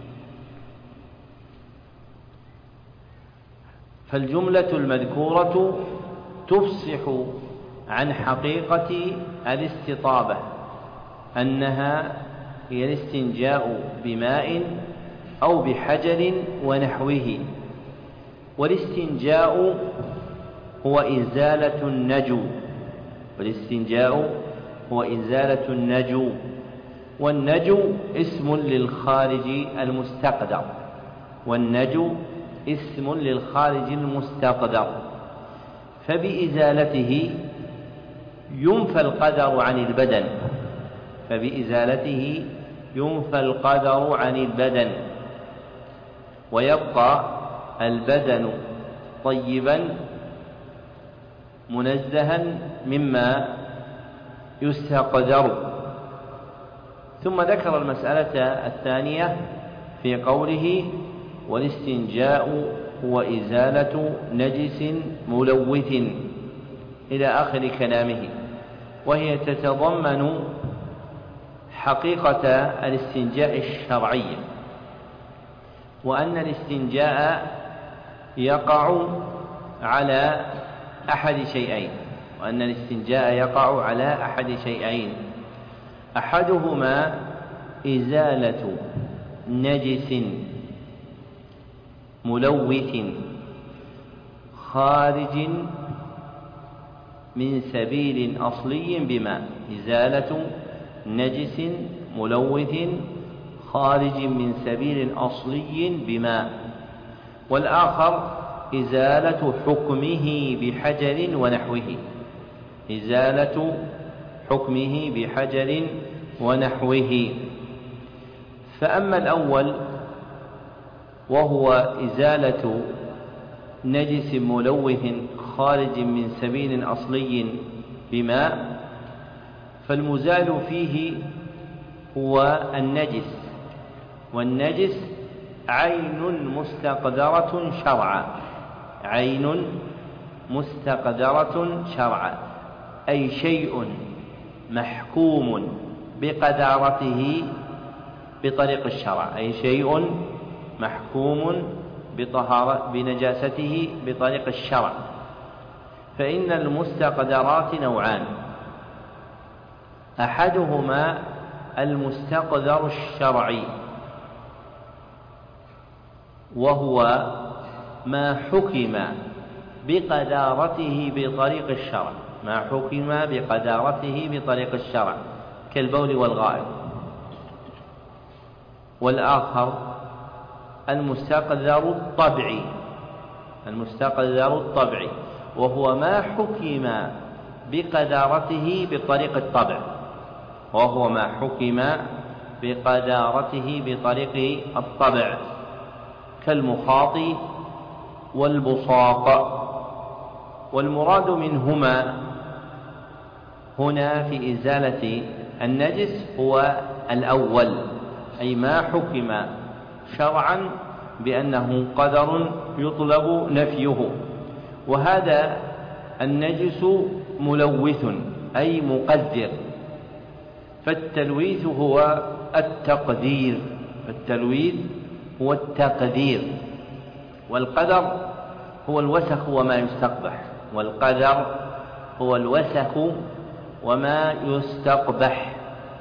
فالجملة المذكورة تفصح عن حقيقة الاستطابة أنها هي الاستنجاء بماء أو بحجر ونحوه. والاستنجاء هو إزالة النجو والاستنجاء هو إزالة النجو والنجو اسم للخارج المستقدر والنجو اسم للخارج المستقدر فبإزالته ينفى القدر عن البدن فبإزالته ينفى القدر عن البدن ويبقى البدن طيبا منزها مما يستقدر. ثم ذكر المسألة الثانية في قوله والاستنجاء هو إزالة نجس ملوث إلى آخر كلامه، وهي تتضمن حقيقة الاستنجاء الشرعي، وأن الاستنجاء يقع على أحد شيئين وأن الاستنجاء يقع على أحد شيئين أحدهما إزالة نجس ملوث خارج من سبيل أصلي بماء إزالة نجس ملوث خارج من سبيل أصلي بماء، والآخر إزالة حكمه بحجر ونحوه إزالة حكمه بحجر ونحوه. فأما الأول وهو إزالة نجس ملوث خارج من سبيل أصلي بماء، فالمزال فيه هو النجس، والنجس عين مستقدرة شرعا عين مستقدرة شرعا أي شيء محكوم بقدارته بطريق الشرع أي شيء محكوم بطهارة بنجاسته بطريق الشرع. فإن المستقدرات نوعان، أحدهما المستقدر الشرعي وهو ما حكم بقدارته بطريق الشرع ما حكم بقدارته بطريق الشرع كالبول والغائط. والآخر المستقدر الطبعي المستقدر الطبعي وهو ما حكم بقدارته بطريق الطبع وهو ما حكم بقدارته بطريق الطبع كالمخاط والبصاق. والمراد منهما هنا في إزالة النجس هو الأول أي ما حكم شرعا بأنه قدر يطلب نفيه، وهذا النجس ملوث أي مقدر، فالتلويث هو التقدير التلويث هو التقدير والقدر هو الوسخ وما يستقبح والقدر هو الوسخ وما يستقبح.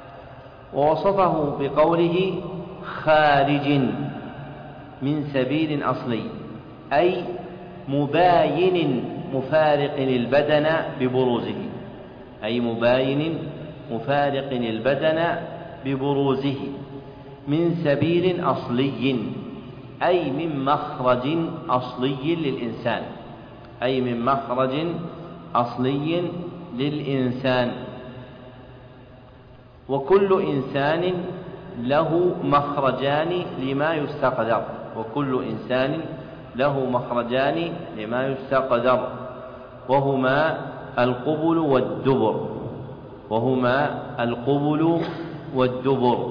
ووصفه بقوله خارج من سبيل أصلي أي مباين مفارق البدن ببروزه أي مباين مفارق البدن ببروزه من سبيل أصلي أي من مخرج أصلي للإنسان أي من مخرج أصلي للإنسان. وكل إنسان له مخرجان لما يستقدر وكل إنسان له مخرجان لما يستقدر وهما القبل والدبر وهما القبل والدبر.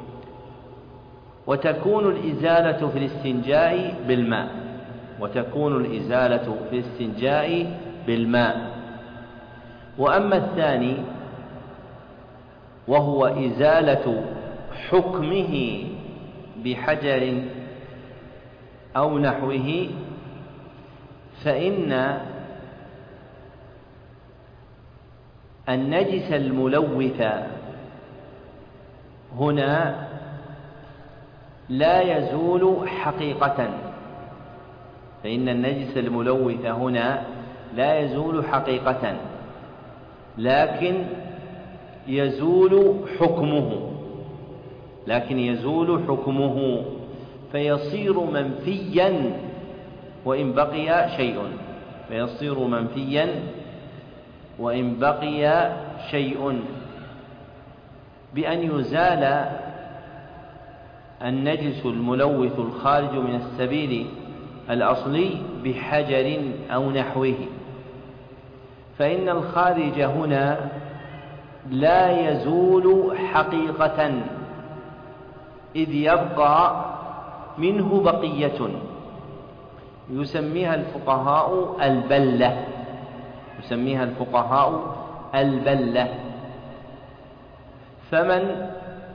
وتكون الإزالة في الاستنجاء بالماء وتكون الإزالة في الاستنجاء بالماء وأما الثاني وهو إزالة حكمه بحجر أو نحوه، فإن النجس الملوث هنا لا يزول حقيقة، فإن النجس الملوث هنا لا يزول حقيقة، لكن يزول حكمه لكن يزول حكمه فيصير منفيا وإن بقي شيء فيصير منفيا وإن بقي شيء بأن يزال النجس الملوث الخارج من السبيل الأصلي بحجر أو نحوه. فإن الخارج هنا لا يزول حقيقة، إذ يبقى منه بقية يسميها الفقهاء البلة يسميها الفقهاء البلة فمن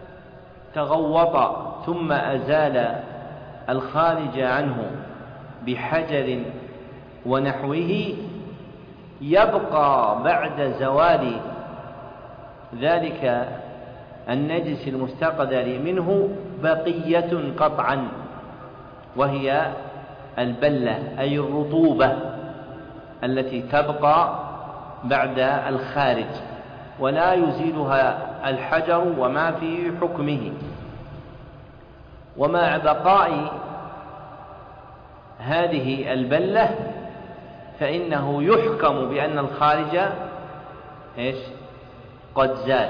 تغوط ثم أزال الخارج عنه بحجر ونحوه يبقى بعد زوال ذلك النجس المستقدر منه بقية قطعا، وهي البلة أي الرطوبة التي تبقى بعد الخارج ولا يزيلها الحجر وما في حكمه. ومع بقاء هذه البلة فإنه يحكم بأن الخارج إيش؟ قد زال،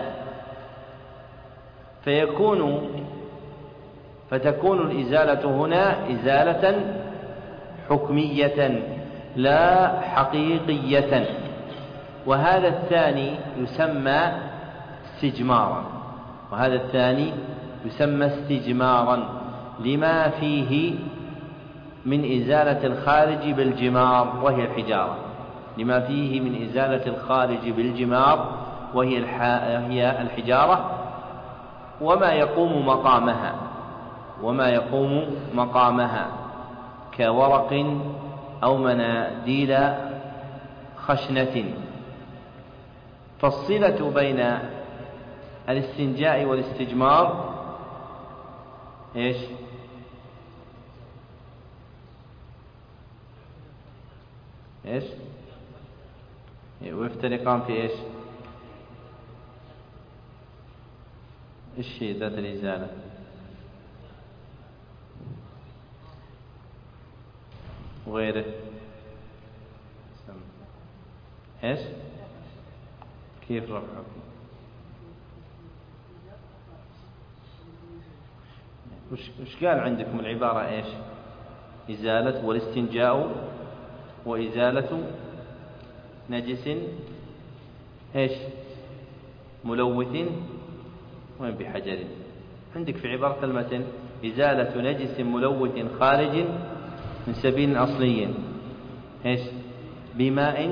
فيكون فتكون الإزالة هنا إزالة حكمية لا حقيقية. وهذا الثاني يسمى استجمارا وهذا الثاني يسمى استجمارا لما فيه من إزالة الخارج بالجمار وهي الحجارة لما فيه من إزالة الخارج بالجمار وهي الحجارة وما يقوم مقامها وما يقوم مقامها كورق أو مناديل خشنة. فالصلة بين الاستنجاء والاستجمار إيش؟ إيش؟ ويفترقان في إيش؟ إيش هي ذات الإزالة؟ وغيره إيش؟ كيف رفعه؟ وش قال عندكم العبارة إيش؟ إزالة والاستنجاء وإزالة نجس إيش؟ ملوث وين بحجر. عندك في عبارة المتن إزالة نجس ملوث خارج من سبيل أصلي إيش؟ بماء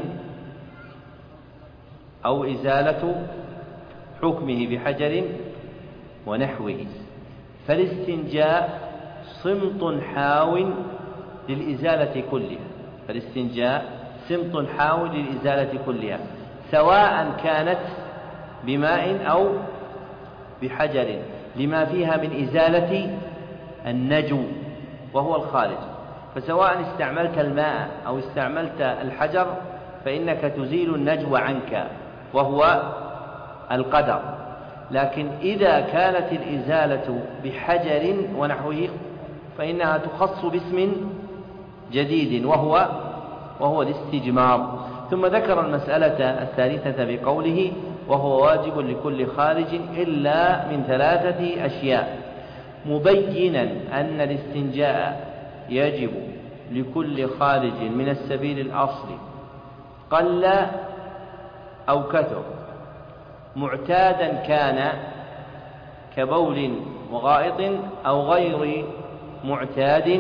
أو إزالة حكمه بحجر ونحوه. فالاستنجاء صمت حاو للإزالة كلها فالاستنجاء صمت حاو للإزالة كلها سواء كانت بماء أو بحجر لما فيها من إزالة النجو وهو الخارج. فسواء استعملت الماء أو استعملت الحجر فإنك تزيل النجو عنك وهو القدر. لكن إذا كانت الإزالة بحجر ونحوه فإنها تخص باسم جديد وهو وهو الاستجمار. ثم ذكر المسألة الثالثة بقوله وهو واجب لكل خارج إلا من ثلاثة أشياء، مبينا أن الاستنجاء يجب لكل خارج من السبيل الأصلي قل أو كثر، معتادا كان كبول وغائط أو غير معتاد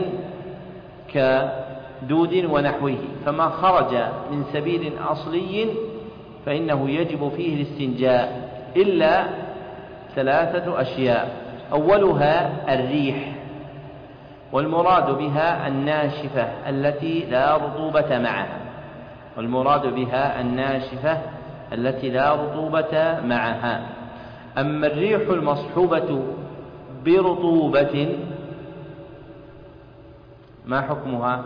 كدود ونحوه. فما خرج من سبيل أصلي فإنه يجب فيه الاستنجاء إلا ثلاثة أشياء. أولها الريح، والمراد بها الناشفة التي لا رطوبة معها والمراد بها الناشفة التي لا رطوبة معها. أما الريح المصحوبة برطوبة ما حكمها؟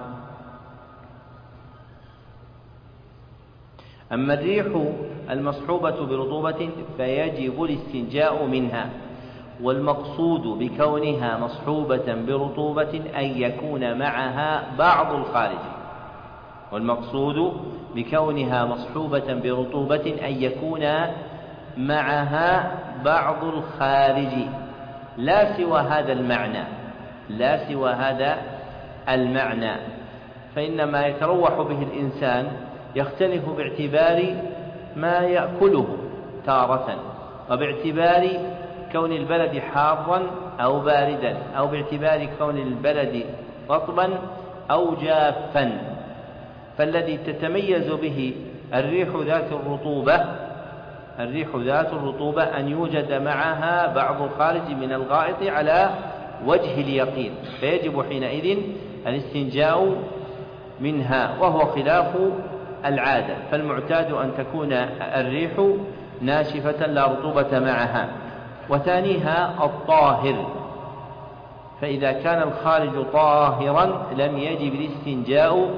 أما الريح المصحوبة برطوبة فيجب الاستنجاء منها، والمقصود بكونها مصحوبة برطوبة أن يكون معها بعض الخارج والمقصود بكونها مصحوبة برطوبة أن يكون معها بعض الخارج لا سوى هذا المعنى لا سوى هذا المعنى فإن ما يتروح به الإنسان يختلف باعتبار ما يأكله تارة، وباعتبار كون البلد حارا أو باردا، أو باعتبار كون البلد رطبا أو جافا. فالذي تتميز به الريح ذات الرطوبة الريح ذات الرطوبة أن يوجد معها بعض الخارج من الغائط على وجه اليقين، فيجب حينئذ الاستنجاء منها، وهو خلاف العادة، فالمعتاد أن تكون الريح ناشفة لا رطوبة معها. وثانيها الطاهر، فإذا كان الخارج طاهرا لم يجب الاستنجاء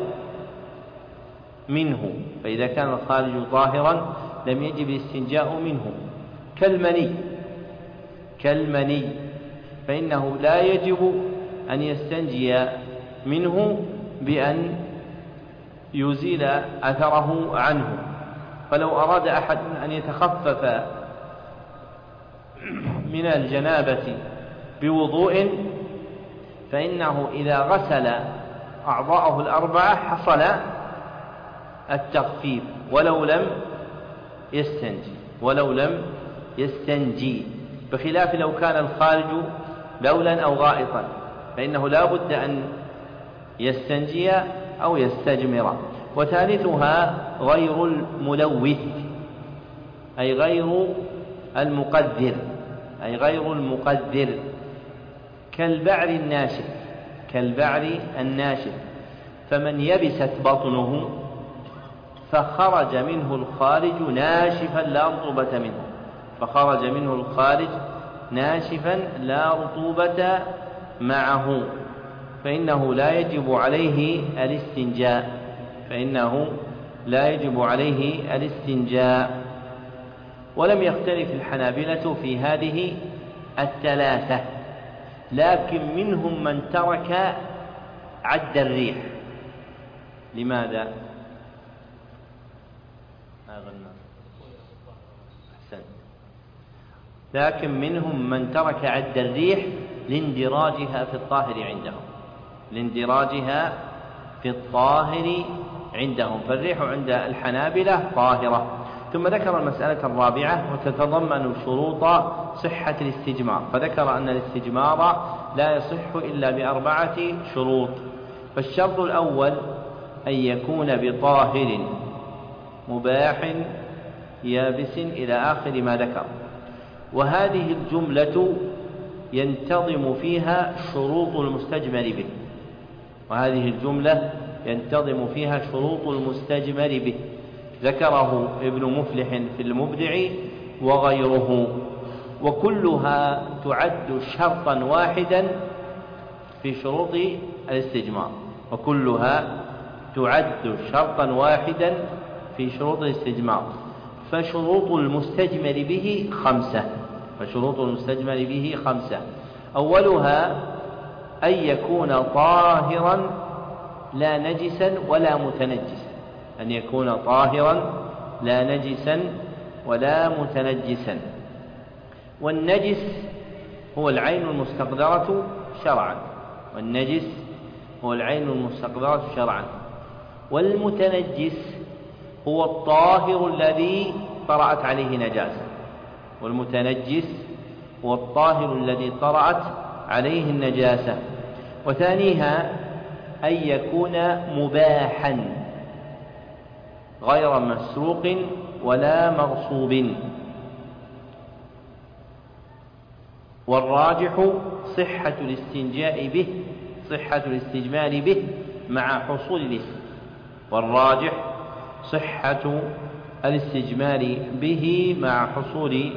منه فإذا كان الخارج طاهرا لم يجب الاستنجاء منه كالمني كالمني فإنه لا يجب أن يستنجي منه بأن يزيل أثره عنه. فلو أراد أحد أن يتخفف من الجنابة بوضوء فإنه إذا غسل أعضاءه الأربعة حصل التخفيف ولو لم يستنجي ولو لم يستنجي بخلاف لو كان الخارج بولا أو غائطا فإنه لا بد أن يستنجي أو يستجمر. وثالثها غير الملوث أي غير المقذر أي غير المقذر كالبعر الناشف كالبعر الناشف فمن يبست بطنه فخرج منه الخارج ناشفا لا رطوبة منه فخرج منه الخارج ناشفا لا رطوبة معه فإنه لا يجب عليه الاستنجاء فإنه لا يجب عليه الاستنجاء. ولم يختلف الحنابلة في هذه الثلاثة، لكن منهم من ترك عد الريح. لماذا؟ أحسن. لكن منهم من ترك عد الريح لاندراجها في الطاهر عندهم لاندراجها في الطاهر عندهم فالريح عند الحنابلة طاهرة. ثم ذكر المسألة الرابعة وتتضمن شروط صحة الاستجمار، فذكر أن الاستجمار لا يصح إلا بأربعة شروط. فالشرط الأول أن يكون بطاهر مباح يابس إلى آخر ما ذكر، وهذه الجملة ينتظم فيها شروط المستجمر به وهذه الجملة ينتظم فيها شروط المستجمر به ذكره ابن مفلح في المبدع وغيره، وكلها تعد شرطا واحدا في شروط الاستجمار وكلها تعد شرطا واحدا في شروط الاستجمار. فشروط المستجمر به خمسة فشروط المستجمر به خمسة أولها أن يكون طاهرا لا نجسا ولا متنجسا أن يكون طاهرا لا نجسا ولا متنجسا. والنجس هو العين المستقدرة شرعا والنجس هو العين المستقدرة شرعا والمتنجس هو الطاهر الذي طرأت عليه نجاسة والمتنجس هو الطاهر الذي طرأت عليه النجاسة. وثانيها أن يكون مباحا غير مسروق ولا مغصوب. والراجح صحة الاستنجاء به صحة الاستجمار به مع حصول الإثم. والراجح صحة الاستجمار به مع حصول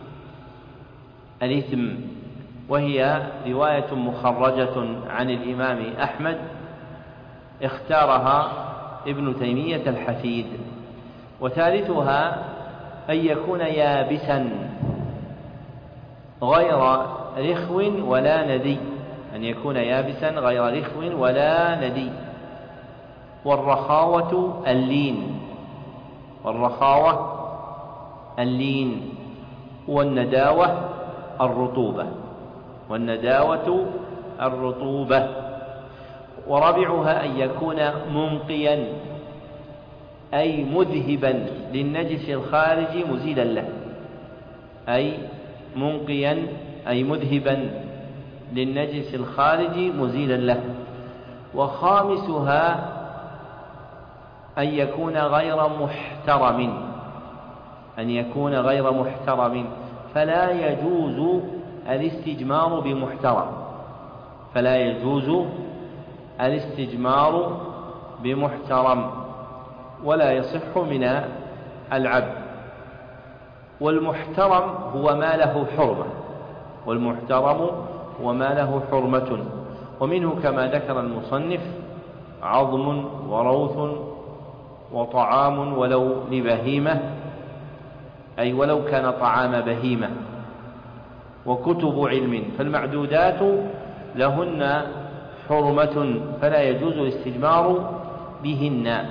الإثم، وهي رواية مخرجة عن الإمام أحمد اختارها ابن تيمية الحفيد. وثالثها أن يكون يابسا غير رخو ولا ندي، أن يكون يابسا غير رخو ولا ندي. والرخاوة اللين والرخاوة اللين والنداوة الرطوبة والنداوة الرطوبة. ورابعها أن يكون منقيا أي مذهبا للنجس الخارج مزيلا له، أي منقيا أي مذهبا للنجس الخارج مزيلا له. وخامسها أن يكون غير محترم أن يكون غير محترم فلا يجوز الاستجمار بمحترم فلا يجوز الاستجمار بمحترم ولا يصح من العبد. والمحترم هو ما له حرمة والمحترم هو ما له حرمة ومنه كما ذكر المصنف عظم وروث وطعام ولو لبهيمة، أي ولو كان طعام بهيمة، وكتب علم، فالمعدودات لهن حرمة فلا يجوز الاستجمار بهن.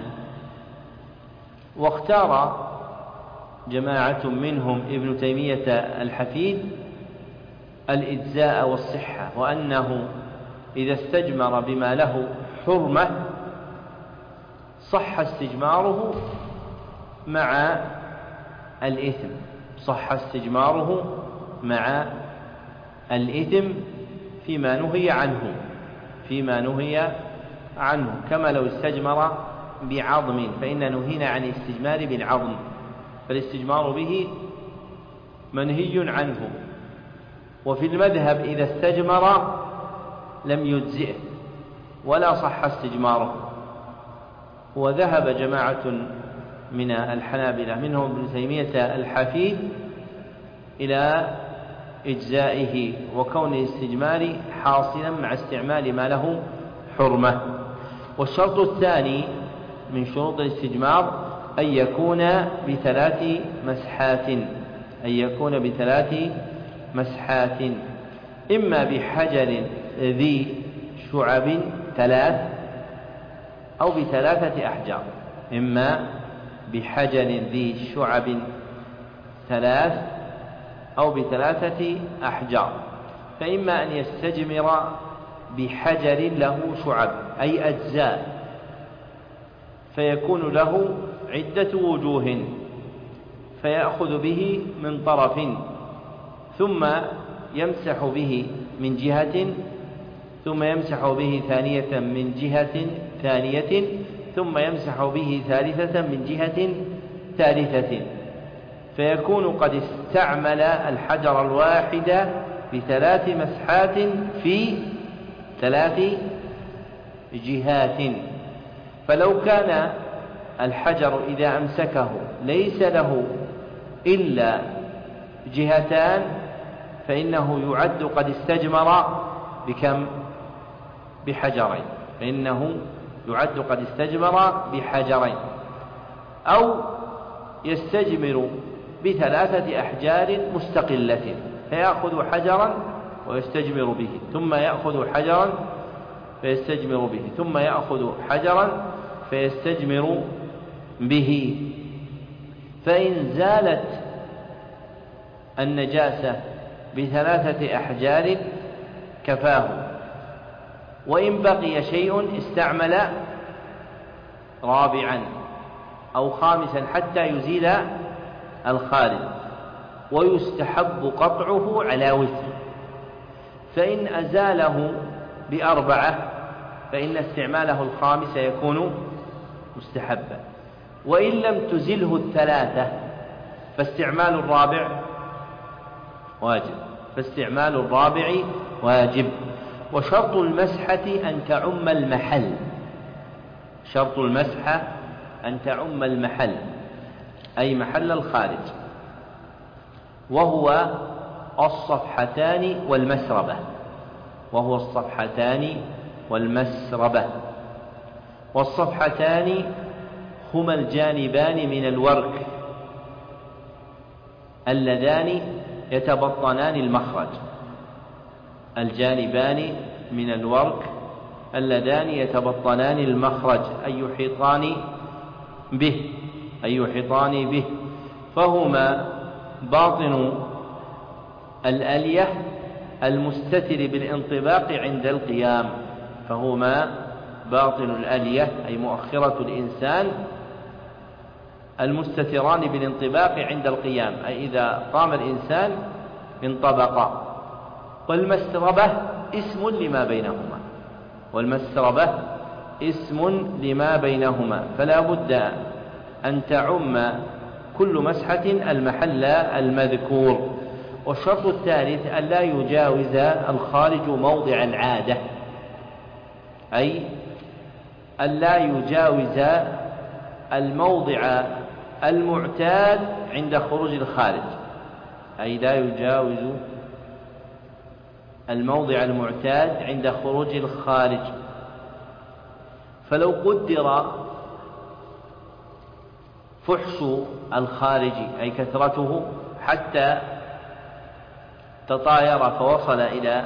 واختار جماعة منهم ابن تيمية الحفيد الإجزاء والصحة، وأنه إذا استجمر بما له حرمة صح استجماره مع الإثم صح استجماره مع الإثم فيما نهي عنه فيما نهي عنه كما لو استجمر بعظم، فإن نهينا عن الاستجمار بالعظم، فالاستجمار به منهي عنه. وفي المذهب إذا استجمر لم يجزئه ولا صح استجماره. وذهب جماعة من الحنابلة منهم ابن تيمية الحفيد إلى إجزائه وكون الاستجمار حاصلا مع استعمال ما له حرمة. والشرط الثاني من شروط الاستجمار أن يكون بثلاث مسحات أن يكون بثلاث مسحات إما بحجر ذي شعب ثلاث أو بثلاثة أحجار إما بحجر ذي شعب ثلاث أو بثلاثة أحجار. فإما أن يستجمر بحجر له شعب أي أجزاء فيكون له عدة وجوه فيأخذ به من طرف ثم يمسح به من جهة ثم يمسح به ثانية من جهة ثانية ثم يمسح به ثالثة من جهة ثالثة، فيكون قد استعمل الحجر الواحد بثلاث مسحات في ثلاث جهات. فلو كان الحجر إذا أمسكه ليس له إلا جهتان فإنه يعد قد استجمر بكم؟ بحجرين فإنه يعد قد استجمر بحجرين. أو يستجمر بثلاثة أحجار مستقلة فيأخذ حجرا ويستجمر به ثم يأخذ حجرا فيستجمر به ثم يأخذ حجرا فيستجمر به. فإن زالت النجاسة بثلاثة أحجار كفاه، وإن بقي شيء استعمل رابعا أو خامسا حتى يزيل الخارج، ويستحب قطعه على وتر. فإن أزاله بأربعة فإن استعماله الخامس يكون مستحبا، وإن لم تزله الثلاثة فاستعمال الرابع واجب فاستعمال الرابع واجب. وشرط المسحة أن تعم المحل شرط المسحة أن تعم المحل أي محل الخارج، وهو الصفحتان والمسربة وهو الصفحتان والمسربة والصفحتان هما الجانبان من الورك اللذان يتبطنان المخرج الجانبان من الورك اللذان يتبطنان المخرج أي يحيطان به أي يحيطان به فهما باطن الألية المستتر بالانطباق عند القيام فهما باطن الألية أي مؤخرة الإنسان المستتران بالانطباق عند القيام أي إذا قام الإنسان انطبقا. والمسربة اسم لما بينهما والمسربة اسم لما بينهما فلا بد أن تعم كل مسحة المحل المذكور. والشرط الثالث أن لا يجاوز الخارج موضع العادة أي أن لا يجاوز الموضع المعتاد عند خروج الخارج أي لا يجاوز الموضع المعتاد عند خروج الخارج. فلو قدر فحش الخارج أي كثرته حتى تطاير فوصل إلى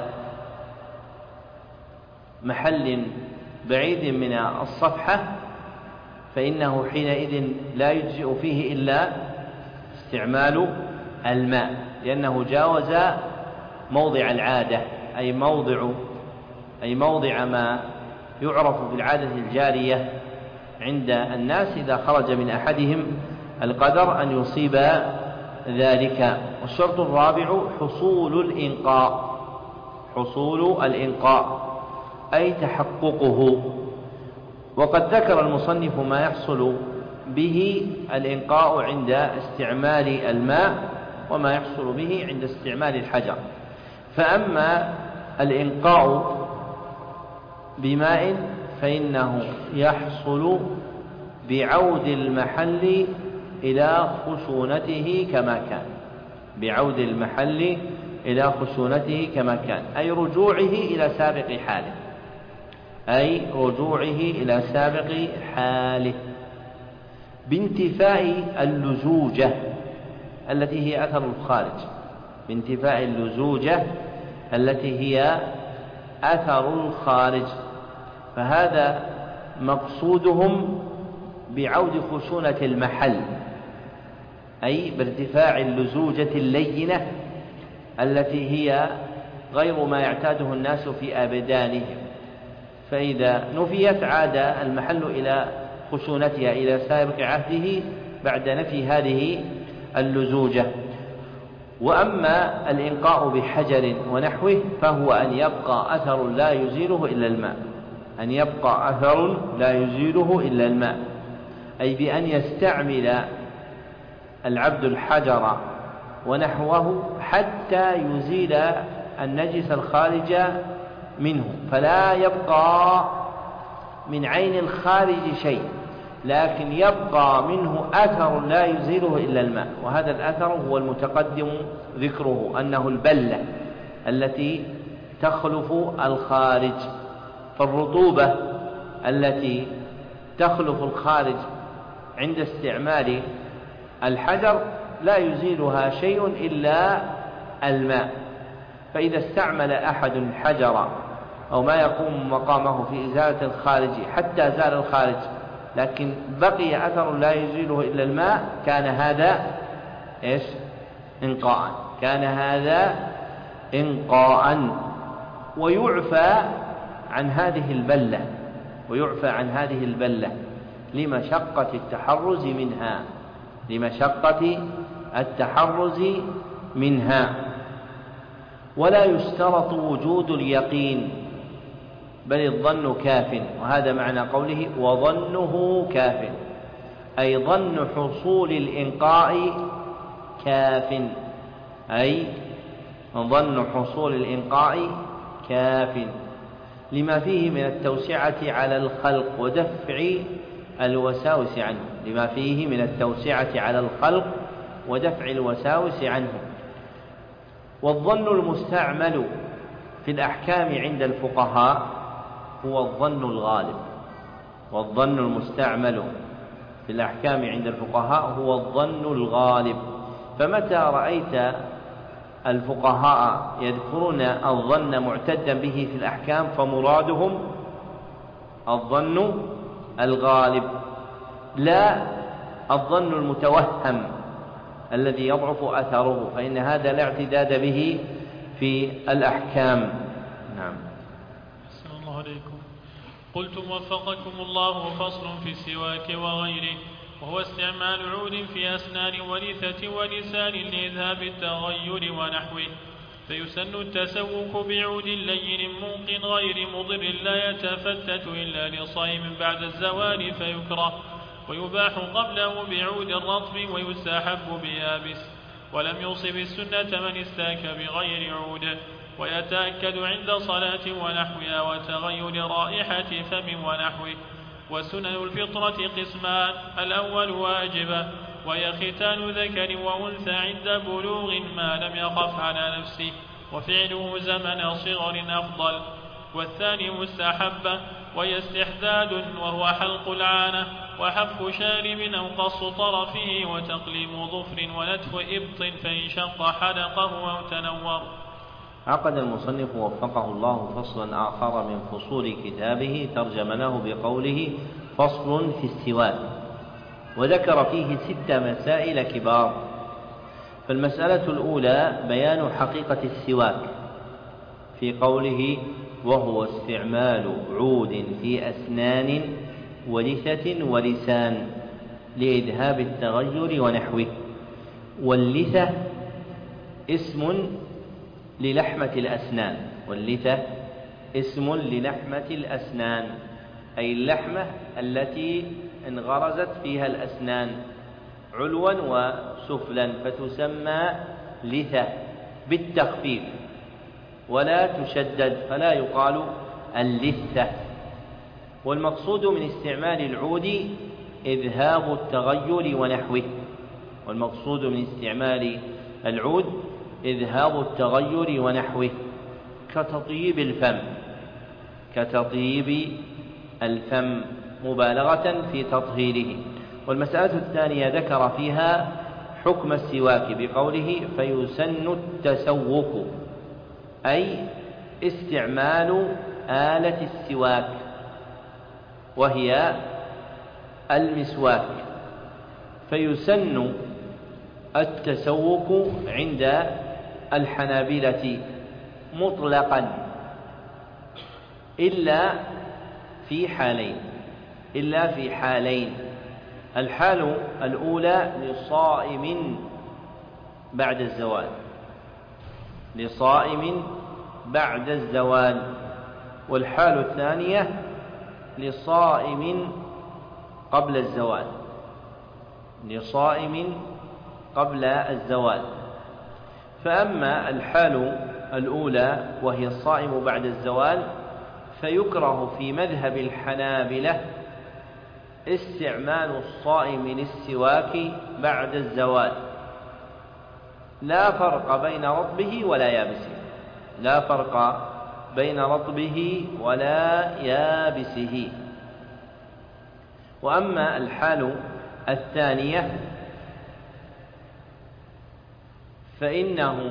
محل بعيد من الصفحة فإنه حينئذ لا يجزئ فيه إلا استعمال الماء لأنه جاوز موضع العادة أي موضع أي موضع ما يعرف بالعادة الجارية عند الناس إذا خرج من أحدهم القدر أن يصيب ذلك. والشرط الرابع حصول الإنقاء حصول الإنقاء أي تحققه. وقد ذكر المصنف ما يحصل به الإنقاء عند استعمال الماء وما يحصل به عند استعمال الحجر. فأما الإنقاء بماء فإنه يحصل بعود المحل إلى خشونته كما كان بعود المحل إلى خشونته كما كان أي رجوعه إلى سابق حاله أي رجوعه إلى سابق حاله بانتفاء اللزوجة التي هي أثر الخارج بانتفاء اللزوجة التي هي أثر الخارج. فهذا مقصودهم بعود خشونة المحل أي بارتفاع اللزوجة اللينة التي هي غير ما يعتاده الناس في أبدانهم. فإذا نفيت عاد المحل إلى خشونتها إلى سابق عهده بعد نفي هذه اللزوجة. وأما الإنقاء بحجر ونحوه فهو أن يبقى أثر لا يزيله إلا الماء أن يبقى أثر لا يزيله إلا الماء أي بأن يستعمل العبد الحجر ونحوه حتى يزيل النجس الخارج منه فلا يبقى من عين الخارج شيء لكن يبقى منه أثر لا يزيله إلا الماء. وهذا الأثر هو المتقدم ذكره أنه البلة التي تخلف الخارج. فالرطوبة التي تخلف الخارج عند استعمال الحجر لا يزيلها شيء إلا الماء. فإذا استعمل أحد الحجر أو ما يقوم مقامه في إزالة الخارج حتى زال الخارج لكن بقي أثر لا يزيله إلا الماء كان هذا إيش؟ إنقاء كان هذا إنقاء. ويعفى عن هذه البلة ويعفى عن هذه البلة لمشقة التحرز منها لمشقة التحرز منها. ولا يشترط وجود اليقين بل الظن كاف. وهذا معنى قوله وظنه كاف أي ظن حصول الإنقاء كاف، أي ظن حصول الإنقاء كاف لما فيه من التوسعة على الخلق ودفع الوساوس عنه، لما فيه من التوسعة على الخلق ودفع الوساوس عنه. والظن المستعمل في الأحكام عند الفقهاء هو الظن الغالب، والظن المستعمل في الأحكام عند الفقهاء هو الظن الغالب. فمتى رأيت الفقهاء يذكرون الظن معتدا به في الأحكام فمرادهم الظن الغالب، لا الظن المتوهم الذي يضعف أثره، فإن هذا لا اعتداد به في الأحكام. نعم. السلام الله عليكم. قلتم وفقكم الله فصل في السواك وغيره، وهو استعمال عود في أسنان ولثة ولسان لإذهاب التغير ونحوه. فيسن التسوك بعود لين موق غير مضر لا يتفتت إلا لصائم بعد الزوال فيكره، ويباح قبله بعود رطب ويستحب بيابس. ولم يصب السنة من استاك بغير عود. ويتأكد عند صلاة ونحوها وتغير رائحة فم ونحوه. وسنن الفطرة قسمان: الأول واجبة وهي ختان ذكر وأنثى عند بلوغ ما لم يخف على نفسه وفعله زمن صغر أفضل. والثاني مستحبة وهي استحداد وهو حلق العانة وحف شارب أو قص طرفه وتقليم ظفر ونتف إبط فإن شق حلقه أو تنور. عقد المصنف وفقه الله فصلا آخر من فصول كتابه ترجم له بقوله فصل في السواك، وذكر فيه ست مسائل كبار. فالمسألة الأولى بيان حقيقة السواك في قوله وهو استعمال عود في أسنان ولثة ولسان لإذهاب التغير ونحوه. واللثة اسم للحمة الأسنان، واللثة اسم للحمة الأسنان أي اللحمة التي انغرزت فيها الأسنان علوا وسفلا، فتسمى لثة بالتخفيف ولا تشدد فلا يقال اللثة. والمقصود من استعمال العود إذهاب التغير ونحوه، والمقصود من استعمال العود إذهاب التغير ونحوه كتطيب الفم، كتطيب الفم مبالغة في تطهيره. والمسألة الثانية ذكر فيها حكم السواك بقوله فيسن التسوك أي استعمال آلة السواك وهي المسواك. فيسن التسوك عند الحنابلة مطلقا إلا في حالين، إلا في حالين: الحال الأولى لصائم بعد الزوال، لصائم بعد الزوال. والحال الثانية لصائم قبل الزوال، لصائم قبل الزوال. فأما الحال الأولى وهي الصائم بعد الزوال فيكره في مذهب الحنابلة استعمال الصائم للسواك بعد الزوال، لا فرق بين رطبه ولا يابسه، لا فرق بين رطبه ولا يابسه. وأما الحال الثانية فإنه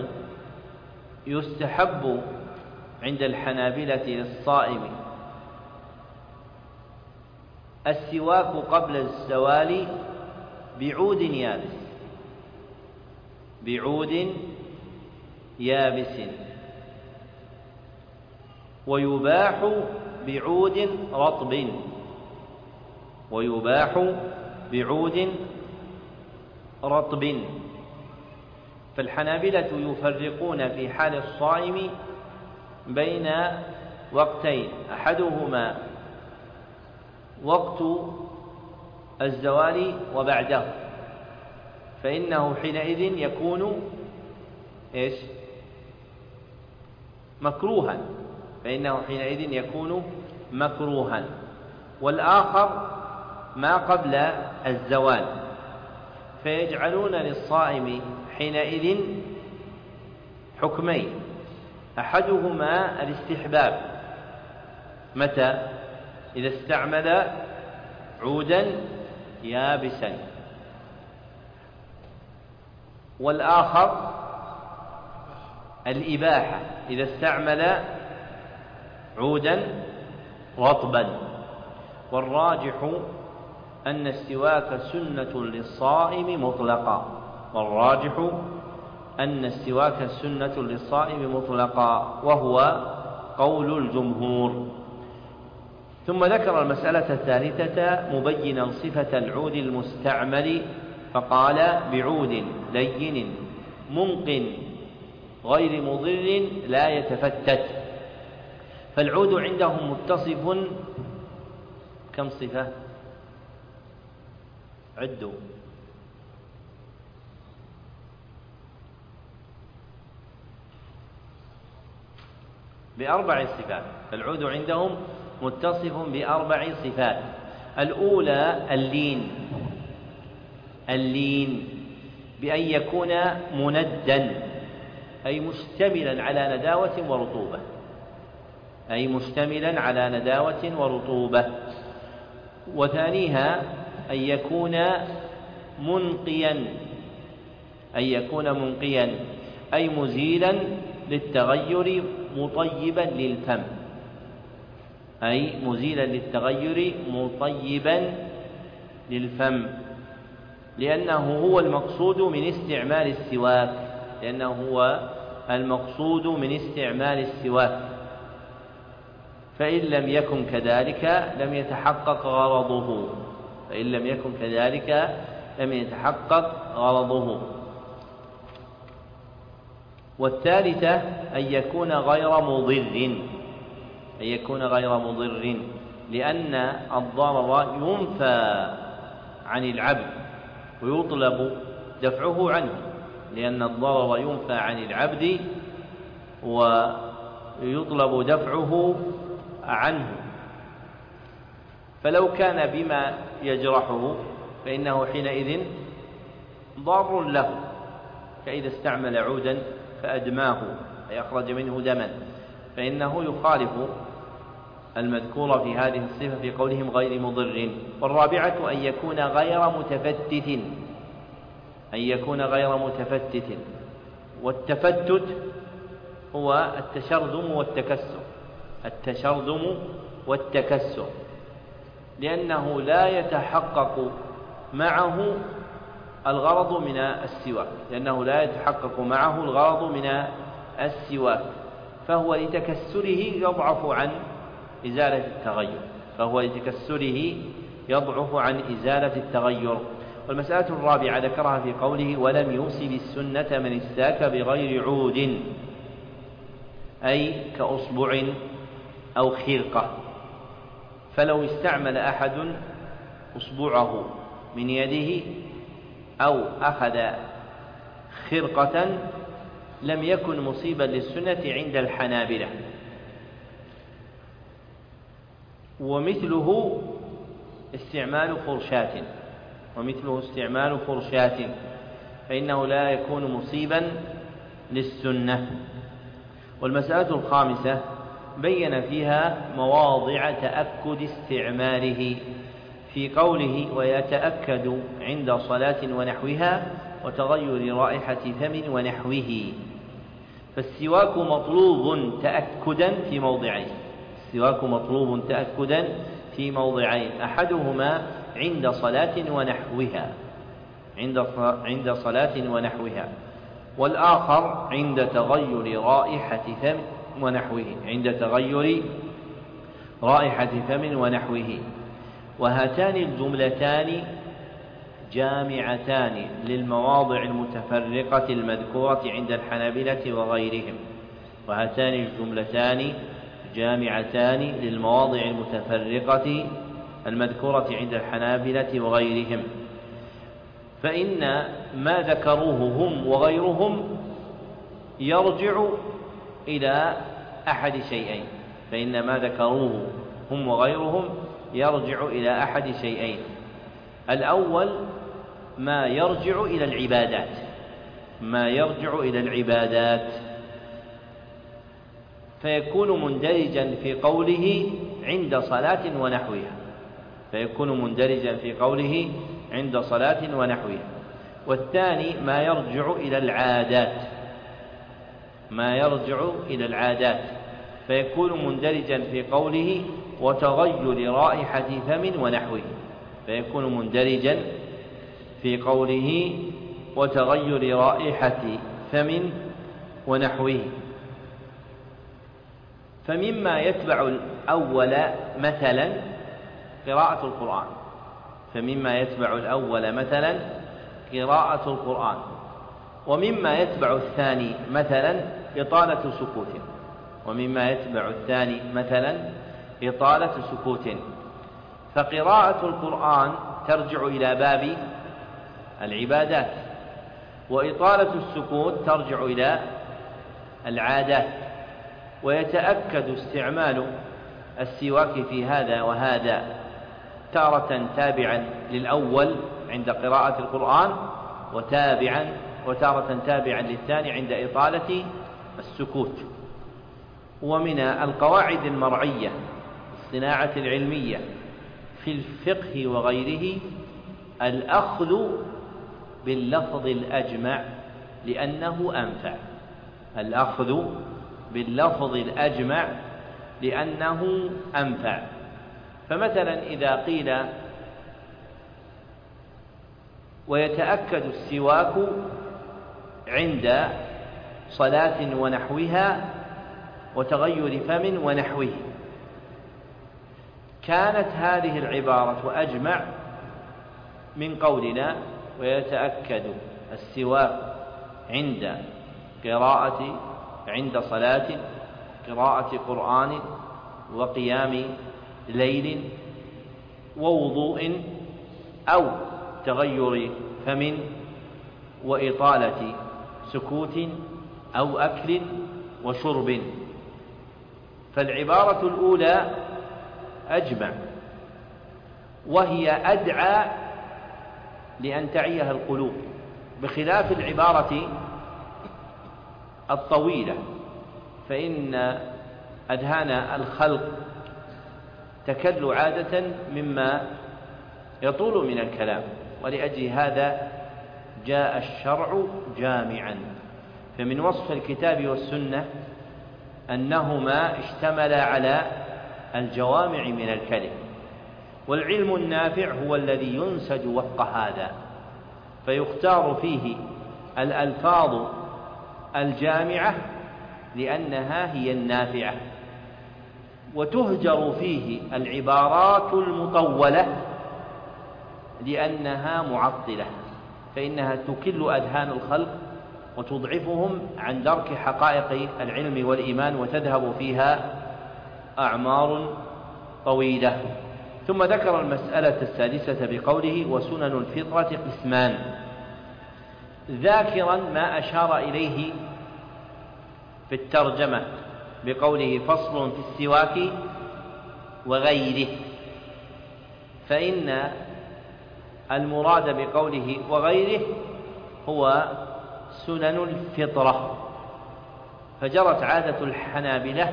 يستحب عند الحنابلة للصائم السواك قبل الزوال بعود يابس، بعود يابس. ويباح بعود رطب، ويباح بعود رطب. فالحنابلة يفرقون في حال الصائم بين وقتين: أحدهما وقت الزوال وبعده، فإنه حينئذ يكون إيش؟ مكروها، فإنه حينئذ يكون مكروها. والآخر ما قبل الزوال، فيجعلون للصائم حينئذ حكمين، أحدهما الاستحباب، متى؟ إذا استعمل عودا يابسا، والآخر الإباحة، إذا استعمل عودا رطبا. والراجح أن السواك سنة للصائم مطلقا، والراجح أن السواك سنة للصائم مطلقا، وهو قول الجمهور. ثم ذكر المسألة الثالثة مبينا صفة العود المستعمل، فقال: بعود لين منق غير مضر لا يتفتت. فالعود عندهم متصف كم صفة؟ عدوا: بأربع صفات. العود عندهم متصف بأربع صفات. الأولى اللين، اللين بأن يكون مندا، أي مشتملا على نداوة ورطوبة، أي مشتملا على نداوة ورطوبة. وثانيها أن يكون منقيا، أن يكون منقيا أي مزيلا للتغير مطيبا للفم، أي مزيلا للتغير مطيبا للفم، لأنه هو المقصود من استعمال السواك، لأنه هو المقصود من استعمال السواك. فإن لم يكن كذلك لم يتحقق غرضه، فإن لم يكن كذلك لم يتحقق غرضه. والثالثة أن يكون غير مضر، أن يكون غير مضر، لأن الضرر ينفى عن العبد ويطلب دفعه عنه، لأن الضرر ينفى عن العبد ويطلب دفعه عنه. فلو كان بما يجرحه فإنه حينئذ ضار له، فإذا استعمل عودا فأدماه أي أخرج منه دما، فإنه يخالف المذكور في هذه الصفة في قولهم غير مضر. والرابعة أن يكون غير متفتت، أن يكون غير متفتت. والتفتت هو التشرذم والتكسر، التشرذم والتكسر، لأنه لا يتحقق معه الغرض من السواك، لأنه لا يتحقق معه الغرض من السواك، فهو لتكسره يضعف عن إزالة التغير، فهو لتكسره يضعف عن إزالة التغير. والمسألة الرابعة ذكرها في قوله: ولم يوصي بالسنة من استاك بغير عود، أي كأصبع أو خرقة. فلو استعمل أحد أصبعه من يده أو أخذ خرقة لم يكن مصيبا للسنة عند الحنابلة. ومثله استعمال فرشاة، ومثله استعمال فرشاة فإنه لا يكون مصيبا للسنة. والمسألة الخامسة بين فيها مواضع تأكد استعماله في قوله: ويتأكد عند صلاة ونحوها وتغير رائحة فم ونحوه. فالسواك مطلوب تأكدا في موضعين، السواك مطلوب تأكدا في موضعين، أحدهما عند صلاة ونحوها، عند عند صلاة ونحوها، والآخر عند تغير رائحة فم ونحوه، عند تغير رائحة فم ونحوه. وهاتان الجملتان جامعتان للمواضع المتفرقة المذكورة عند الحنابلة وغيرهم، وهاتان الجملتان جامعتان للمواضع المتفرقة المذكورة عند الحنابلة وغيرهم، فإن ما ذكروه هم وغيرهم يرجع إلى أحد شيئين فإن ما ذكروه هم وغيرهم يرجع إلى أحد شيئين الأول ما يرجع إلى العبادات ما يرجع إلى العبادات فيكون مندرجا في قوله عند صلاة ونحوها فيكون مندرجا في قوله عند صلاة ونحوها والثاني ما يرجع إلى العادات ما يرجع إلى العادات فيكون مندرجا في قوله وتغير رائحة فم ونحوه فيكون مندرجا في قوله وتغير رائحة فم ونحوه. فمما يتبع الأول مثلا قراءة القرآن فمما يتبع الأول مثلا قراءة القرآن ومما يتبع الثاني مثلا إطالة سكوت ومما يتبع الثاني مثلا إطالة سكوت فقراءة القرآن ترجع إلى باب العبادات وإطالة السكوت ترجع إلى العادات ويتأكد استعمال السواك في هذا وهذا تارة تابعا للأول عند قراءة القرآن وتابعا وتارة تابعا للثاني عند إطالة السكوت. ومن القواعد المرعية الصناعة العلمية في الفقه وغيره الأخذ باللفظ الأجمع لأنه أنفع الأخذ باللفظ الأجمع لأنه أنفع. فمثلا إذا قيل ويتأكد السواك عند صلاة ونحوها وتغير فم ونحوه كانت هذه العبارة أجمع من قولنا ويتأكد السواك عند قراءة عند صلاة قراءة قرآن وقيام ليل ووضوء أو تغير فم وإطالة سكوت أو أكل وشرب. فالعبارة الأولى أجمع وهي أدعى لأن تعيها القلوب بخلاف العبارة الطويلة فإن أذهان الخلق تكل عادة مما يطول من الكلام ولأجل هذا جاء الشرع جامعا. فمن وصف الكتاب والسنة أنهما اشتملا على الجوامع من الكلم والعلم النافع هو الذي ينسج وفق هذا فيختار فيه الألفاظ الجامعة لأنها هي النافعة وتهجر فيه العبارات المطولة لأنها معطلة فإنها تكل أذهان الخلق وتضعفهم عن درك حقائق العلم والإيمان وتذهب فيها أعمار طويلة. ثم ذكر المسألة السادسة بقوله وسنن الفطرة قسمان ذاكرا ما أشار إليه في الترجمة بقوله فصل في السواك وغيره فإن المراد بقوله وغيره هو سنن الفطرة. فجرت عادة الحنابلة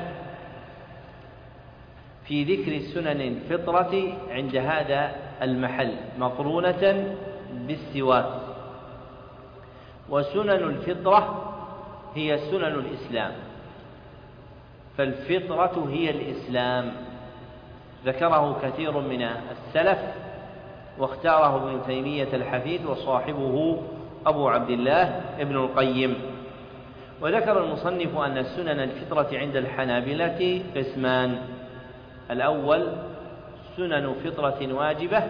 في ذكر سنن الفطرة عند هذا المحل مقرونة بالسواك وسنن الفطرة هي سنن الإسلام فالفطرة هي الإسلام ذكره كثير من السلف واختاره ابن تيمية الحفيد وصاحبه أبو عبد الله ابن القيم. وذكر المصنف أن سنن الفطرة عند الحنابلة قسمان الأول سنن فطرة واجبة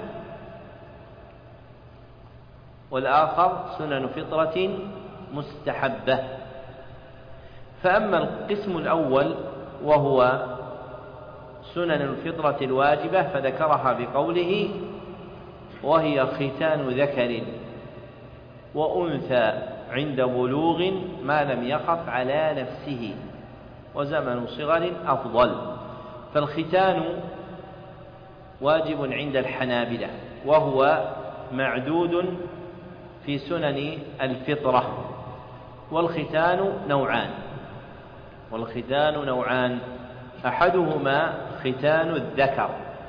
والآخر سنن فطرة مستحبة. فأما القسم الأول وهو سنن الفطرة الواجبة فذكرها بقوله: وهي ختان ذكر وأنثى عند بلوغ ما لم يخف على نفسه، وزمن صغر أفضل. فالختان واجب عند الحنابلة، وهو معدود في سنن الفطرة. والختان نوعان والختان نوعان أحدهما ختان الذكر،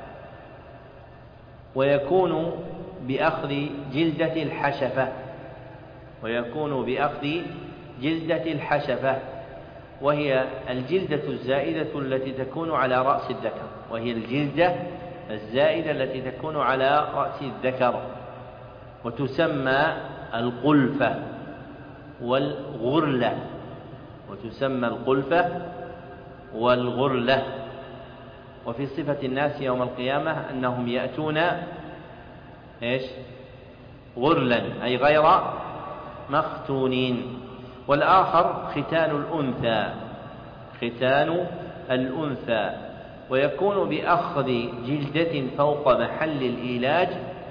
ويكون بأخذ جلدة الحشفة ويكون بأخذ جلدة الحشفة وهي الجلدة الزائدة التي تكون على رأس الذكر وهي الجلدة الزائدة التي تكون على رأس الذكر، وتسمى القلفة والغرلة وتسمى القلفة والغرلة. وفي صفة الناس يوم القيامة أنهم يأتون إيش؟ غرلا، أي غير مختونين. والآخر ختان الأنثى ختان الأنثى ويكون بأخذ جلدة فوق محل الإيلاج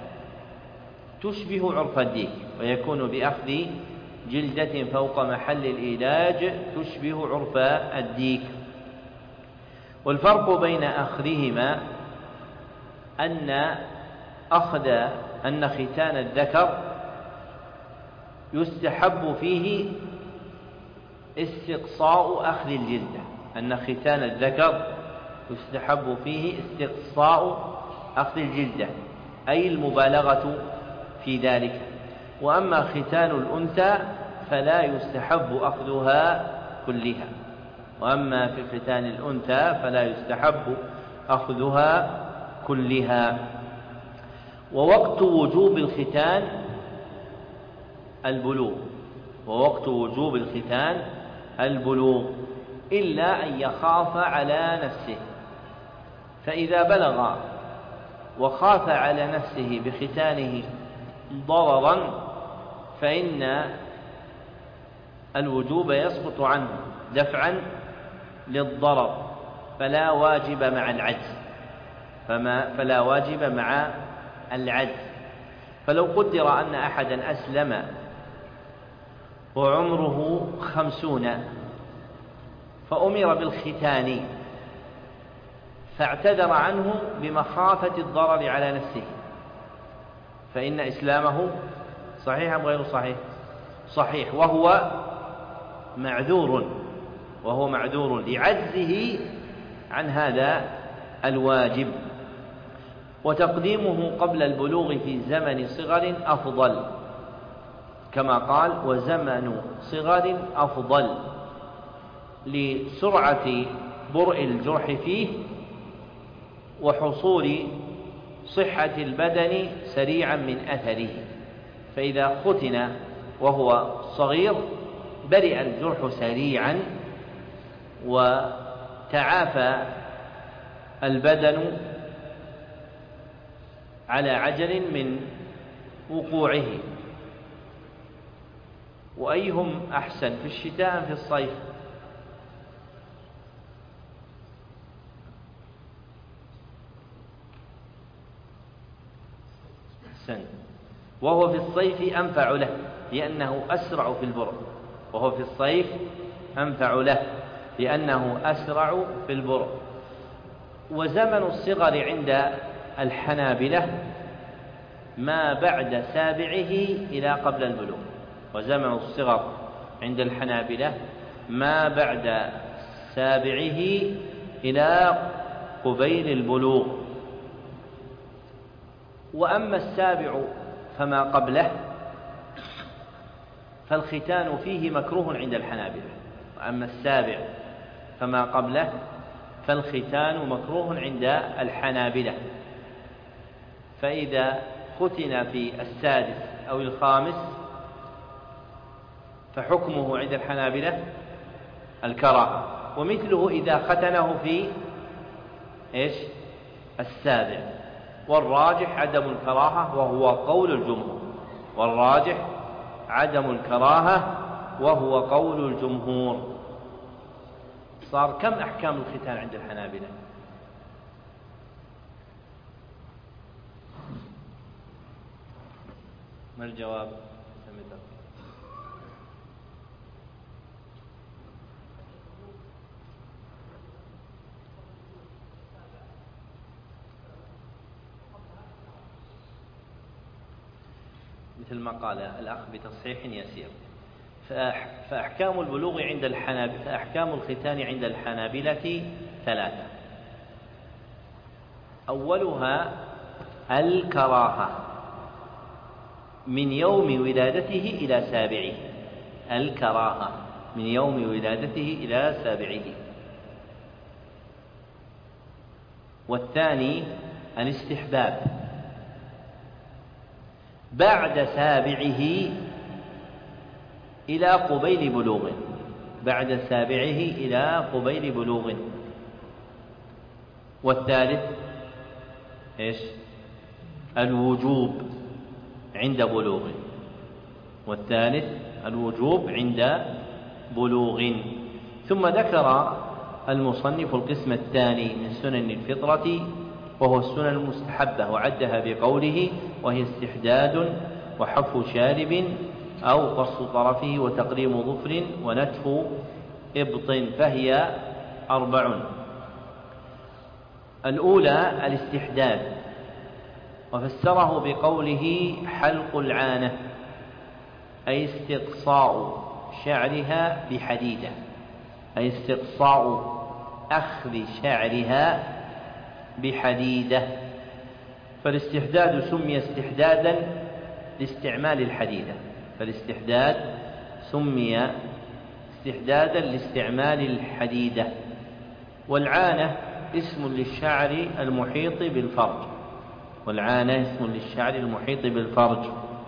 تشبه عرف الديك ويكون بأخذ جلدة فوق محل الإيلاج تشبه عرف الديك. والفرق بين أخذهما أن أخذ أن ختان الذكر يستحب فيه استقصاء أخذ الجلدة أن ختان الذكر يستحب فيه استقصاء أخذ الجلدة، أي المبالغة في ذلك. وأما ختان الأنثى فلا يستحب أخذها كلها وأما في ختان الأنثى فلا يستحب أخذها كلها. ووقت وجوب الختان البلوغ ووقت وجوب الختان البلوغ إلا أن يخاف على نفسه، فإذا بلغ وخاف على نفسه بختانه ضررا فإن الوجوب يسقط عنه دفعا للضرر، فلا واجب مع العجز فما فلا واجب مع العجز. فلو قدر أن أحدا أسلم وعمره خمسون فأمر بالختان فاعتذر عنه بمخافة الضرر على نفسه، فإن إسلامه صحيح أم غير صحيح؟ صحيح، وهو معذور وهو معذور لعجزه عن هذا الواجب. وتقديمه قبل البلوغ في زمن صغر أفضل، كما قال: وزمن صغر أفضل، لسرعة برء الجرح فيه وحصول صحة البدن سريعا من أثره. فإذا ختن وهو صغير برئ الجرح سريعا وتعافى البدن على عجل من وقوعه. وأيهم أحسن في الشتاء أم في الصيف؟ أحسن. وهو في الصيف أنفع له لأنه أسرع في البرء وهو في الصيف أنفع له لأنه أسرع في البرء. وزمن الصغر عند الحنابلة ما بعد سابعه إلى قبل البلوغ وزمن الصغر عند الحنابلة ما بعد سابعه إلى قبيل البلوغ. وأما السابع فما قبله فالختان فيه مكروه عند الحنابلة وأما السابع فما قبله فالختان مكروه عند الحنابلة. فإذا ختن في السادس أو الخامس فحكمه عند الحنابلة الكراهة، ومثله إذا ختنه في إيش؟ السابع. والراجح عدم الكراهة وهو قول الجمهور والراجح عدم الكراهة وهو قول الجمهور. صار كم أحكام الختان عند الحنابلة؟ ما الجواب؟ مثل ما قال الأخ بتصحيح يسير. فأحكام البلوغ عند الحنابلة فأحكام الختان عند الحنابلة ثلاثة. أولها الكراهة من يوم ولادته إلى سابعه، الكراهة من يوم ولادته إلى سابعه. والثاني الاستحباب بعد سابعه إلى قبيل بلوغ، بعد سابعه إلى قبيل بلوغ. والثالث إيش؟ الوجوب عند بلوغ، والثالث الوجوب عند بلوغ. ثم ذكر المصنف القسم الثاني من سنن الفطرة وهو السنن المستحبة، وعدها بقوله: وهي استحداد وحف شارب أو قص طرفه وتقليم ظفر ونتف إبط، فهي أربع. الأولى الاستحداد، وفسره بقوله: حلق العانة، أي استقصاء شعرها بحديدة، أي استقصاء أخذ شعرها بحديدة. فالاستحداد سمي استحدادا لاستعمال الحديدة، فالاستحداد سمي استحدادا لاستعمال الحديدة. والعانة اسم للشعر المحيط بالفرج، والعانة اسم للشعر المحيط بالفرج.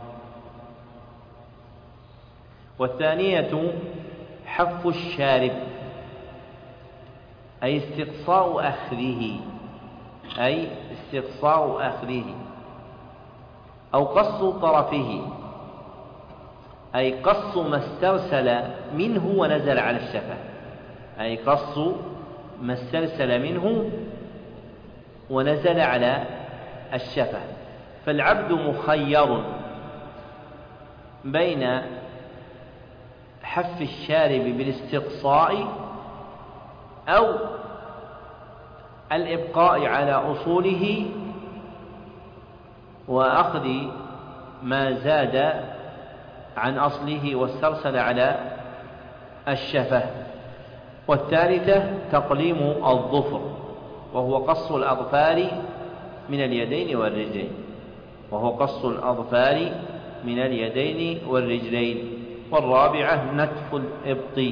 والثانية حف الشارب، أي استقصاء أخذه، أي استقصاء أخذه. أو قص طرفه، أي قص ما استرسل منه ونزل على الشفة، أي قص ما استرسل منه ونزل على الشفة. فالعبد مخير بين حف الشارب بالاستقصاء أو الإبقاء على أصوله وأخذ ما زاد عن أصله واسترسل على الشفة. والثالثة تقليم الظفر، وهو قص الأظفار من اليدين والرجلين، وهو قص الأظفار من اليدين والرجلين. والرابعة نتف الإبط،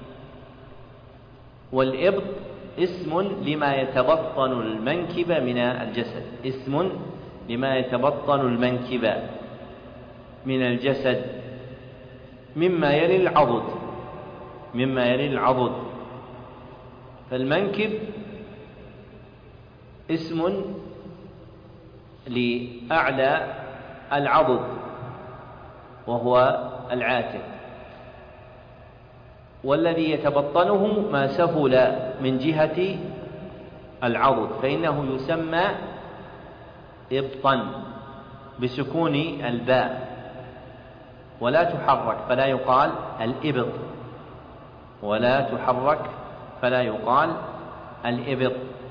والإبط اسم لما يتبطن المنكب من الجسد، اسم لما يتبطن المنكب من الجسد مما يلي العضد، مما يلي العضد. فالمنكب اسم لأعلى العضد وهو العاتق، والذي يتبطنه ما سفل من جهة العضد فإنه يسمى إبطا بسكون الباء، ولا تحرك فلا يقال الإبط، ولا تحرك فلا يقال الإبط.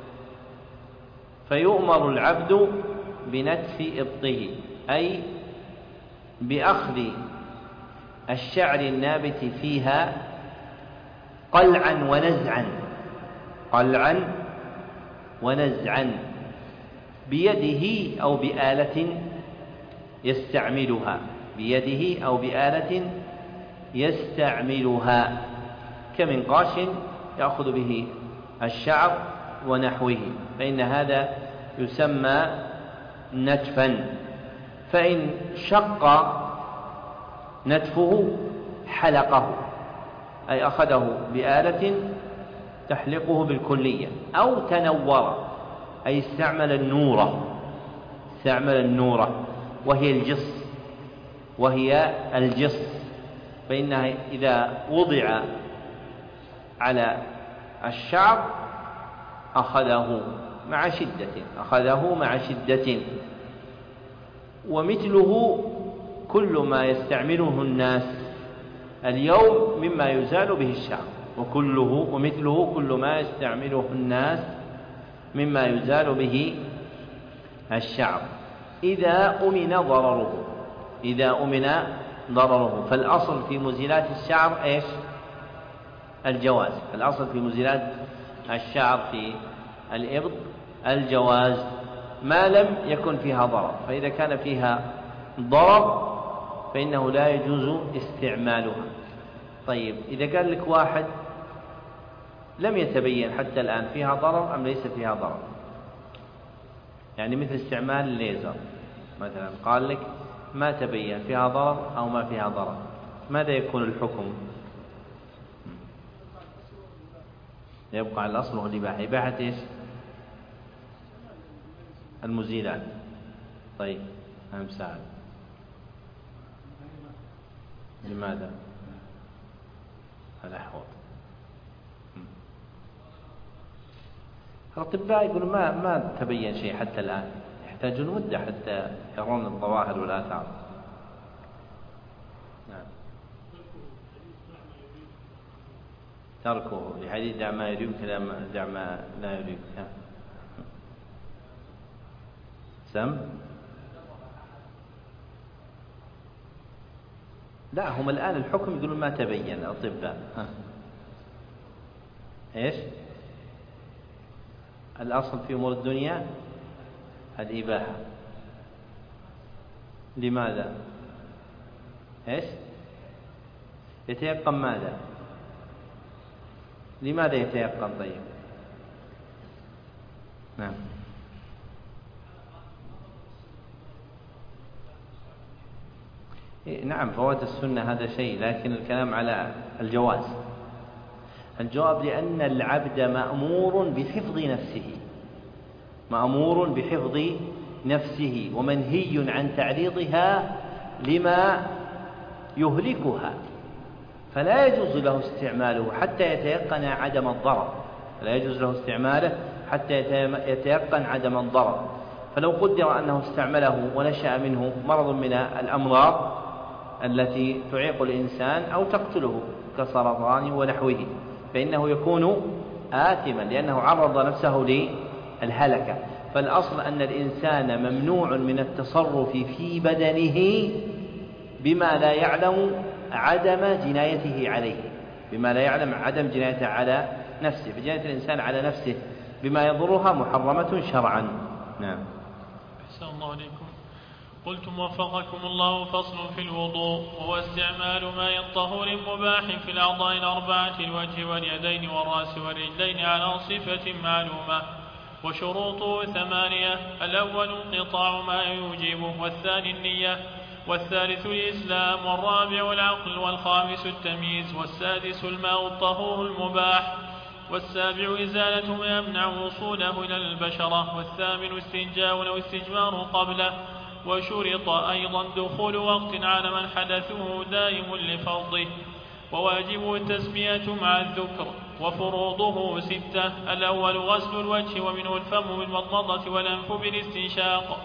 فيؤمر العبد بنتف إبطه، أي بأخذ الشعر النابت فيها قلعا ونزعا، قلعا ونزعا بيده أو بآلة يستعملها، بيده أو بآلة يستعملها، كمنقاش يأخذ به الشعر ونحوه، فإن هذا يسمى نتفا. فإن شق نتفه حلقه، أي أخذه بآلة تحلقه بالكلية، أو تنور، أي استعمل النورة، استعمل النورة وهي الجص، وهي الجص، فإنها إذا وضع على الشعر أخذه مع شدة، أخذه مع شدة. ومثله كل ما يستعمله الناس اليوم مما يزال به الشعر، وكله ومثله كل ما يستعمله الناس مما يزال به الشعر إذا أمن ضرره إذا أمن ضرره فالأصل في مزيلات الشعر إيش؟ الجواز. الأصل في مزيلات الشعر في الإبط الجواز ما لم يكن فيها ضرر، فإذا كان فيها ضرر فإنه لا يجوز استعمالها. طيب إذا قال لك واحد لم يتبين حتى الآن فيها ضرر أم ليس فيها ضرر، يعني مثل استعمال الليزر مثلا، قال لك ما تبين فيها ضرر أو ما فيها ضرر، ماذا يكون الحكم؟ يبقى على الأصل وهو الإباحة. إباحة إيش؟ المزيلات. طيب أهم ساعد لماذا؟ الأحوط. الأطباء يقولون ما ما تبين شيء حتى الآن، يحتاجون مدة حتى يرون الظواهر والآثار. نعم. تركه لحديث دع ما يريبك دع ما لا يريبك. سم؟ لا، هم الآن الحكم يقولون ما تبين الأطباء. ها. إيش؟ الأصل في أمور الدنيا الإباحة. لماذا؟ إيش؟ يتيقن ماذا؟ لماذا يتيقن؟ طيب نعم. نعم فوات السنة هذا شيء، لكن الكلام على الجواز. الجواب لأن العبد مأمور بحفظ نفسه مأمور بحفظ نفسه ومنهي عن تعريضها لما يهلكها، فلا يجوز له استعماله حتى يتيقن عدم الضرر لا يجوز له استعماله حتى يتيقن عدم الضرر. فلو قدر أنه استعمله ونشأ منه مرض من الأمراض التي تعيق الإنسان أو تقتله كسرطان ونحوه فإنه يكون آثما لأنه عرض نفسه للهلكة. فالأصل أن الإنسان ممنوع من التصرف في بدنه بما لا يعلم عدم جنايته عليه بما لا يعلم عدم جنايته على نفسه. فجناية الإنسان على نفسه بما يضرها محرمة شرعا. نعم. أحسن الله عليكم. قلتم وفقكم الله فصل في الوضوء، وهو استعمال ماء الطهور المباح في الأعضاء الأربعة الوجه واليدين والرأس والرجلين على صفة معلومة، وشروطه ثمانية: الأول انقطاع ما يوجبه، والثاني النية، والثالث الإسلام، والرابع العقل، والخامس التمييز، والسادس الماء الطهور المباح، والسابع إزالة ما يمنع وصوله إلى البشرة، والثامن استنجاء أو استجمار قبله. وشرط أيضا دخول وقت على من حدثه دائم لفرضه، وواجبه التسمية مع الذكر. وفروضه ستة: الأول غسل الوجه ومنه الفم بالمضمضة والأنف بالاستنشاق،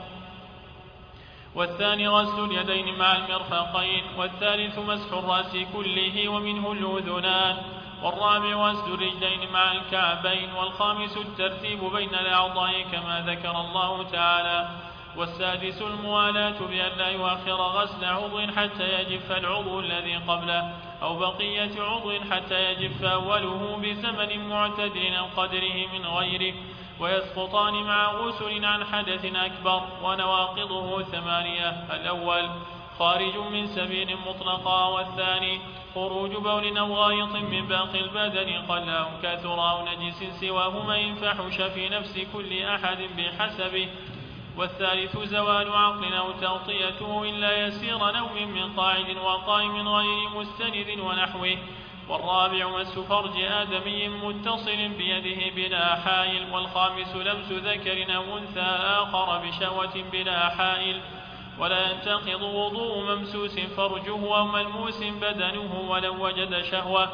والثاني غسل اليدين مع المرفقين، والثالث مسح الرأس كله ومنه الأذنان، والرابع غسل الرجلين مع الكعبين، والخامس الترتيب بين الأعضاء كما ذكر الله تعالى، والسادس الموالاة بأن لا يؤخر غسل عضو حتى يجف العضو الذي قبله أو بقية عضو حتى يجف أوله بزمن معتدل أو قدره من غيره، ويسقطان مع غسل عن حدث أكبر. ونواقضه ثمانية: الأول خارج من سبيل مطلقا، والثاني خروج بول أو غائط من باقي البدن قل أو كثر أو نجس سواهما إن فحش في نفس كل أحد بحسبه، والثالث زوال عقل أو تغطيته إلا يسير نوم من قاعد وقائم غير مستند ونحوه، والرابع مس فرج آدمي متصل بيده بلا حائل، والخامس لمس ذكر أو أنثى آخر بشهوة بلا حائل. ولا ينتقض وضوء ممسوس فرجه أو ملموس بدنه ولو وجد شهوة.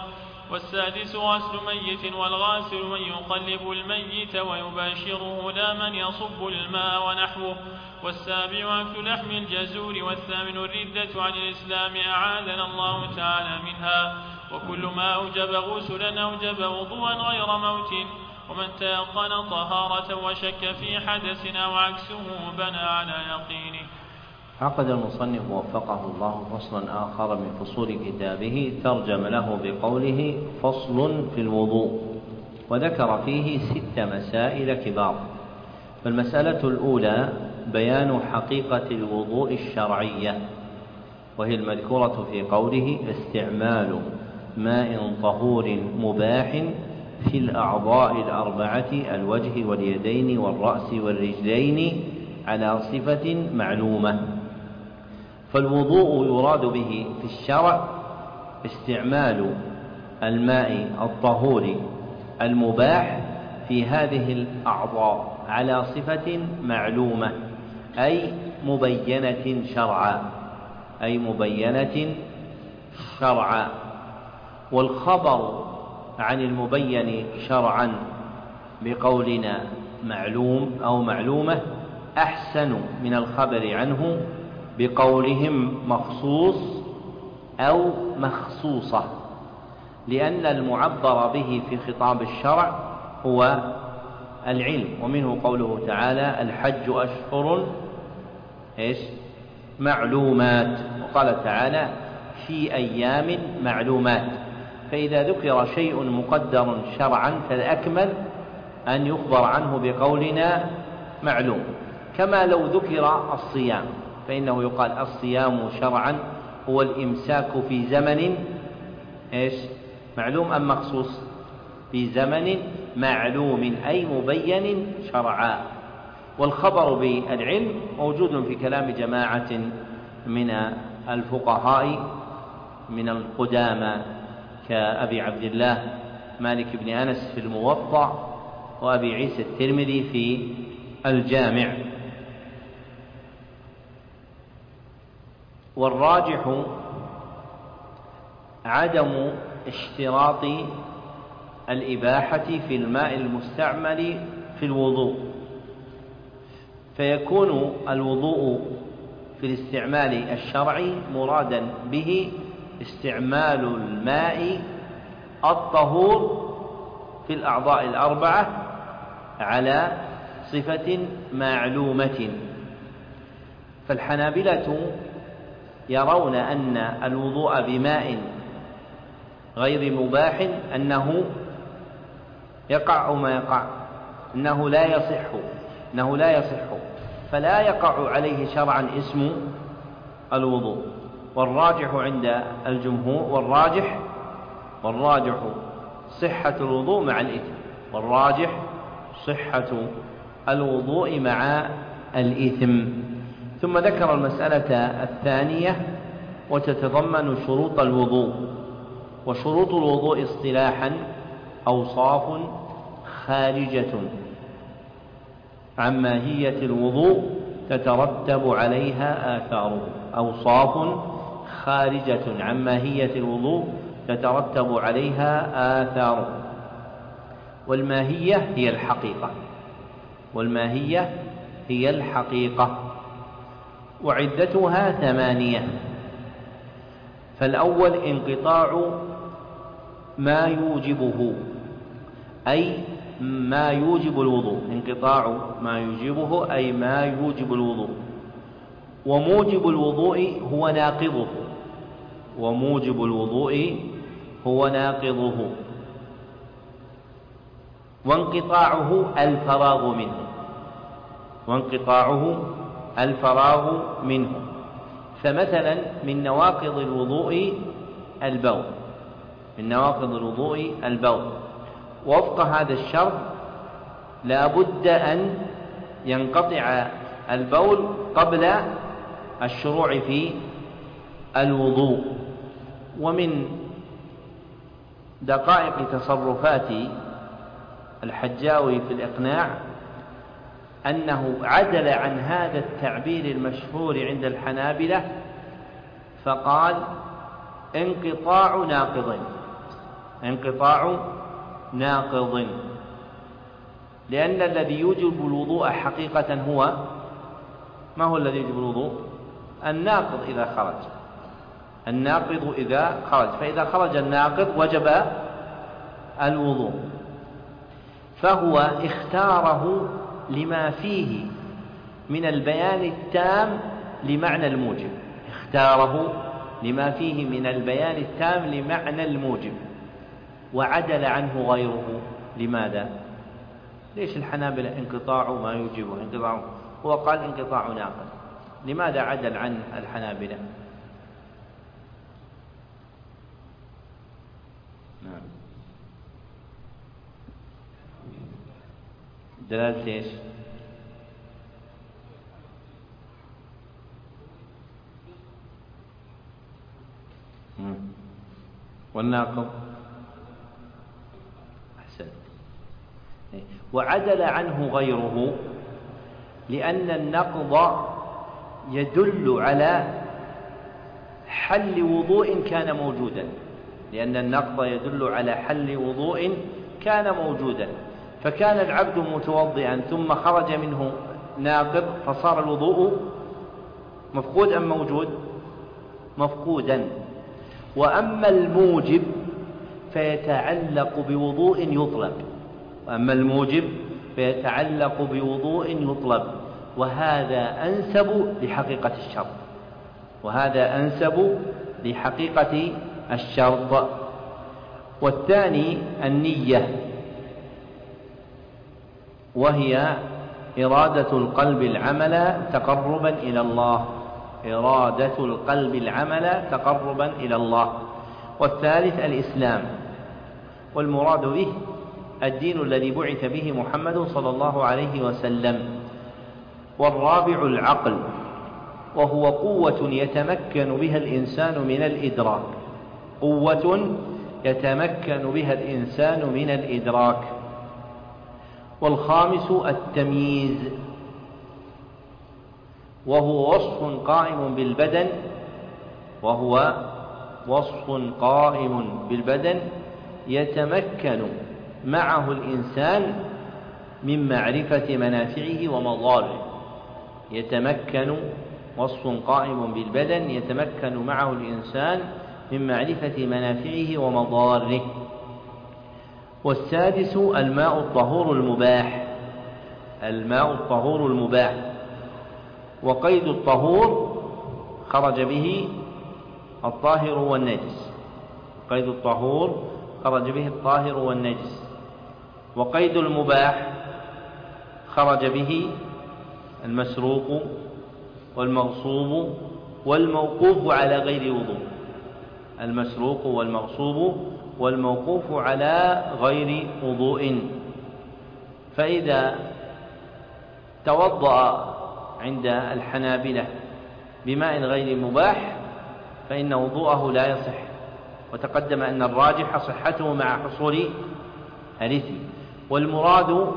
والسادس غسل ميت والغاسل من يقلب الميت ويباشره لا من يصب الماء ونحوه. والسابع أكل لحم الجزور. والثامن الردة عن الإسلام أعاذنا الله تعالى منها. وكل ما أوجب غسلا أوجب وضوءا غير موت. ومن تيقن طهارة وشك في حدث أو عكسه بنى على يقينه. عقد المصنف وفقه الله فصلا آخر من فصول كتابه ترجم له بقوله فصل في الوضوء، وذكر فيه ست مسائل كبار. فالمسألة الأولى بيان حقيقة الوضوء الشرعية، وهي المذكورة في قوله استعمال ماء طهور مباح في الأعضاء الأربعة الوجه واليدين والرأس والرجلين على صفة معلومة. فالوضوء يراد به في الشرع استعمال الماء الطهور المباح في هذه الأعضاء على صفة معلومة، أي مبينة شرعا أي مبينة شرعا. والخبر عن المبين شرعا بقولنا معلوم أو معلومة أحسن من الخبر عنه بقولهم مخصوص أو مخصوصة، لأن المعبر به في خطاب الشرع هو العلم. ومنه قوله تعالى الحج أشهر إيش معلومات، وقال تعالى في أيام معلومات. فإذا ذكر شيء مقدر شرعا فالأكمل أن يخبر عنه بقولنا معلوم. كما لو ذكر الصيام فإنه يقال الصيام شرعا هو الإمساك في زمن إيش معلوم أم مخصوص؟ في زمن معلوم أي مبين شرعا. والخبر بالعلم موجود في كلام جماعة من الفقهاء من القدامى كأبي عبد الله مالك بن أنس في الموطأ، وأبي عيسى الترمذي في الجامع. والراجح عدم اشتراط الإباحة في الماء المستعمل في الوضوء، فيكون الوضوء في الاستعمال الشرعي مرادا به استعمال الماء الطهور في الأعضاء الأربعة على صفة معلومة. فالحنابلة يرون أن الوضوء بماء غير مباح أنه يقع أو ما يقع أنه لا يصح أنه لا يصح فلا يقع عليه شرعا اسم الوضوء. والراجح عند الجمهور والراجح والراجح صحة الوضوء مع الإثم والراجح صحة الوضوء مع الإثم. ثم ذكر المسألة الثانية وتتضمن شروط الوضوء. وشروط الوضوء اصطلاحا أوصاف خارجة عن ماهية الوضوء تترتب عليها آثاره. أوصاف خارجة عن ماهية الوضوء تترتب عليها آثاره. والماهية هي الحقيقة والماهية هي الحقيقة وعدتها ثمانية. فالأول انقطاع ما يوجبه أي ما يوجب الوضوء، انقطاع ما يوجبه أي ما يوجب الوضوء. وموجب الوضوء هو ناقضه وموجب الوضوء هو ناقضه. وانقطاعه الفراغ منه وانقطاعه الفراغ منه. فمثلا من نواقض الوضوء البول من نواقض الوضوء البول وفق هذا الشرط لا بد أن ينقطع البول قبل الشروع في الوضوء. ومن دقائق تصرفات الحجاوي في الإقناع أنه عدل عن هذا التعبير المشهور عند الحنابلة فقال انقطاع ناقض انقطاع ناقض، لأن الذي يوجب الوضوء حقيقة هو ما هو الذي يوجب الوضوء؟ الناقض إذا خرج، الناقض إذا خرج، فإذا خرج الناقض وجب الوضوء، فهو اختاره لما فيه من البيان التام لمعنى الموجب، اختاره لما فيه من البيان التام لمعنى الموجب، وعدل عنه غيره. لماذا؟ ليش الحنابلة انقطاع ما يوجبه انقطاع، هو قال انقطاع ناقض، لماذا عدل عن الحنابلة؟ نعم. دلالة ايش؟ والناقض أحسن. وعدل عنه غيره لأن النقض يدل على حل وضوء كان موجودا، لأن النقض يدل على حل وضوء كان موجودا، فكان العبد متوضئا ثم خرج منه ناقض فصار الوضوء مفقود أم موجود؟ مفقودا. وأما الموجب فيتعلق بوضوء يطلب، وأما الموجب فيتعلق بوضوء يطلب، وهذا أنسب لحقيقة الشرط، وهذا أنسب لحقيقة الشرط. والثاني النية، وهي إرادة القلب العمل تقربا إلى الله، إرادة القلب العمل تقربا إلى الله. والثالث الإسلام، والمراد به الدين الذي بعث به محمد صلى الله عليه وسلم. والرابع العقل، وهو قوة يتمكن بها الإنسان من الإدراك، قوة يتمكن بها الإنسان من الإدراك. والخامس التمييز، وهو وصف قائم بالبدن، وهو وصف قائم بالبدن يتمكن معه الإنسان من معرفة منافعه ومضاره، يتمكن وصف قائم بالبدن يتمكن معه الإنسان من معرفة منافعه ومضاره. والسادس الماء الطهور المباح، الماء الطهور المباح، وقيد الطهور خرج به الطاهر والنجس، قيد الطهور خرج به الطاهر والنجس. وقيد المباح خرج به المسروق والمغصوب والموقوف على غير وضوء، المسروق والمغصوب والموقوف على غير وضوء. فإذا توضأ عند الحنابلة بماء غير مباح فإن وضوءه لا يصح، وتقدم أن الراجح صحته مع حصول الإثم. والمراد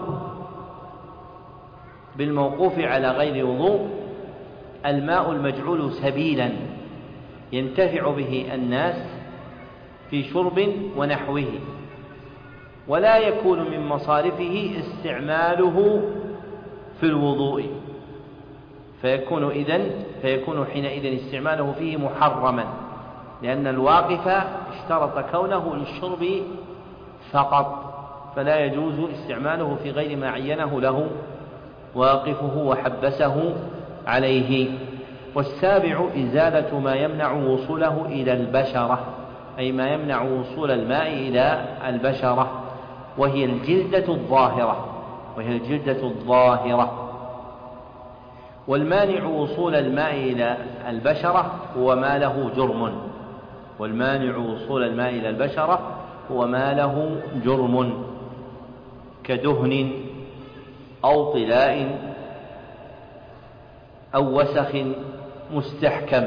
بالموقوف على غير وضوء الماء المجعول سبيلا ينتفع به الناس في شرب ونحوه، ولا يكون من مصارفه استعماله في الوضوء، فيكون إذن فيكون حينئذ استعماله فيه محرما، لأن الواقف اشترط كونه للشرب فقط، فلا يجوز استعماله في غير ما عينه له واقفه وحبسه عليه. والسابع إزالة ما يمنع وصوله إلى البشرة، أي ما يمنع وصول الماء إلى البشرة، وهي الجلدة الظاهرة، وهي الجلدة الظاهرة. والمانع وصول الماء إلى البشرة هو ما له جرم، والمانع وصول الماء إلى البشرة هو ما له جرم كدهن أو طلاء أو وسخ مستحكم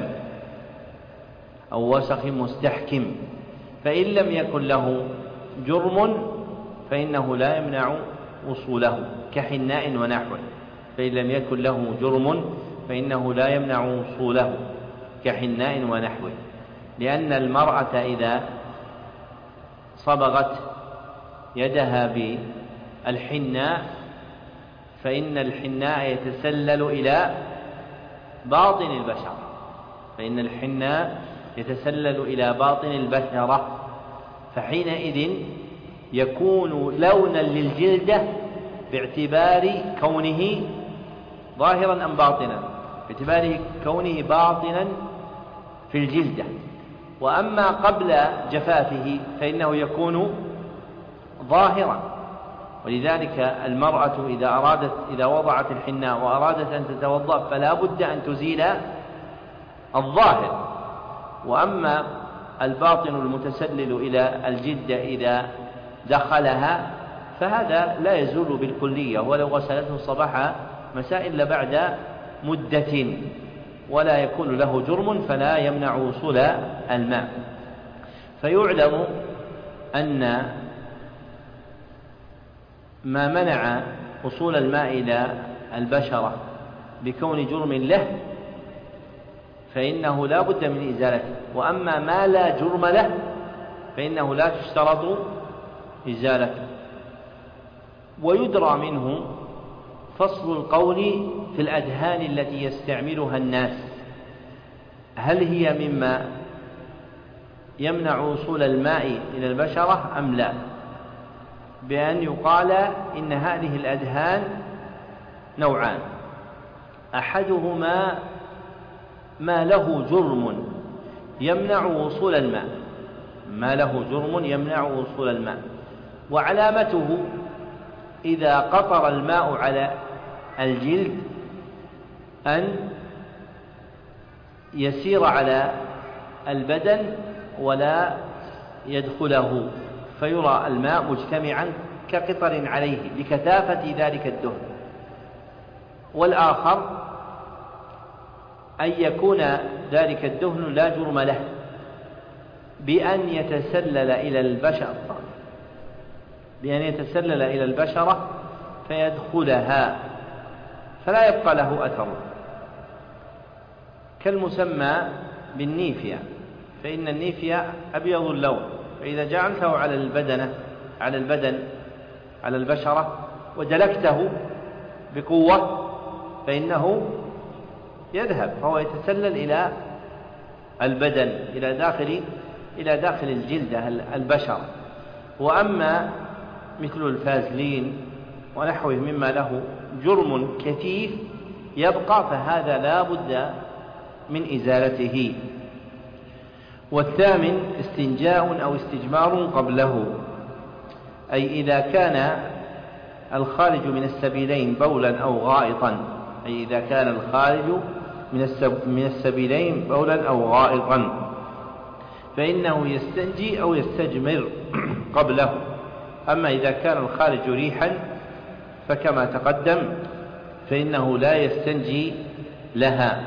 أو وسخ مستحكم، فإن لم يكن له جرم فإنه لا يمنع وصوله كحناء ونحوه، فإن لم يكن له جرم فإنه لا يمنع وصوله كحناء ونحوه، لأن المرأة إذا صبغت يدها بالحناء فإن الحناء يتسلل إلى باطن البشرة فإن الحناء يتسلل إلى باطن البشرة فحينئذ يكون لونا للجلدة باعتبار كونه ظاهرا أم باطنا باعتبار كونه باطنا في الجلدة. وأما قبل جفافه فإنه يكون ظاهرا. ولذلك المرأة إذا أرادت إذا وضعت الحناء وأرادت أن تتوضأ فلا بد أن تزيل الظاهر. وأما الباطن المتسلل إلى الجلدة إذا دخلها فهذا لا يزول بالكلية ولو غسلته صباح مساء إلا بعد مدة ولا يكون له جرم فلا يمنع وصول الماء. فيعلم أن ما منع وصول الماء إلى البشرة بكون جرم له فإنه لا بد من إزالته. وأما ما لا جرم له فإنه لا تشترط إزالته. ويدرى منه فصل القول في الأدهان التي يستعملها الناس هل هي مما يمنع وصول الماء إلى البشرة أم لا، بأن يقال إن هذه الأدهان نوعان، أحدهما ما له جرم يمنع وصول الماء ما له جرم يمنع وصول الماء وعلامته إذا قطر الماء على الجلد أن يسير على البدن ولا يدخله فيرى الماء مجتمعا كقطر عليه لكثافة ذلك الدهن. والآخر أن يكون ذلك الدهن لا جرم له بأن يتسلل إلى البشرة بأن يتسلل إلى البشرة فيدخلها فلا يبقى له أثر، كالمسمى بالنيفيا، فإن النيفيا أبيض اللون، فإذا جعلته على البدن على البدن على البشرة ودلكته بقوة فإنه يذهب، فهو يتسلل إلى البدن إلى داخل إلى داخل الجلد البشرة. وأما مثل الفازلين ونحوه مما له جرم كثيف يبقى فهذا لا بد من إزالته. والثامن استنجاء أو استجمار قبله، أي إذا كان الخارج من السبيلين بولا أو غائطا أي إذا كان الخارج من السبيلين بولا أو غائطا فإنه يستنجي أو يستجمر قبله. أما إذا كان الخارج ريحا فكما تقدم فإنه لا يستنجي لها.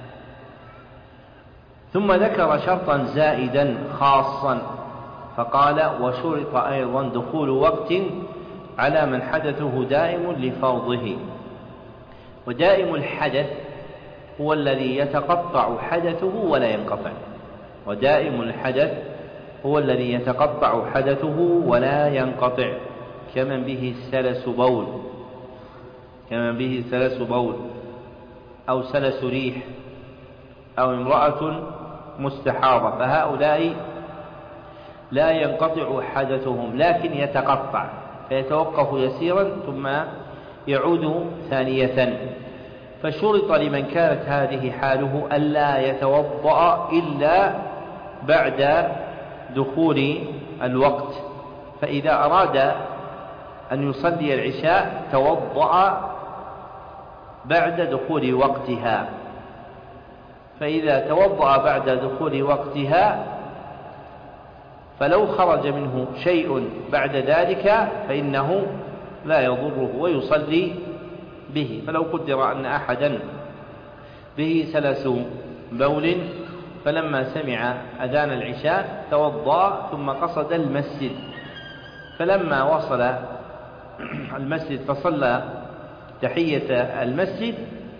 ثم ذكر شرطا زائدا خاصا فقال وشرط أيضا دخول وقت على من حدثه دائم لفرضه. ودائم الحدث هو الذي يتقطع حدثه ولا ينقطع ودائم الحدث هو الذي يتقطع حدثه ولا ينقطع كمن به سلس بول كمن به سلس بول أو سلس ريح أو امرأة مستحاضة، فهؤلاء لا ينقطع حدثهم لكن يتقطع فيتوقف يسيرا ثم يعود ثانية. فشرط لمن كانت هذه حاله ألا يتوضأ إلا بعد دخول الوقت، فإذا أراد أن يصلي العشاء توضأ بعد دخول وقتها، فإذا توضأ بعد دخول وقتها فلو خرج منه شيء بعد ذلك فإنه لا يضره ويصلي به. فلو قدر أن أحدا به سلس بول فلما سمع أذان العشاء توضأ ثم قصد المسجد، فلما وصل المسجد فصلى تحية المسجد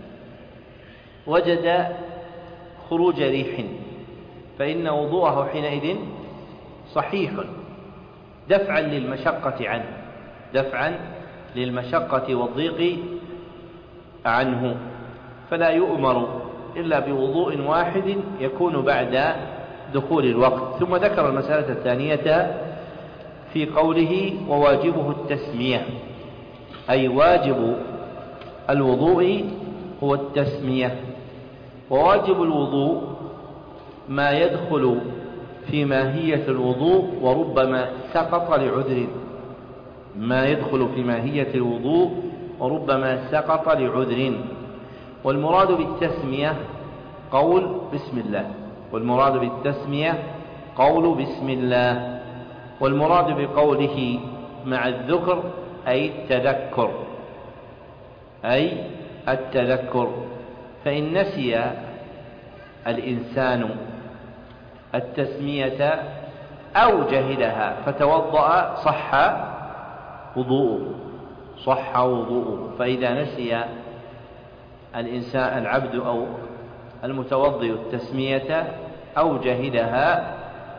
وجد خروج ريح فإن وضوءه حينئذ صحيح دفعا للمشقة عنه دفعا للمشقة والضيق عنه، فلا يؤمر إلا بوضوء واحد يكون بعد دخول الوقت. ثم ذكر المسألة الثانية في قوله وواجبه التسمية، أي واجب الوضوء هو التسمية. وواجب الوضوء ما يدخل في ماهية الوضوء وربما سقط لعذر ما يدخل في ماهية الوضوء وربما سقط لعذر. والمراد بالتسمية قول بسم الله والمراد بالتسمية قول بسم الله والمراد بقوله مع الذكر أي التذكر أي التذكر. فإن نسي الإنسان التسمية أو جهلها فتوضأ صح وضوءه صح وضوءه فإذا نسي الإنسان العبد أو المتوضئ التسمية أو جهلها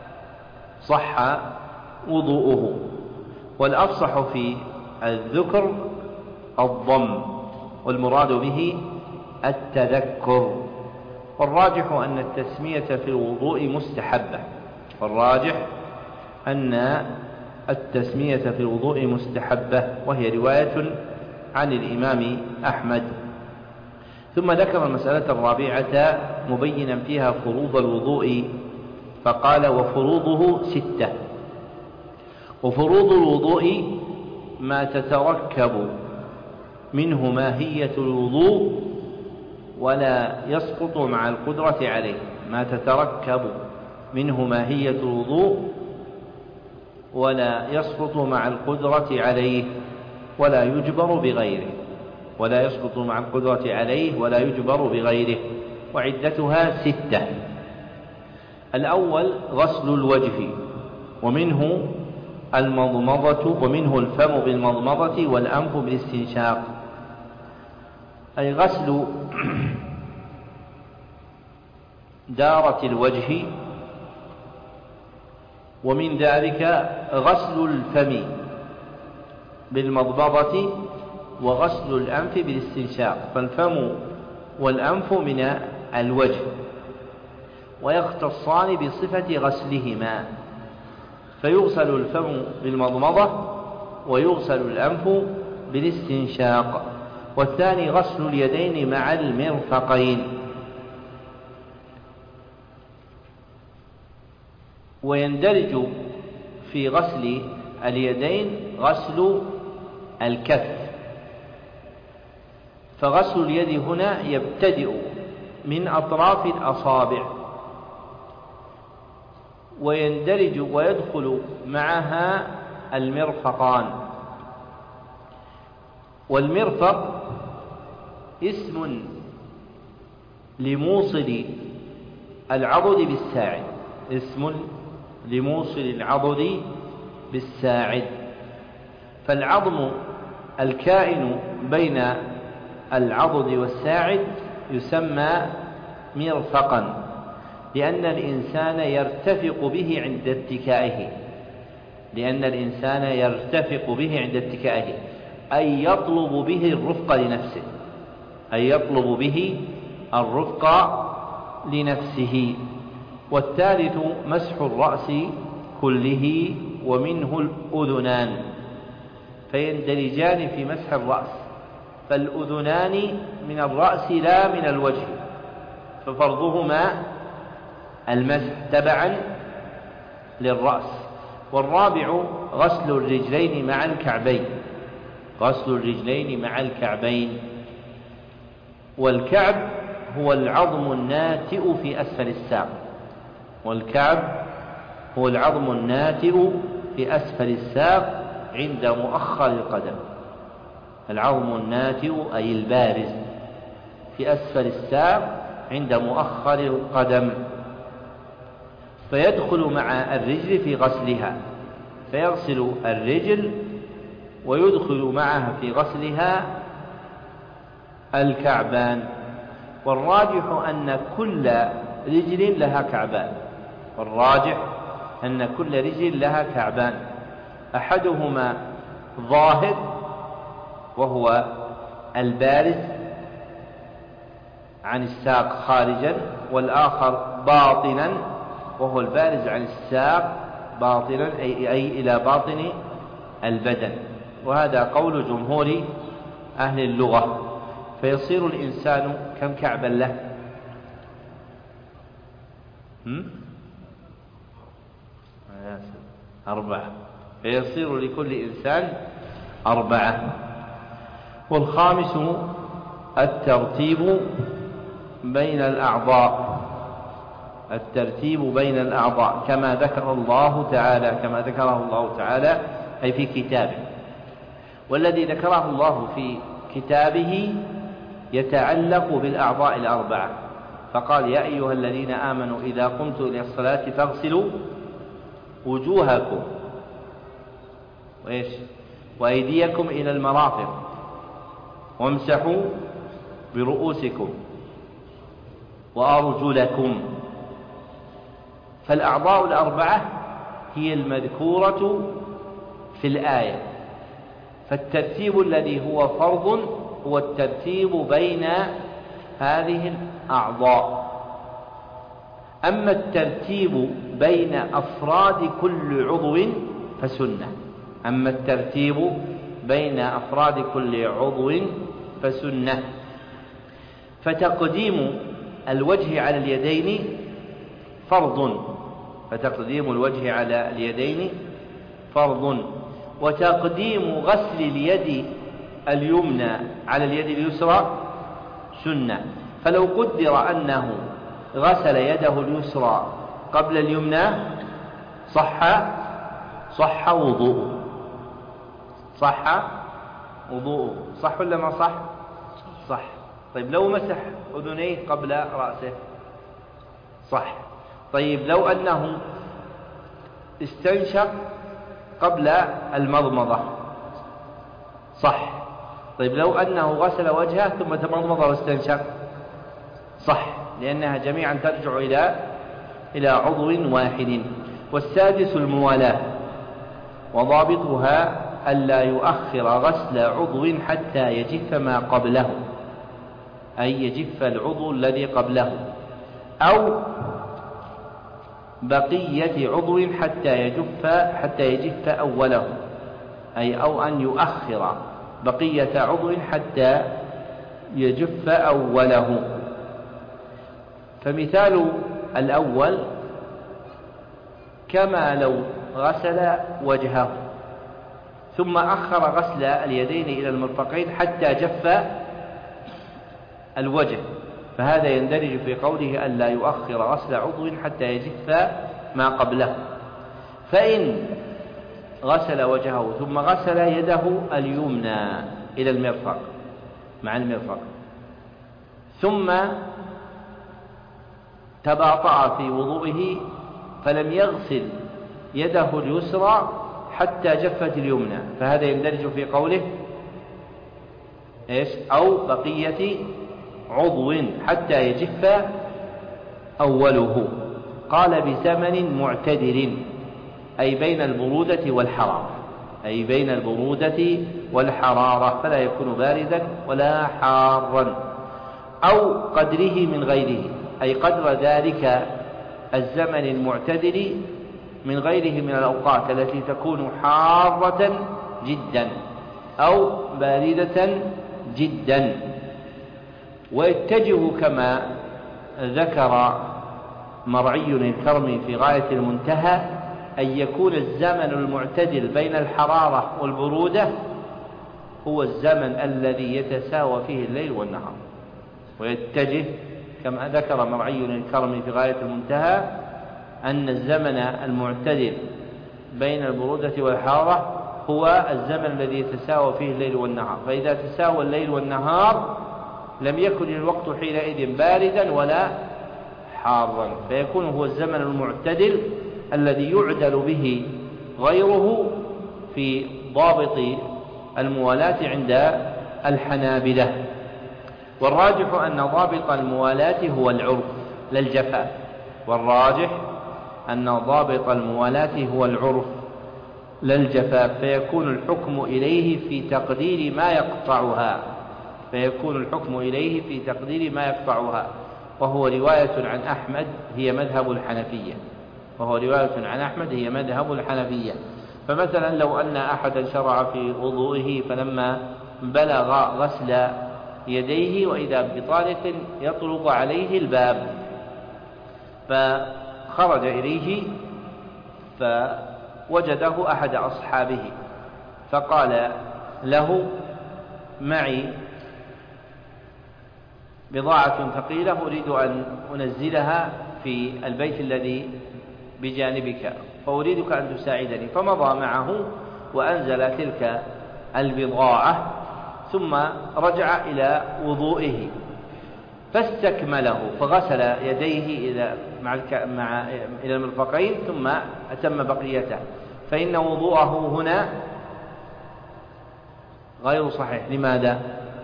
صح وضوءه. والأفصح في الذكر الضم والمراد به التذكر. والراجح أن التسمية في الوضوء مستحبة والراجح أن التسمية في الوضوء مستحبة وهي رواية عن الإمام أحمد. ثم ذكر المسألة الرابعة مبينا فيها فروض الوضوء فقال وفروضه ستة. وفروض الوضوء ما تتركب منه ماهية الوضوء ولا يسقط مع القدرة عليه ما تتركب منه ماهية الوضوء ولا يسقط مع القدرة عليه ولا يجبر بغيره ولا يسقط مع القدرة عليه ولا يجبر بغيره وعدتها ستة. الأول غسل الوجه ومنه المضمضة ومنه الفم بالمضمضة والأنف بالاستنشاق، أي غسل دارة الوجه، ومن ذلك غسل الفم بالمضمضة وغسل الأنف بالاستنشاق. فالفم والأنف من الوجه ويختصان بصفة غسلهما، فيغسل الفم بالمضمضة ويغسل الأنف بالاستنشاق. والثاني غسل اليدين مع المرفقين. ويندرج في غسل اليدين غسل الكف، فغسل اليد هنا يبتدئ من أطراف الأصابع ويندرج ويدخل معها المرفقان. والمرفق اسم لموصل العضد بالساعد اسم لموصل العضد بالساعد. فالعظم الكائن بين العضد والساعد يسمى مرفقا، لأن الإنسان يرتفق به عند اتكائه لأن الإنسان يرتفق به عند اتكائه أي يطلب به الرفق لنفسه أي يطلب به الرفق لنفسه. والثالث مسح الرأس كله ومنه الأذنان، فيندرجان في مسح الرأس، فالأذنان من الرأس لا من الوجه، ففرضهما المسح تبعا للرأس. والرابع غسل الرجلين مع الكعبين غسل الرجلين مع الكعبين. والكعب هو العظم الناتئ في أسفل الساق والكعب هو العظم الناتئ في أسفل الساق عند مؤخر القدم العظم الناتئ أي البارز في أسفل الساق عند مؤخر القدم، فيدخل مع الرجل في غسلها، فيغسل الرجل ويدخل معها في غسلها الكعبان. والراجح أن كل رجل لها كعبان والراجح أن كل رجل لها كعبان أحدهما ظاهر وهو البارز عن الساق خارجا، والآخر باطنا وهو البارز عن الساق باطنا أي, أي إلى باطن البدن. وهذا قول جمهور أهل اللغة. فيصير الإنسان كم كعبا له؟ أربعة. فيصير لكل إنسان أربعة. والخامس الترتيب بين الأعضاء، الترتيب بين الأعضاء كما ذكر الله تعالى كما ذكره الله تعالى أي في كتابه. والذي ذكره الله في كتابه يتعلق بالأعضاء الأربعة، فقال: يا أيها الذين آمنوا إذا قمتم إلى الصلاة فاغسلوا وجوهكم وإيش وأيديكم إلى المرافق وامسحوا برؤوسكم وأرجلكم. فالأعضاء الأربعة هي المذكورة في الآية. فالترتيب الذي هو فرض هو الترتيب بين هذه الأعضاء. أما الترتيب بين أفراد كل عضو فسنة أما الترتيب بين أفراد كل عضو فسنة. فتقديم الوجه على اليدين فرض فتقديم الوجه على اليدين فرض وتقديم غسل اليد اليمنى على اليد اليسرى سنة. فلو قدر أنه غسل يده اليسرى قبل اليمنى صح صح وضوءه صح وضوءه صح ولا ما صح؟ صح. طيب لو مسح أذنيه قبل رأسه صح. طيب لو أنه استنشق قبل المضمضة صح. طيب لو أنه غسل وجهه ثم تمضمض واستنشق صح، لأنها جميعا ترجع إلى إلى عضو واحد. والسادس الموالاة، وضابطها ألا يؤخر غسل عضو حتى يجف ما قبله، أي يجف العضو الذي قبله، أو بقية عضو حتى يجف حتى يجف أوله، أي أو أن يؤخر بقية عضو حتى يجف أوله. فمثال الأول كما لو غسل وجهه ثم أخر غسل اليدين إلى المرفقين حتى جف الوجه، فهذا يندرج في قوله ألا يؤخر غسل عضو حتى يجف ما قبله. فإن غسل وجهه ثم غسل يده اليمنى إلى المرفق مع المرفق ثم تباطأ في وضوئه فلم يغسل يده اليسرى حتى جفت اليمنى، فهذا يندرج في قوله إيش أو بقية عضو حتى يجف أوله. قال بزمن معتدل، أي بين البرودة والحرارة أي بين البرودة والحرارة فلا يكون باردا ولا حارا، أو قدره من غيره، أي قدر ذلك الزمن المعتدل من غيره من الأوقات التي تكون حارة جدا أو باردة جدا. ويتجه كما ذكر مرعي الكرمي في غاية المنتهى أن يكون الزمن المعتدل بين الحرارة والبرودة هو الزمن الذي يتساوى فيه الليل والنهار. ويتجه كما ذكر مرعي الكرمي في غاية المنتهى أن الزمن المعتدل بين البرودة والحرارة هو الزمن الذي يتساوى فيه الليل والنهار، فإذا تساوى الليل والنهار لم يكن الوقت حينئذ باردا ولا حارا، فيكون هو الزمن المعتدل الذي يعدل به غيره في ضابط الموالاة عند الحنابلة. والراجح أن ضابط الموالاة هو العرف لا الجفاف والراجح أن ضابط الموالاة هو العرف لا الجفاف، فيكون الحكم إليه في تقدير ما يقطعها فيكون الحكم إليه في تقدير ما يقطعها وهو رواية عن أحمد هي مذهب الحنفية وهو رواية عن أحمد هي مذهب الحنفية فمثلا لو أن أحدا شرع في وضوئه فلما بلغ غسل يديه وإذا بطارق يطرق عليه الباب فخرج إليه فوجده أحد أصحابه فقال له معي بضاعة ثقيلة أريد أن أنزلها في البيت الذي بجانبك فأريدك أن تساعدني، فمضى معه وأنزل تلك البضاعة ثم رجع إلى وضوئه فاستكمله فغسل يديه إلى مع مع إلى المرفقين ثم أتم بقيته، فإن وضوءه هنا غير صحيح. لماذا؟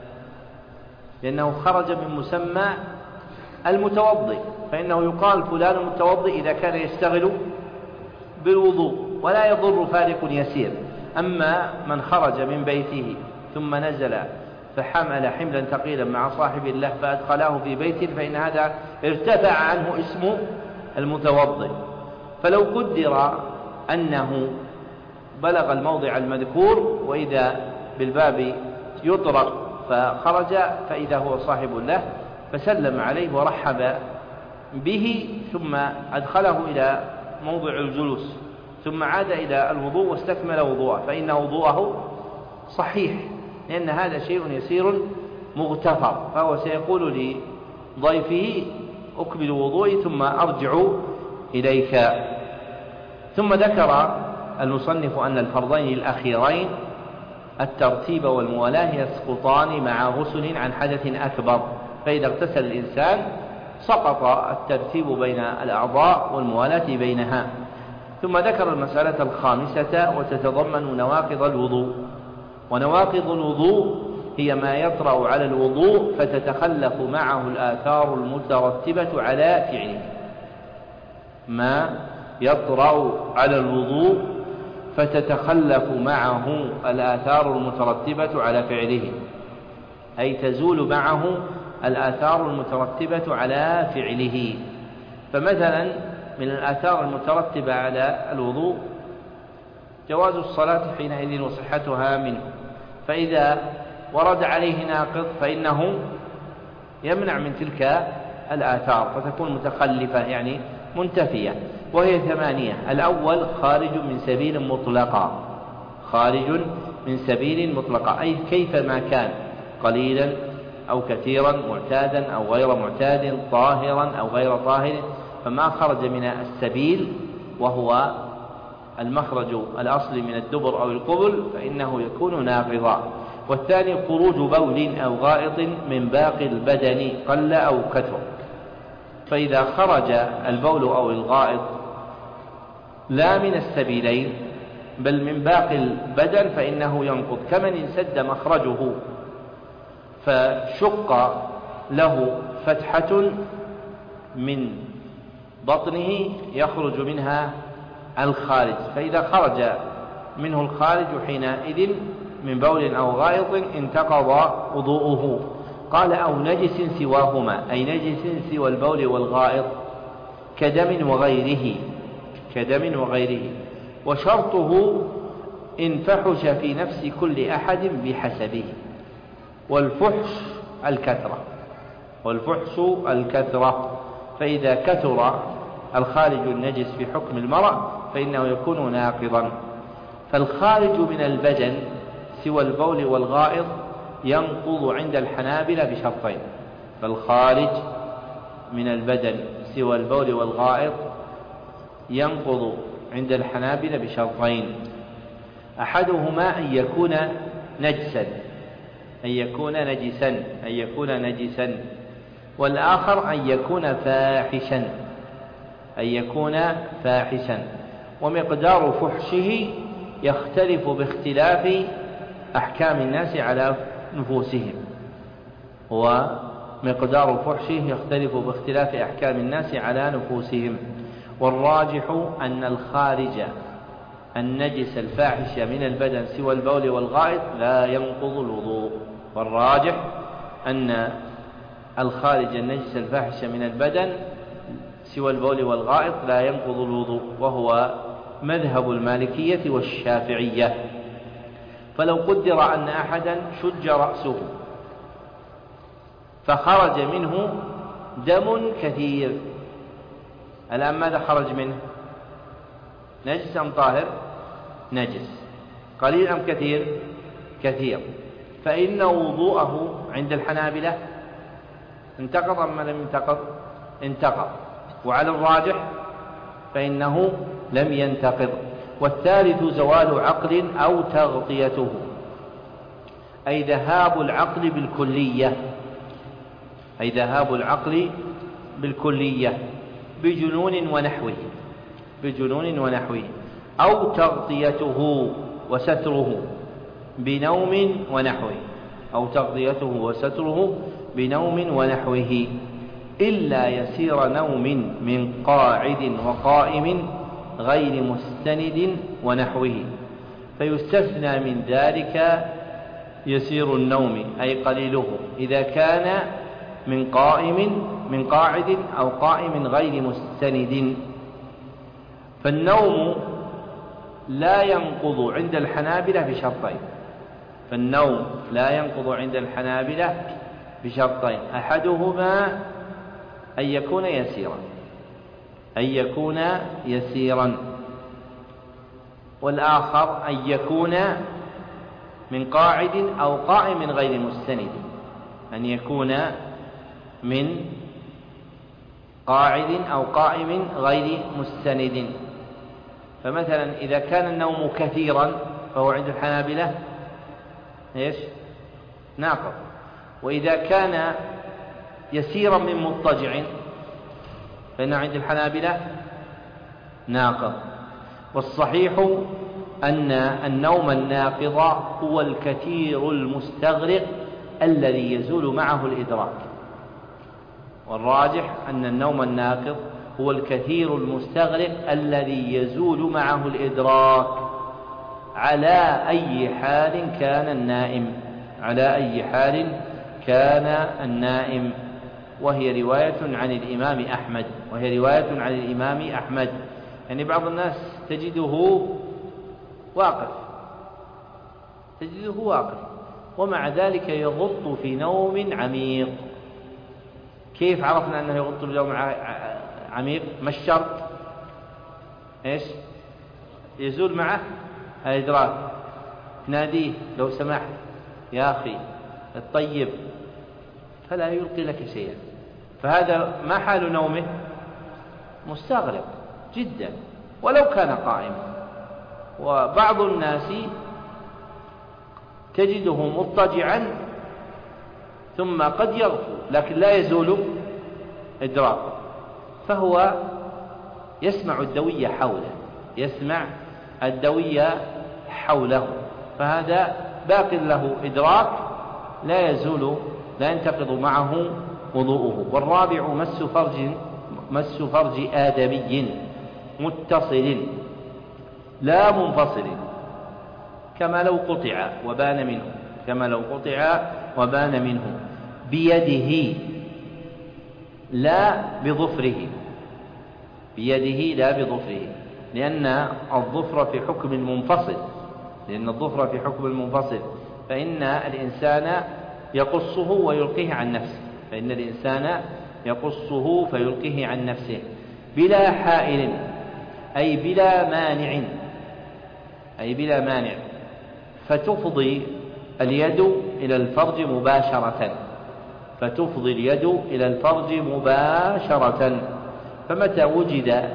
لأنه خرج من مسمى المتوضئ، فإنه يقال فلان متوضئ إذا كان يشتغل بالوضوء ولا يضر فارق يسير. أما من خرج من بيته ثم نزل فحمل حملا ثقيلا مع صاحب له فأدخله في بيته فإن هذا ارتفع عنه اسم المتوضئ. فلو قدر أنه بلغ الموضع المذكور وإذا بالباب يطرق فخرج فإذا هو صاحب له فسلم عليه ورحب به ثم أدخله إلى موضع الجلوس ثم عاد إلى الوضوء واستكمل وضوءه فإن وضوءه صحيح، لأن هذا شيء يسير مغتفر، فهو سيقول لضيفه أكمل وضوئي ثم أرجع إليك. ثم ذكر المصنف أن الفرضين الأخيرين الترتيب والموالاة يسقطان مع غسل عن حدث أكبر، فإذا اغتسل الإنسان سقط الترتيب بين الأعضاء والموالاة بينها. ثم ذكر المسألة الخامسة وتتضمن نواقض الوضوء. ونواقض الوضوء هي ما يطرأ على الوضوء فتتخلف معه الآثار المترتبة على فعله ما يطرأ على الوضوء فتتخلف معه الآثار المترتبة على فعله، أي تزول معه الآثار المترتبة على فعله. فمثلا من الآثار المترتبة على الوضوء جواز الصلاة حينئذ وصحتها منه، فإذا ورد عليه ناقض فإنه يمنع من تلك الآثار فتكون متخلفة يعني منتفية، وهي ثمانية. الأول خارج من سبيل مطلقا خارج من سبيل مطلقا أي كيفما كان قليلا أو كثيرا معتادا أو غير معتاد طاهرا أو غير طاهر، فما خرج من السبيل وهو المخرج الأصلي من الدبر أو القبل فإنه يكون ناقضا. والثاني خروج بول أو غائط من باقي البدن قل أو كثر، فإذا خرج البول أو الغائط لا من السبيلين بل من باقي البدن فإنه ينقض، كمن انسد مخرجه فشق له فتحة من بطنه يخرج منها الخارج، فإذا خرج منه الخارج حينئذ من بول أو غائط انتقض وضوءه. قال أو نجس سواهما أي نجس سوى البول والغائط كدم وغيره كدم وغيره وشرطه إن فحش في نفس كل أحد بحسبه. والفحش الكثرة والفحش الكثرة فإذا كثر الخارج النجس في حكم المرء فإنه يكون ناقضا. فالخارج من البدن سوى البول والغائط ينقض عند الحنابلة بشرطين. فالخارج من البدن سوى البول والغائط ينقض عند الحنابلة بشرطين، أحدهما أن يكون نجسا أن يكون نجسا أن يكون نجسا والآخر أن يكون فاحشا أن يكون فاحشا ومقدار فحشه يختلف باختلاف أحكام الناس على نفوسهم ومقدار فحشه يختلف باختلاف أحكام الناس على نفوسهم. والراجح أن الخارج النجس الفاحش من البدن سوى البول والغائط لا ينقض الوضوء. والراجح أن الخارج النجس الفاحش من البدن سوى البول والغائط لا ينقض الوضوء، وهو مذهب المالكية والشافعية. فلو قدر أن أحدا شج رأسه فخرج منه دم كثير، الآن ماذا خرج منه؟ نجس أم طاهر؟ نجس. قليل أم كثير؟ كثير. فإن وضوءه عند الحنابلة انتقض أم لم ينتقض؟ انتقض. وعلى الراجح فإنه لم ينتقض. والثالث زوال عقل أو تغطيته، أي ذهاب العقل بالكلية، أي ذهاب العقل بالكلية بجنون ونحوه، بجنون ونحوه، أو تغطيته وستره بنوم ونحوه، أو تغطيته وستره بنوم ونحوه، إلا يسير نوم من قاعد وقائم غير مستند ونحوه، فيستثنى من ذلك يسير النوم أي قليله إذا كان من قائم من قاعد أو قائم غير مستند. فالنوم لا ينقض عند الحنابلة بشرطين، فالنوم لا ينقض عند الحنابلة بشرطين، أحدهما أن يكون يسيرا، أن يكون يسيرا، والآخر أن يكون من قاعد أو قائم غير مستند، أن يكون من قاعد أو قائم غير مستند. فمثلا إذا كان النوم كثيرا فهو عند الحنابلة إيش؟ ناقض. وإذا كان يسيرا من مضطجع فإنه عند الحنابلة ناقض. والصحيح أن النوم الناقض هو الكثير المستغرق الذي يزول معه الإدراك، والراجح أن النوم الناقض هو الكثير المستغرق الذي يزول معه الإدراك على أي حال كان النائم، على أي حال كان النائم. وهي رواية عن الإمام أحمد، وهي رواية عن الإمام أحمد. يعني بعض الناس تجده واقف، تجده واقف ومع ذلك يغط في نوم عميق. كيف عرفنا أنه يغط في نوم عميق؟ ما الشرط؟ إيش؟ يزول معه الإدراك. ناديه لو سمحت يا أخي الطيب، فلا يلقي لك شيئا. فهذا ما حال نومه؟ مستغرق جدا ولو كان قائما. وبعض الناس تجده مضطجعا ثم قد يغفو لكن لا يزول إدراكه، فهو يسمع الدوية حوله، يسمع الدوية حوله، فهذا باق له إدراك لا يزول، لا ينتقض معه وضوءه. والرابع مس فرج مس فرج آدمي متصل لا منفصل، كما لو قطع وبان منه، كما لو قطع وبان منه بيده لا بظفره، بيده لا بظفره، لأن الظفر في حكم المنفصل، لأن الظفر في حكم المنفصل، فإن الإنسان يقصه ويلقيه عن نفسه، فإن الإنسان يقصه فيلقيه عن نفسه بلا حائل، أي بلا مانع، أي بلا مانع، فتفضي اليد إلى الفرج مباشرة، فتفضي اليد إلى الفرج مباشرة. فمتى وجد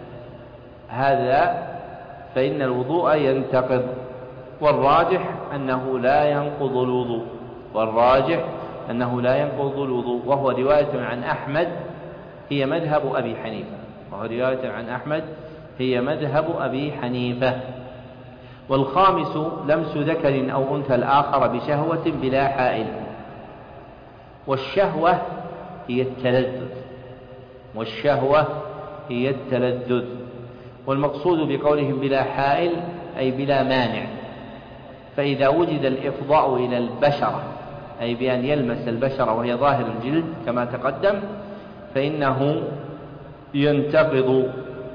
هذا فإن الوضوء ينتقض. والراجح أنه لا ينقض الوضوء، والراجح أنه لا ينقض الوضوء، وهو رواية عن أحمد هي مذهب أبي حنيفة، وهو رواية عن أحمد هي مذهب أبي حنيفة. والخامس لمس ذكر أو أنثى الآخر بشهوة بلا حائل. والشهوة هي التلذذ، والشهوة هي التلذذ. والمقصود بقولهم بلا حائل أي بلا مانع. فإذا وجد الإفضاء إلى البشرة أي بأن يلمس البشرة وهي ظاهر الجلد كما تقدم فإنه ينتقض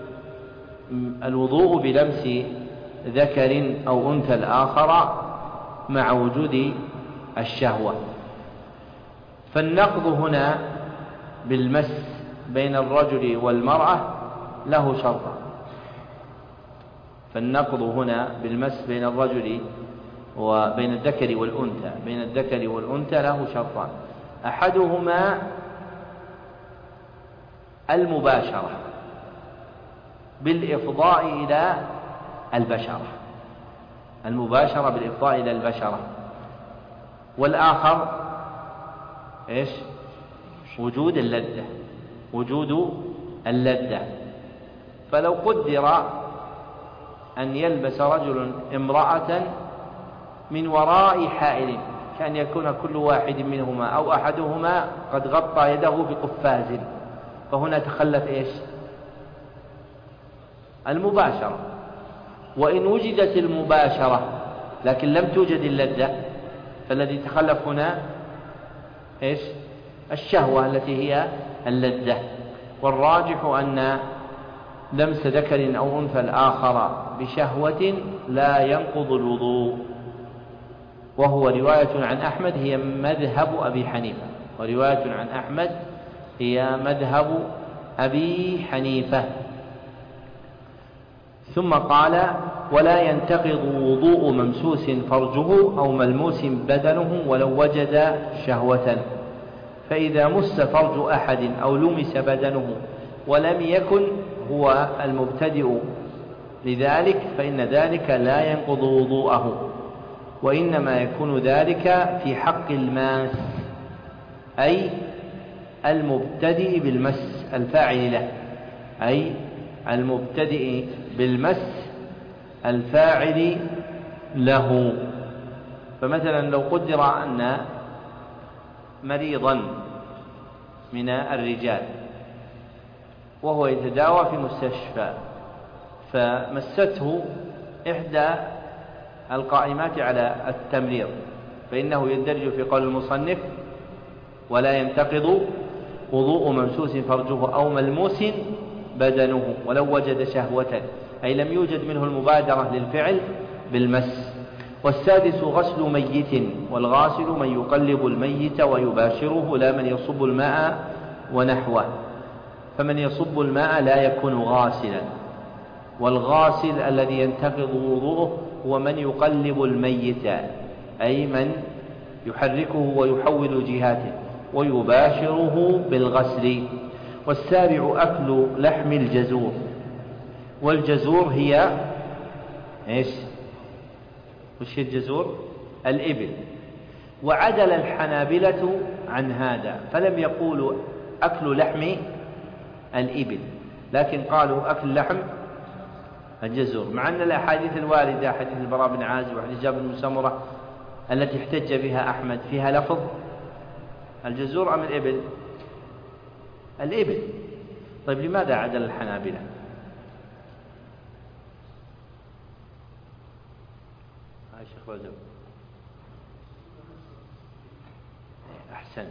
الوضوء بلمس ذكر أو أنثى الآخر مع وجود الشهوة. فالنقض هنا بالمس بين الرجل والمرأة له شرطان. فالنقض هنا بالمس بين الرجل وبين الذكر والأنثى بين الذكر والأنثى له شرطان. أحدهما المباشرة بالإفضاء إلى البشرة المباشرة بالإفضاء إلى البشرة والآخر إيش؟ وجود اللذة وجود اللذة. فلو قدر أن يلبس رجل امرأة من وراء حائل كأن يكون كل واحد منهما أو أحدهما قد غطى يده بقفاز فهنا تخلف إيش؟ المباشرة. وإن وجدت المباشرة لكن لم توجد اللذة فالذي تخلف هنا إيش؟ الشهوة التي هي اللذة. والراجح أن لمس ذكر أو أنثى الآخر بشهوة لا ينقض الوضوء، وهو رواية عن أحمد هي مذهب أبي حنيفة ورواية عن أحمد هي مذهب أبي حنيفة. ثم قال ولا ينتقض وضوء ممسوس فرجه أو ملموس بدنه ولو وجد شهوة. فإذا مس فرج أحد أو لمس بدنه ولم يكن هو المبتدئ لذلك فإن ذلك لا ينقض وضوءه، وإنما يكون ذلك في حق الماس أي المبتدئ بالمس الفاعل له أي المبتدئ بالمس الفاعل له. فمثلا لو قدر أن مريضا من الرجال وهو يتداوى في مستشفى فمسته إحدى القائمات على التمريض فإنه يندرج في قول المصنف ولا ينتقض وضوء ممسوس فرجه أو ملموس بدنه ولو وجد شهوة أي لم يوجد منه المبادرة للفعل بالمس. والسادس غسل ميت، والغاسل من يقلب الميت ويباشره لا من يصب الماء ونحوه. فمن يصب الماء لا يكون غاسلا، والغاسل الذي ينتقض وضوءه هو من يقلب الميت أي من يحركه ويحول جهاته ويباشره بالغسل. والسابع أكل لحم الجزور، والجزور هي إيش؟ وش هي الجزور؟ الإبل. وعدل الحنابلة عن هذا فلم يقولوا أكل لحم الإبل لكن قالوا أكل لحم الجزور، مع أن الأحاديث الواردة حديث البراء بن عازب وحديث جابر بن سمرة التي احتج بها أحمد فيها لفظ الجزور أم الإبل؟ الإبل. طيب لماذا عدل الحنابلة؟ شيخ رجب أحسنت.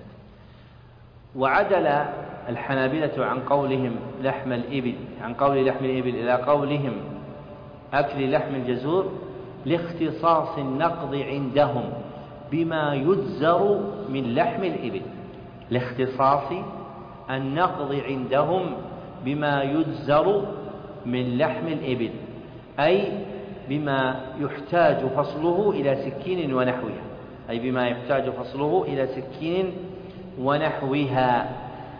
وعدل الحنابلة عن قولهم لحم الإبل عن قول لحم الإبل إلى قولهم أكل لحم الجزور لاختصاص النقض عندهم بما يجزر من لحم الإبل لاختصاص النقض عندهم بما يجزر من لحم الإبل أي بما يحتاج فصله إلى سكين ونحوها أي بما يحتاج فصله إلى سكين ونحوها.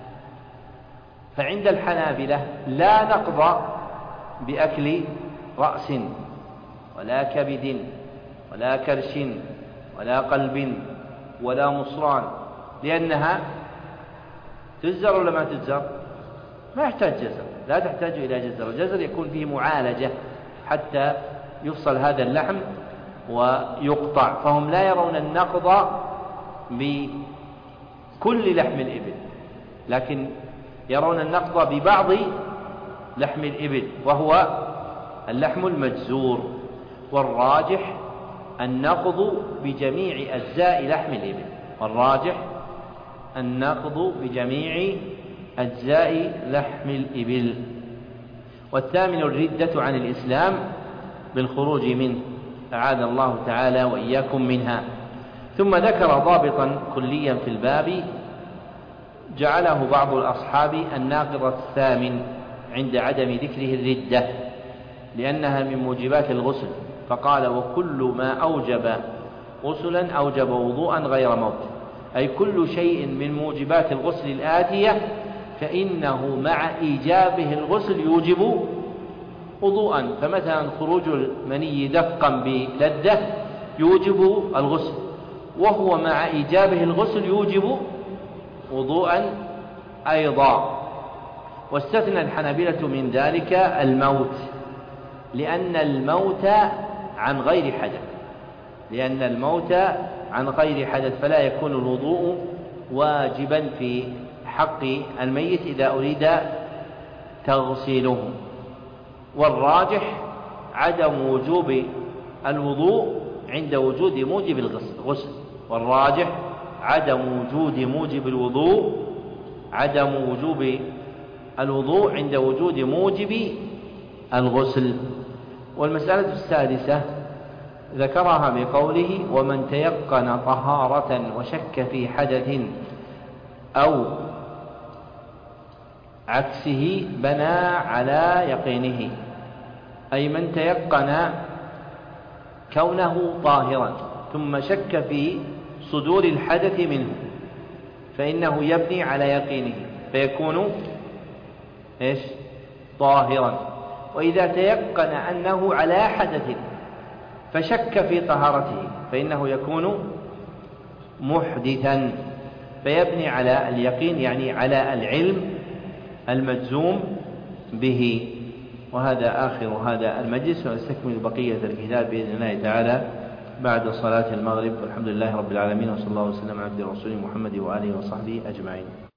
فعند الحنابلة لا نقض بأكل رأس ولا كبد ولا كرش ولا قلب ولا مصران لأنها تجزر ولا ما تجزر؟ ما يحتاج جزر، لا تحتاج إلى جزر. الجزر يكون فيه معالجة حتى يفصل هذا اللحم ويقطع، فهم لا يرون النقض بكل لحم الإبل لكن يرون النقض ببعض لحم الإبل وهو اللحم المجزور. والراجح النقض بجميع أجزاء لحم الإبل والراجح النقض بجميع أجزاء لحم الإبل. والثامن الردة عن الإسلام بالخروج منه، أعاذ الله تعالى وإياكم منها. ثم ذكر ضابطا كليا في الباب جعله بعض الأصحاب الناقض الثامن عند عدم ذكره الردة، لأنها من موجبات الغسل، فقال: وكل ما أوجب غسلا أوجب وضوءا غير موت، أي كل شيء من موجبات الغسل الآتية فإنه مع إيجابه الغسل يوجب وضوءا. فمثلا خروج المني دفقا بلذة يوجب الغسل، وهو مع إيجابه الغسل يوجب وضوءا أيضا. واستثنى الحنابلة من ذلك الموت، لأن الموت عن غير حدث لأن الموت عن غير حدث فلا يكون الوضوء واجبا في حق الميت إذا أريد تغسيله. والراجح عدم وجوب الوضوء عند وجود موجب الغسل والراجح عدم وجود موجب الوضوء عدم وجوب الوضوء عند وجود موجب الغسل. والمسألة السادسة ذكرها بقوله: ومن تيقن طهارة وشك في حدث أو عكسه بنى على يقينه، أي من تيقن كونه طاهرا ثم شك في صدور الحدث منه فإنه يبني على يقينه فيكون إيش؟ طاهرا. وإذا تيقن أنه على حدث فشك في طهارته فإنه يكون محدثا فيبني على اليقين، يعني على العلم المجزوم به. وهذا آخر هذا المجلس، ونستكمل بقية الكتاب بإذن الله تعالى بعد صلاة المغرب. والحمد لله رب العالمين، وصلى الله وسلم على عبده ورسوله محمد وآله وصحبه أجمعين.